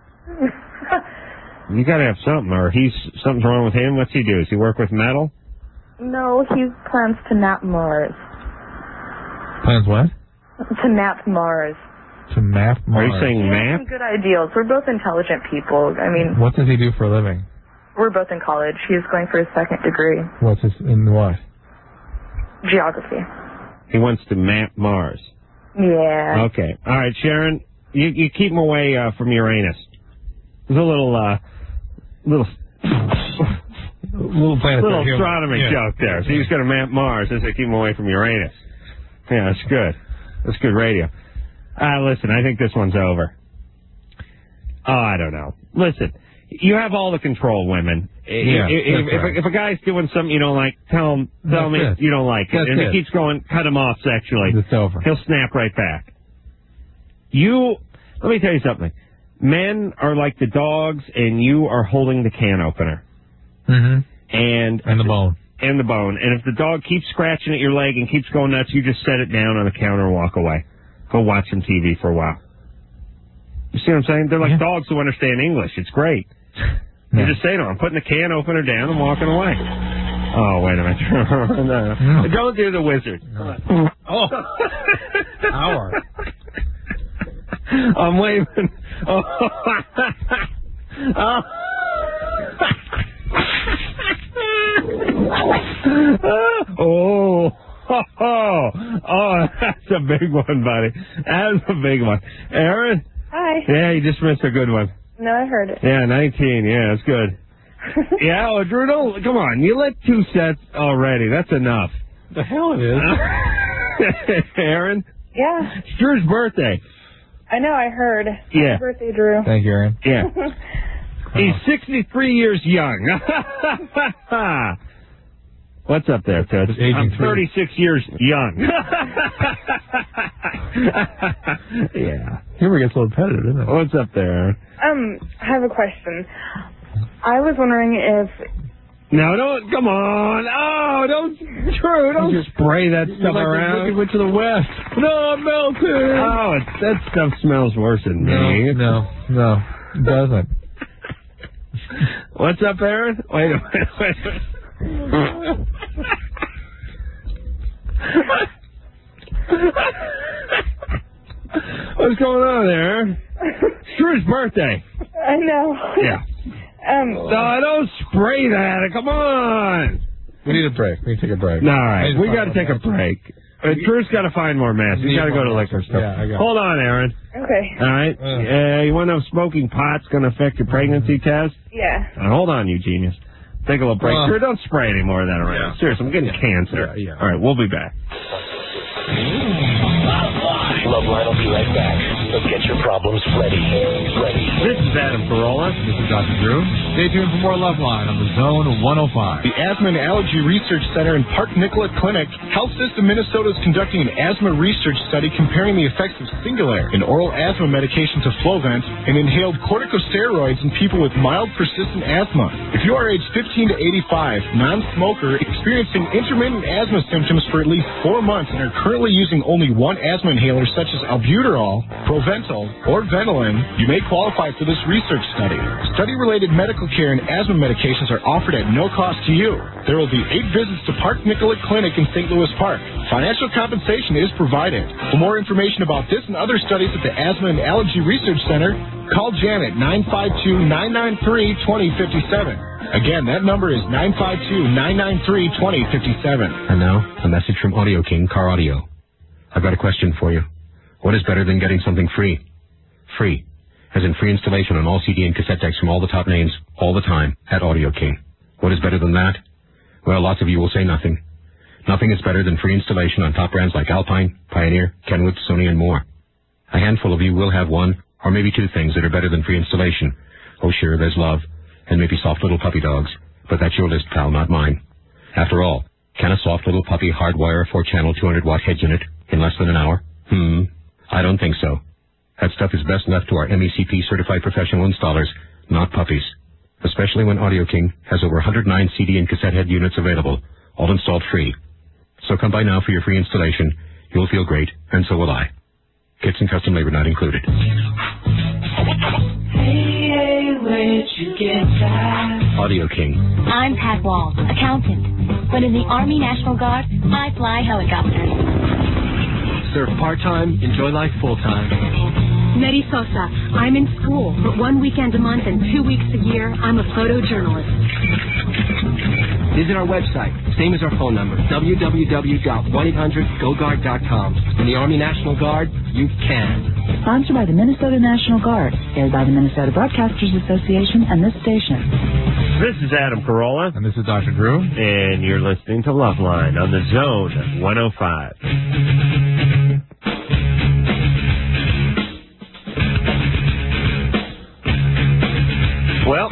You got to have something, or he's something's wrong with him. What's he do? Does he work with metal? No, he plans to nap Mars. Plans what? To nap Mars. To map Are Mars. you saying He has map? some good ideals. We're both intelligent people. I mean, What does he do for a living? we're both in college. He's going for his second degree, What's his in what? geography. He wants to map Mars. Yeah. Okay. All right, Sharon, you, you keep him away uh, from Uranus. There's a little, uh, little, Little planet. little human. astronomy Yeah. joke there. So he's going to map Mars as they keep him away from Uranus. Yeah, that's good. That's good radio. Uh, listen, I think this one's over. Oh, I don't know. Listen, you have all the control, women. Yeah, if, if, that's if, right. if a guy's doing something you don't like, tell him, tell That's me it. you don't like it. That's and if it. he keeps going, cut him off sexually. It's over. He'll snap right back. You, let me tell you something. Men are like the dogs, and you are holding the can opener. Mm-hmm. And And the bone. and the bone. And if the dog keeps scratching at your leg and keeps going nuts, you just set it down on the counter and walk away. Go watch some T V for a while. You see what I'm saying? They're like dogs who understand English. It's great. You Yeah. just say to them, I'm putting the can opener down and walking away. Oh, wait a minute. no. No. Don't do the wizard. No. Oh. Hour. I'm waving. Oh. oh. oh. Oh. Oh, that's a big one, buddy. That's a big one. Aaron? Hi. Yeah, you just missed a good one. No, I heard it. Yeah, nineteen. Yeah, that's good. yeah, oh, Drew, don't, come on. You let two sets already. That's enough. The hell it is. Aaron? Yeah. It's Drew's birthday. I know, I heard. Yeah. Happy birthday, Drew. Thank you, Aaron. Yeah. He's sixty-three years young. What's up there, Ted? I'm thirty-six years young. yeah. Here we get so repetitive, isn't it? What's up there? Um, I have a question. I was wondering if... No, don't, come on. Oh, don't, Drew, don't You're, spray that stuff like around. Went to the west. No, I'm melting. Oh, it, that stuff smells worse than me. No, no, no, it doesn't. What's up, Aaron? Wait a minute, wait a minute. What's going on there? It's Drew's birthday. I know. Yeah. Um, no, don't spray that. Come on. We need a break. We need to take a break. All right. We got to take a break. Uh, Drew's got to find more masks. He's got to go to liquor store. Yeah, I got Hold on, Aaron. Okay. All right. Uh, uh, you want to know if smoking pot's going to affect your pregnancy test? Yeah. Uh, hold on, you genius. Take a little break. Uh, Drew, don't spray any more of that around. Yeah. Seriously, I'm getting cancer. Yeah, yeah. All right, we'll be back. Loveline will be right back. So get your problems ready. Ready. This is Adam Carolla. This is Doctor Drew. Stay tuned for more Loveline on the Zone one oh five. The Asthma and Allergy Research Center in Park Nicollet Clinic, Health System Minnesota is conducting an asthma research study comparing the effects of Singulair, an oral asthma medication to Flovent, and inhaled corticosteroids in people with mild persistent asthma. If you are age fifteen to eighty-five, non-smoker, experiencing intermittent asthma symptoms for at least four months and are currently using only one asthma inhaler such as albuterol, Proventil, or Ventolin, you may qualify for this research study. Study-related medical care and asthma medications are offered at no cost to you. There will be eight visits to Park Nicollet Clinic in Saint Louis Park. Financial compensation is provided. For more information about this and other studies at the Asthma and Allergy Research Center, call Janet nine five two, nine nine three, two zero five seven. Again, that number is nine five two, nine nine three, two zero five seven. And now, a message from Audio King Car Audio. I've got a question for you. What is better than getting something free? Free. As in free installation on all C D and cassette decks from all the top names, all the time, at Audio King. What is better than that? Well, lots of you will say nothing. Nothing is better than free installation on top brands like Alpine, Pioneer, Kenwood, Sony, and more. A handful of you will have one, or maybe two things that are better than free installation. Oh, sure, there's love, and maybe soft little puppy dogs. But that's your list, pal, not mine. After all, can a soft little puppy hardwire a four-channel two hundred watt head unit in less than an hour? Hmm, I don't think so. That stuff is best left to our M E C P certified professional installers, not puppies. Especially when Audio King has over one hundred nine C D and cassette head units available, all installed free. So come by now for your free installation. You'll feel great, and so will I. Kits and custom labor not included. Hey, hey, where'd you get that? Audio King. I'm Pat Wall, accountant. But in the Army National Guard, I fly helicopters. Serve part-time, enjoy life full-time. Mary Sosa. I'm in school, but one weekend a month and two weeks a year, I'm a photojournalist. Visit our website, same as our phone number, w w w dot one eight hundred go guard dot com. In the Army National Guard, you can. Sponsored by the Minnesota National Guard, aired by the Minnesota Broadcasters Association and this station. This is Adam Carolla. And this is Doctor Drew. And you're listening to Loveline on the Zone one oh five. Well,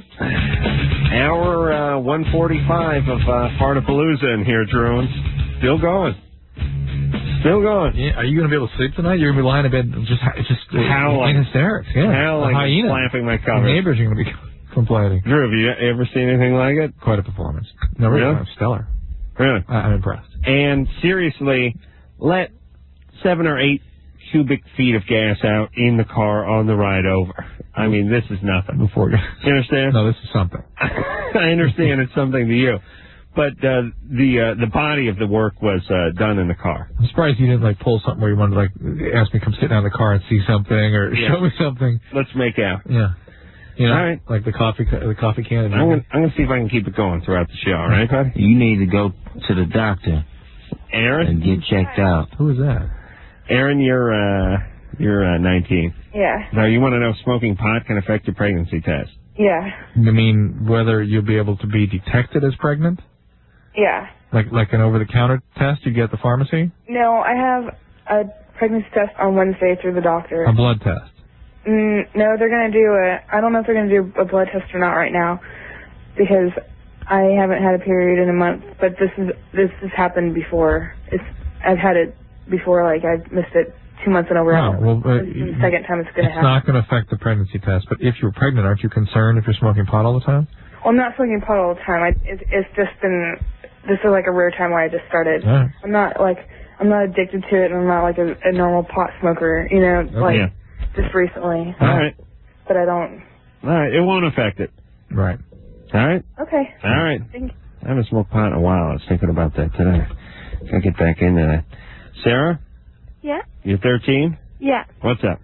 hour uh, one forty-five of uh, Fartapalooza in here, Drew. Still going. Still going. Yeah, are you going to be able to sleep tonight? You're going to be lying in bed just just howling. in hysterics. Yeah, howling, hyena. slapping my The covers. neighbors are going to be complaining. Drew, have you ever seen anything like it? Quite a performance. No, really? Yeah? Stellar. Really? I- I'm impressed. And seriously, let seven or eight cubic feet of gas out in the car on the ride over. I mean, this is nothing. Before you, you understand? No, this is something. I understand it's something to you, but uh, the uh, the body of the work was uh, done in the car. I'm surprised you didn't like pull something where you wanted to like ask me to come sit down in the car and see something or Yeah. show me something. Let's make out. Yeah. You know, All right. like the coffee, ca- the coffee can. I'm gonna, I'm gonna see if I can keep it going throughout the show. All right, buddy? You need to go to the doctor. Aaron? And get checked out. Who is that? Aaron, you're uh, you're uh, nineteen. Yeah. Now you want to know if smoking pot can affect your pregnancy test? Yeah. You mean whether you'll be able to be detected as pregnant? Yeah. Like like an over-the-counter test you get at the pharmacy? No, I have a pregnancy test on Wednesday through the doctor. A blood test? Mm, no, they're going to do a, I don't know if they're going to do a blood test or not right now because I haven't had a period in a month, but this is, this has happened before. It's, I've had it before, like I've missed it two months in a row. No, well, uh, This is the second time it's going to It's happen. not going to affect the pregnancy test, but if you're pregnant, aren't you concerned if you're smoking pot all the time? Well, I'm not smoking pot all the time. I, it, it's just been, this is like a rare time where I just started. All right. I'm not like, I'm not addicted to it, and I'm not like a, a normal pot smoker, you know, like yeah. just recently. All right. But I don't. All right. It won't affect it. Right. All right. Okay. All right. Thank you. I haven't smoked pot in a while. I was thinking about that today. Gotta get back into that. Sarah, Yeah? you're thirteen? Yeah. What's up?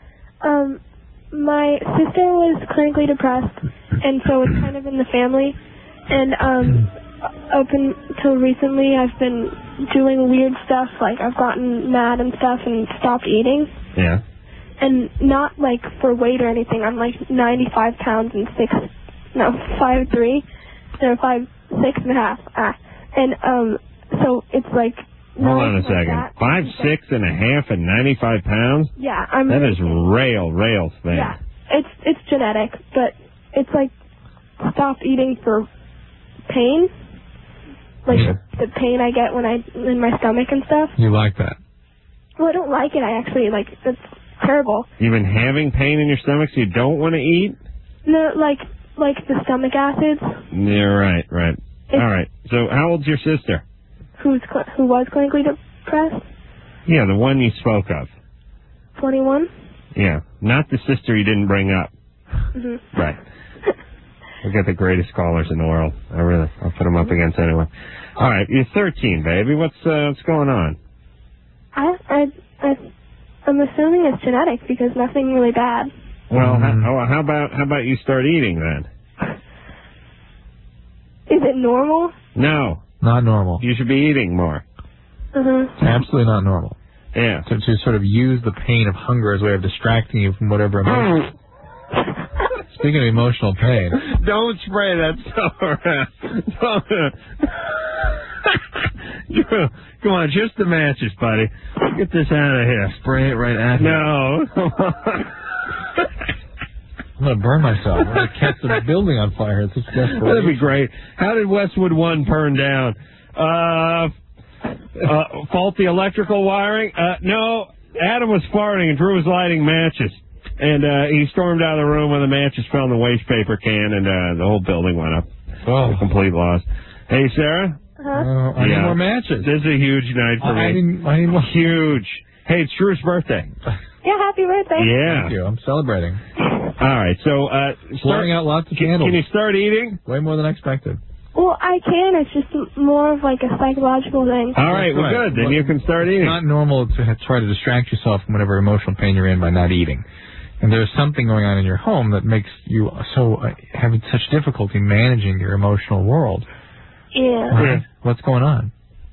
Um, my sister was clinically depressed, and so it's kind of in the family. And um, up until recently, I've been doing weird stuff, like I've gotten mad and stuff and stopped eating. Yeah. And not like for weight or anything. I'm like ninety-five pounds and six, no, five three, no, five six and a half. Ah, and um, so it's like. Hold on a nice like second. that. Five, six and a half and ninety-five pounds? Yeah, I'm. That is rail, rail thing. Yeah, it's it's genetic, but it's like stop eating for pain, like Yeah. the, the pain I get when I in my stomach and stuff. You like that? Well, I don't like it. I actually like it's terrible. You've been having pain in your stomach, so you don't want to eat? No, like like the stomach acids. Yeah, right, right. All right. So how old's your sister? Who's cl- who was clinically depressed? Yeah, the one you spoke of. twenty-one. Yeah, not the sister you didn't bring up. Mhm. Right. We got the greatest callers in the world. I really, I'll put them up against anyone. All right, you're thirteen, baby. What's uh, what's going on? I I I I'm assuming it's genetic because nothing really bad. Well, Mm-hmm. how, how about how about you start eating then? Is it normal? No, Not normal. you should be eating more. Mhm. Absolutely not normal. Yeah. To, to sort of use the pain of hunger as a way of distracting you from whatever emotion. Speaking of emotional pain. Don't spray that stuff around. Come on, just the matches, buddy. Get this out of here. Spray it right at me. No. I'm going to burn myself. I'm going to catch the building on fire. It's just desperation. That'd be great. How did Westwood one burn down? Uh, uh, faulty electrical wiring? Uh, no. Adam was farting and Drew was lighting matches. And uh, he stormed out of the room when the matches fell in the waste paper can, and uh, the whole building went up. Oh. A complete loss. Hey, Sarah? Uh-huh. Uh, I need Yeah. more matches. This is a huge night for I, I me. need, I need more. Huge. Hey, it's Drew's birthday. Yeah, happy birthday. Yeah. Thank you. I'm celebrating. All right, so uh, start, Blowing out lots of can, candles. can you start eating? Way more than expected. Well, I can. It's just more of like a psychological thing. All right, well, right. good. Then Well, you can start It's eating. not normal to ha- try to distract yourself from whatever emotional pain you're in by not eating. And there's something going on in your home that makes you so uh, having such difficulty managing your emotional world. Yeah. Right? What's going on?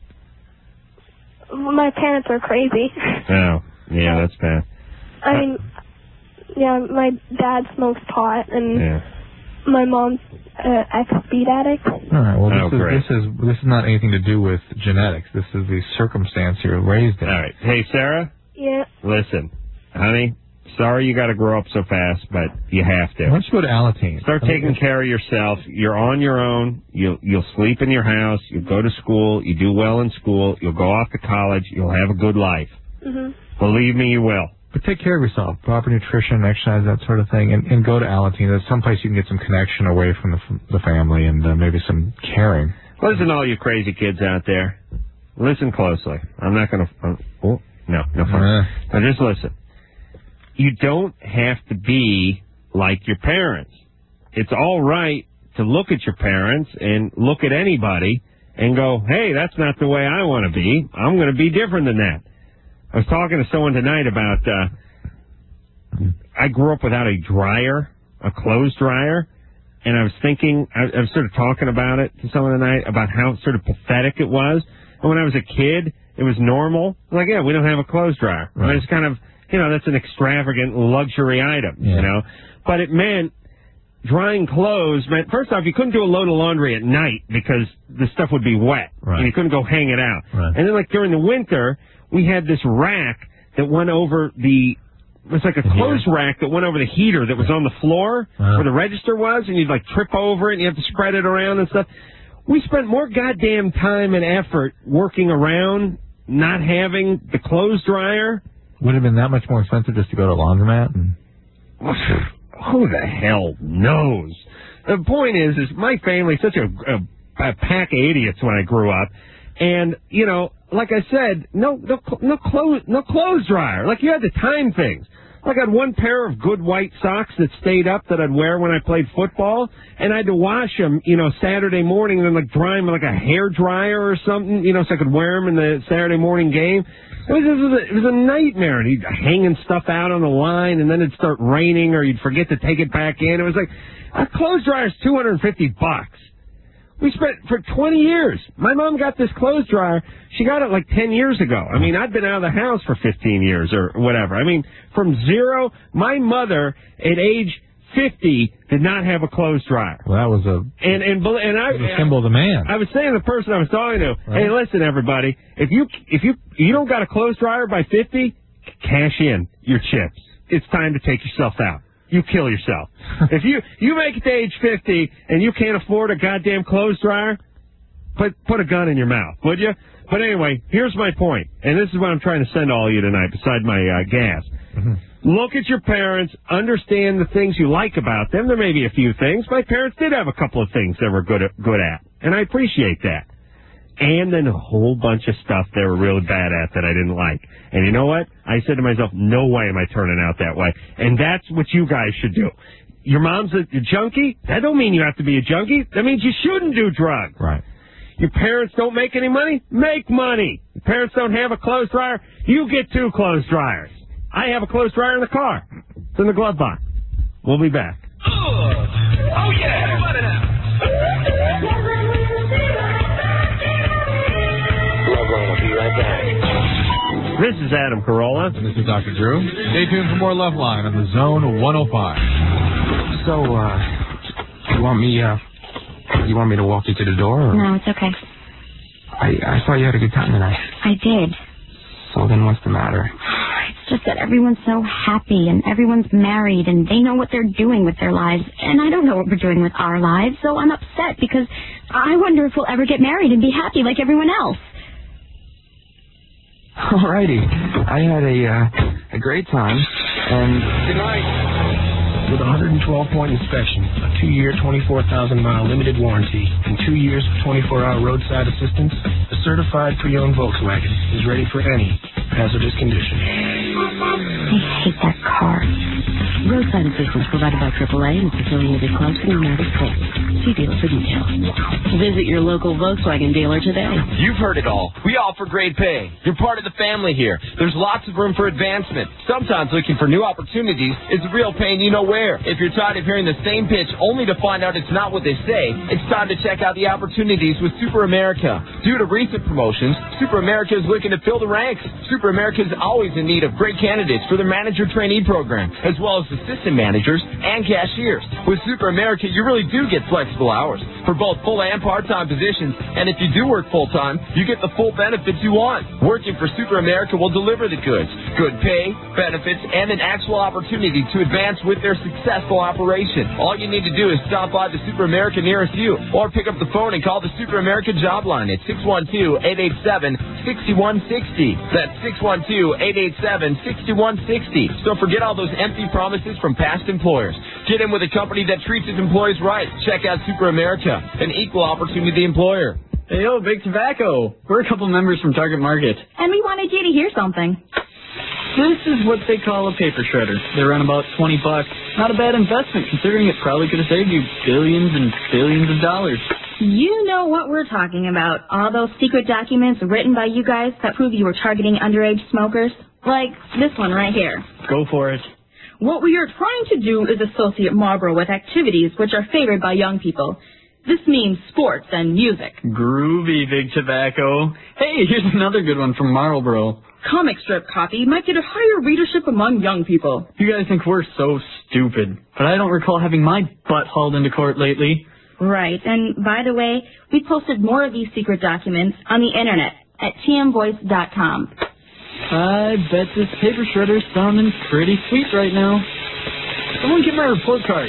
My parents are crazy. Oh, yeah, that's bad. I mean, yeah, my dad smokes pot, and Yeah. my mom's uh, ex-speed addict. All right. Well, Oh, this is great. this is this is not anything to do with genetics. This is the circumstance you're raised in. All right. Hey, Sarah, Yeah. listen, honey, sorry you got to grow up so fast, but you have Why to. don't you go to Alateen? Start taking care of yourself. You're on your own. You'll you'll sleep in your house. You'll go to school. You do well in school. You'll go off to college. You'll have a good life. Mhm. Believe me, you will. But take care of yourself. Proper nutrition, exercise, that sort of thing, and, and go to Alateen. There's someplace you can get some connection away from the the family and uh, maybe some caring. Listen, all you crazy kids out there. Listen closely. I'm not going to. Uh, oh, No, no fun. Uh. Now just listen. You don't have to be like your parents. It's all right to look at your parents and look at anybody and go, hey, that's not the way I want to be. I'm going to be different than that. I was talking to someone tonight about, uh, I grew up without a dryer, a clothes dryer, and I was thinking, I, I was sort of talking about it to someone tonight about how sort of pathetic it was. And when I was a kid, it was normal. Like, yeah, we don't have a clothes dryer. Right. And it's kind of, you know, that's an extravagant luxury item, yeah. you know. But it meant drying clothes meant, first off, you couldn't do a load of laundry at night because the stuff would be wet. Right. And you couldn't go hang it out. Right. And then, like, during the winter, we had this rack that went over the, it was like a clothes rack that went over the heater that was on the floor uh-huh. where the register was, and you'd, like, trip over it, and you have to spread it around and stuff. We spent more goddamn time and effort working around not having the clothes dryer. Would it have been that much more expensive just to go to a laundromat? And... Who the hell knows? The point is, is my family's such a, a, a pack of idiots when I grew up, and you know, like I said, no, no, no clothes, no clothes dryer. Like you had to time things. Like I had one pair of good white socks that stayed up that I'd wear when I played football, and I had to wash them, you know, Saturday morning, and then like dry them with like a hair dryer or something, you know, so I could wear them in the Saturday morning game. It was, it was, a, it was a nightmare. And he'd hanging stuff out on the line, and then it'd start raining, or you'd forget to take it back in. It was like, a clothes dryer's two hundred fifty bucks. We spent, for twenty years, my mom got this clothes dryer. She got it like ten years ago. I mean, I'd been out of the house for fifteen years or whatever. I mean, from zero, my mother at age fifty did not have a clothes dryer. Well, that was a and and and I was a symbol of the man. I was saying to the person I was talking to, right. hey, listen, everybody, if you if you you don't got a clothes dryer by fifty, cash in your chips. It's time to take yourself out. You kill yourself. If you you make it to age fifty and you can't afford a goddamn clothes dryer, put put a gun in your mouth, would you? But anyway, here's my point, and this is what I'm trying to send to all of you tonight, beside my uh, gas. Mm-hmm. Look at your parents, understand the things you like about them. There may be a few things. My parents did have a couple of things they were good at, good at, and I appreciate that. And then a whole bunch of stuff they were really bad at that I didn't like. And you know what? I said to myself, no way am I turning out that way. And that's what you guys should do. Your mom's a, a junkie? That don't mean you have to be a junkie. That means you shouldn't do drugs. Right. Your parents don't make any money? Make money. Your parents don't have a clothes dryer? You get two clothes dryers. I have a clothes dryer in the car. It's in the glove box. We'll be back. Oh, oh yeah. What it up? Loveline will be right back. This is Adam Carolla. And this is Doctor Drew. Stay tuned for more Loveline on the Zone one oh five. So, uh, you want me, uh, you want me to walk you to the door? Or? No, it's okay. I, I saw you had a good time tonight. I did. So then what's the matter? It's just that everyone's so happy and everyone's married and they know what they're doing with their lives. And I don't know what we're doing with our lives, so I'm upset because I wonder if we'll ever get married and be happy like everyone else. Alrighty. I had a, uh, a great time, and... Good night. With a one hundred twelve point inspection, a two-year, twenty-four thousand mile limited warranty, and two years of twenty-four hour roadside assistance, the certified pre-owned Volkswagen is ready for any hazardous condition. I hate that car. Roadside assistance provided by triple A and its affiliated clubs in the United States. See dealer for details. Visit your local Volkswagen dealer today. You've heard it all. We offer great pay. You're part of the family here. There's lots of room for advancement. Sometimes looking for new opportunities is a real pain you know where. If you're tired of hearing the same pitch only to find out it's not what they say, it's time to check out the opportunities with Super America. Due to recent promotions, Super America is looking to fill the ranks. Super America is always in need of great candidates for their manager trainee program, as well as assistant managers and cashiers. With Super America, you really do get flexible hours for both full and part-time positions, and if you do work full-time, you get the full benefits you want. Working for Super America will deliver the goods, good pay, benefits, and an actual opportunity to advance with their successful operation. All you need to do is stop by the Super America nearest you, or pick up the phone and call the Super America job line at six one two, eight eight seven, six one six zero. That's six one two, eight eight seven, six one six zero. So forget all those empty promises from past employers. Get in with a company that treats its employees right. Check out Super America, an equal opportunity employer. Hey, yo, Big Tobacco. We're a couple members from Target Market. And we wanted you to hear something. This is what they call a paper shredder. They run about twenty bucks. Not a bad investment, considering it probably could have saved you billions and billions of dollars. You know what we're talking about. All those secret documents written by you guys that prove you were targeting underage smokers. Like this one right here. Go for it. What we are trying to do is associate Marlboro with activities which are favored by young people. This means sports and music. Groovy, Big Tobacco. Hey, here's another good one from Marlboro. Comic strip copy might get a higher readership among young people. You guys think we're so stupid, but I don't recall having my butt hauled into court lately. Right, and by the way, we posted more of these secret documents on the internet at T M voice dot com. I bet this paper shredder's sounding pretty sweet right now. Someone get my report card.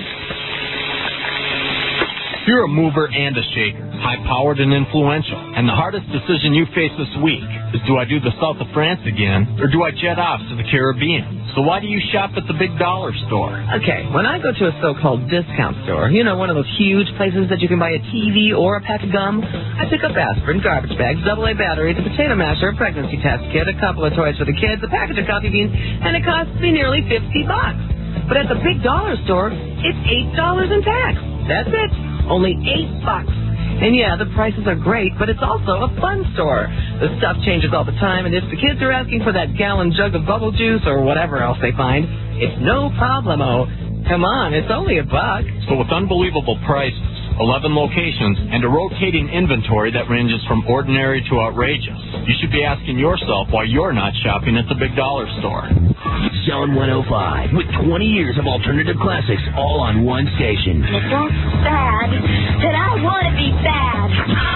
You're a mover and a shaker, high-powered and influential. And the hardest decision you face this week is, do I do the south of France again, or do I jet off to the Caribbean? So why do you shop at the big dollar store? Okay, when I go to a so-called discount store, you know, one of those huge places that you can buy a T V or a pack of gum, I pick up aspirin, garbage bags, double A batteries, a potato masher, a pregnancy test kit, a couple of toys for the kids, a package of coffee beans, and it costs me nearly fifty bucks. But at the big dollar store, it's eight dollars in tax. That's it. Only eight bucks. And yeah, the prices are great, but it's also a fun store. The stuff changes all the time, and if the kids are asking for that gallon jug of bubble juice or whatever else they find, it's no problemo. Come on, it's only a buck. So with unbelievable prices, eleven locations, and a rotating inventory that ranges from ordinary to outrageous, you should be asking yourself why you're not shopping at the big dollar store. Zone one oh five, with twenty years of alternative classics all on one station. It's so sad that I want to be bad.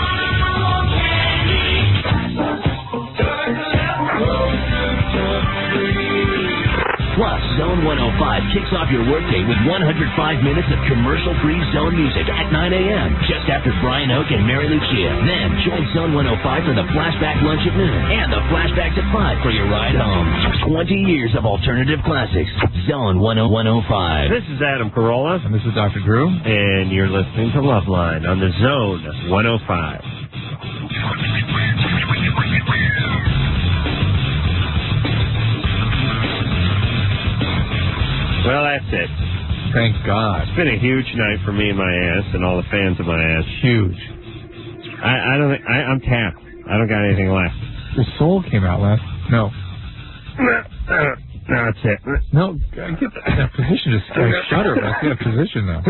Plus, Zone one oh five kicks off your workday with one hundred five minutes of commercial-free Zone music at nine a.m. just after Brian Oak and Mary Lucia. Then join Zone one oh five for the flashback lunch at noon and the flashbacks at five for your ride home. twenty years of alternative classics. Zone one oh five. This is Adam Carolla. And this is Doctor Drew. And you're listening to Loveline on the Zone one oh five. Well, that's it. Thank God. It's been a huge night for me and my ass and all the fans of my ass. Huge. I, I don't think, I, I'm tapped. I don't got anything left. Your soul came out last. No. No, that's it. No, I get that position. Just I shudder when I see that position now.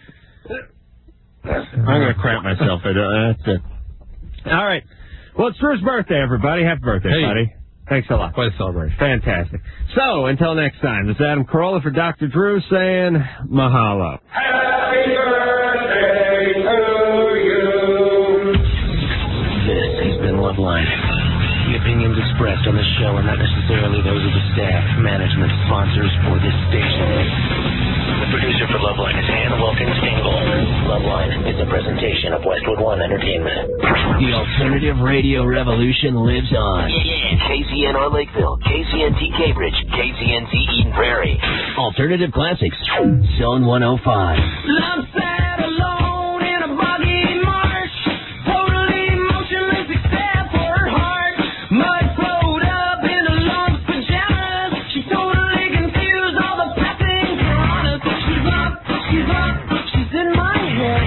I'm going to crap myself. That's it. All right. Well, it's Drew's birthday, everybody. Happy birthday, hey. buddy. Thanks a lot. Quite a celebration. Fantastic. So, until next time, this is Adam Carolla for Doctor Drew saying mahalo. Happy birthday to you. This has been Loveline. The opinions expressed on this show are not necessarily those of the staff, management, sponsors, or this station. The producer for Loveline is Hannah Wilkins Engel. Loveline is a presentation of Westwood One Entertainment. The alternative radio revolution lives on. K C N R Lakeville, K C N T Cambridge, K C N T Eden Prairie. Alternative Classics, Zone one oh five. Love sat alone in a boggy marsh, totally motionless except for her heart. Mud flowed up in a long pajamas. She's totally confused, all the passing piranhas. She's up, she's up, she's in my head.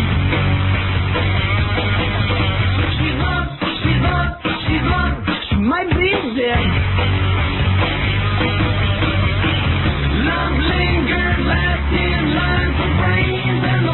She's up, she's up, she's up, she might be dead. Love lingered last in line for brains and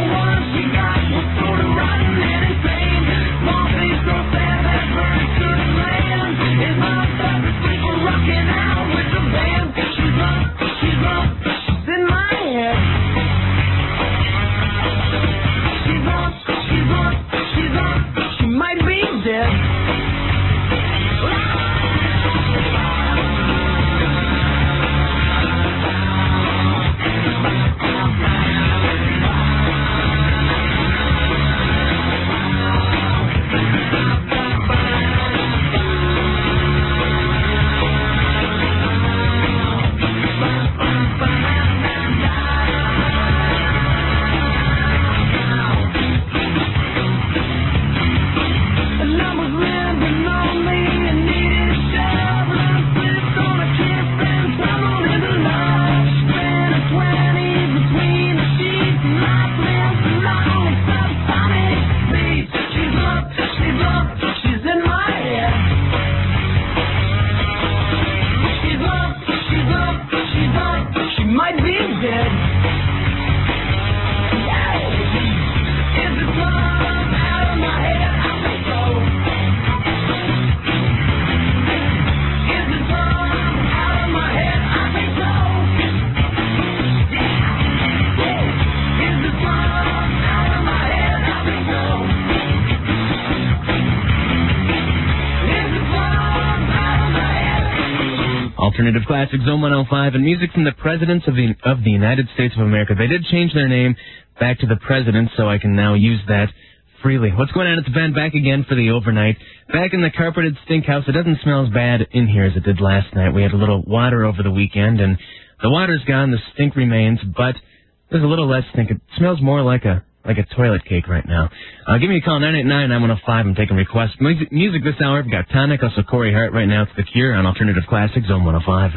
Alternative Classic Zone one oh five, and music from the presidents of the of the United States of America. They did change their name back to the president, so I can now use that freely. What's going on? It's Ben back again for the overnight. Back in the carpeted stink house. It doesn't smell as bad in here as it did last night. We had a little water over the weekend, and the water's gone. The stink remains, but there's a little less stink. It smells more like a like a toilet cake right now. Uh, give me a call, nine eight nine, nine one oh five. I'm taking requests. Music, music this hour. We've got Tonic, also Corey Hart right now. It's The Cure on Alternative Classic Zone one oh five.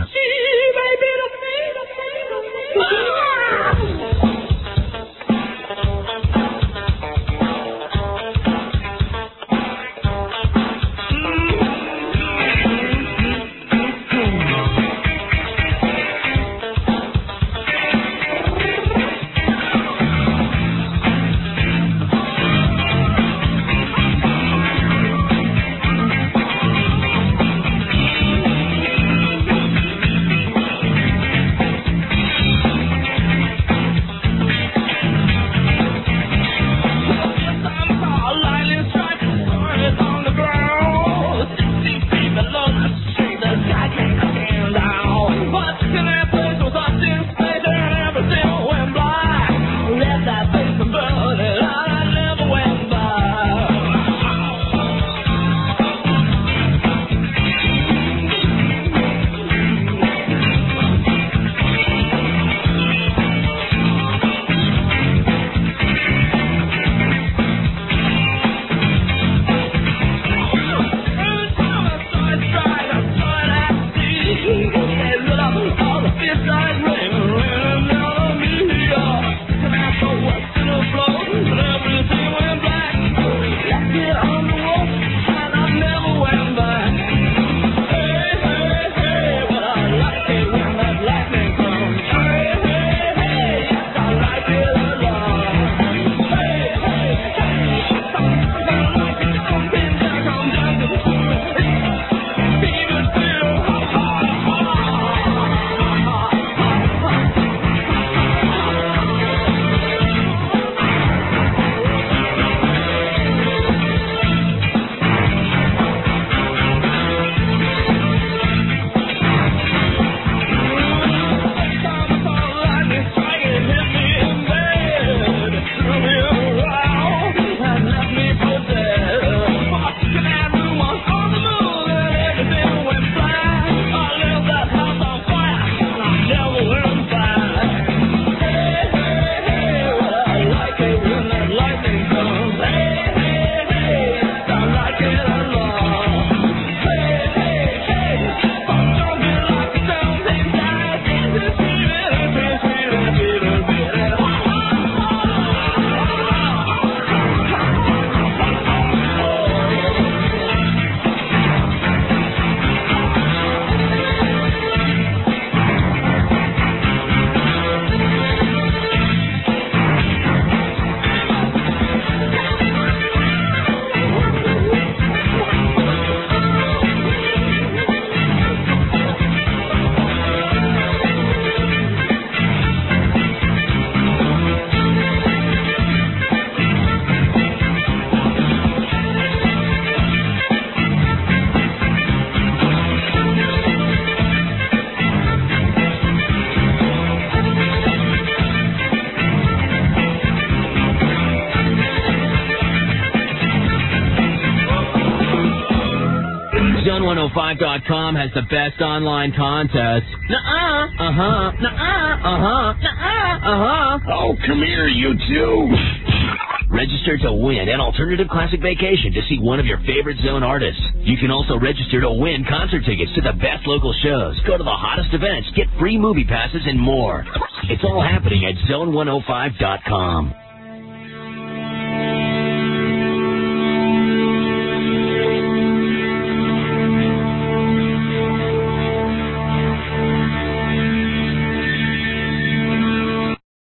Zone one oh five dot com has the best online contest. Nuh-uh, uh-huh, nuh-uh, uh-huh, nuh-uh, uh-huh. Oh, come here, you two. Register to win an alternative classic vacation to see one of your favorite Zone artists. You can also register to win concert tickets to the best local shows, go to the hottest events, get free movie passes, and more. It's all happening at zone one oh five dot com.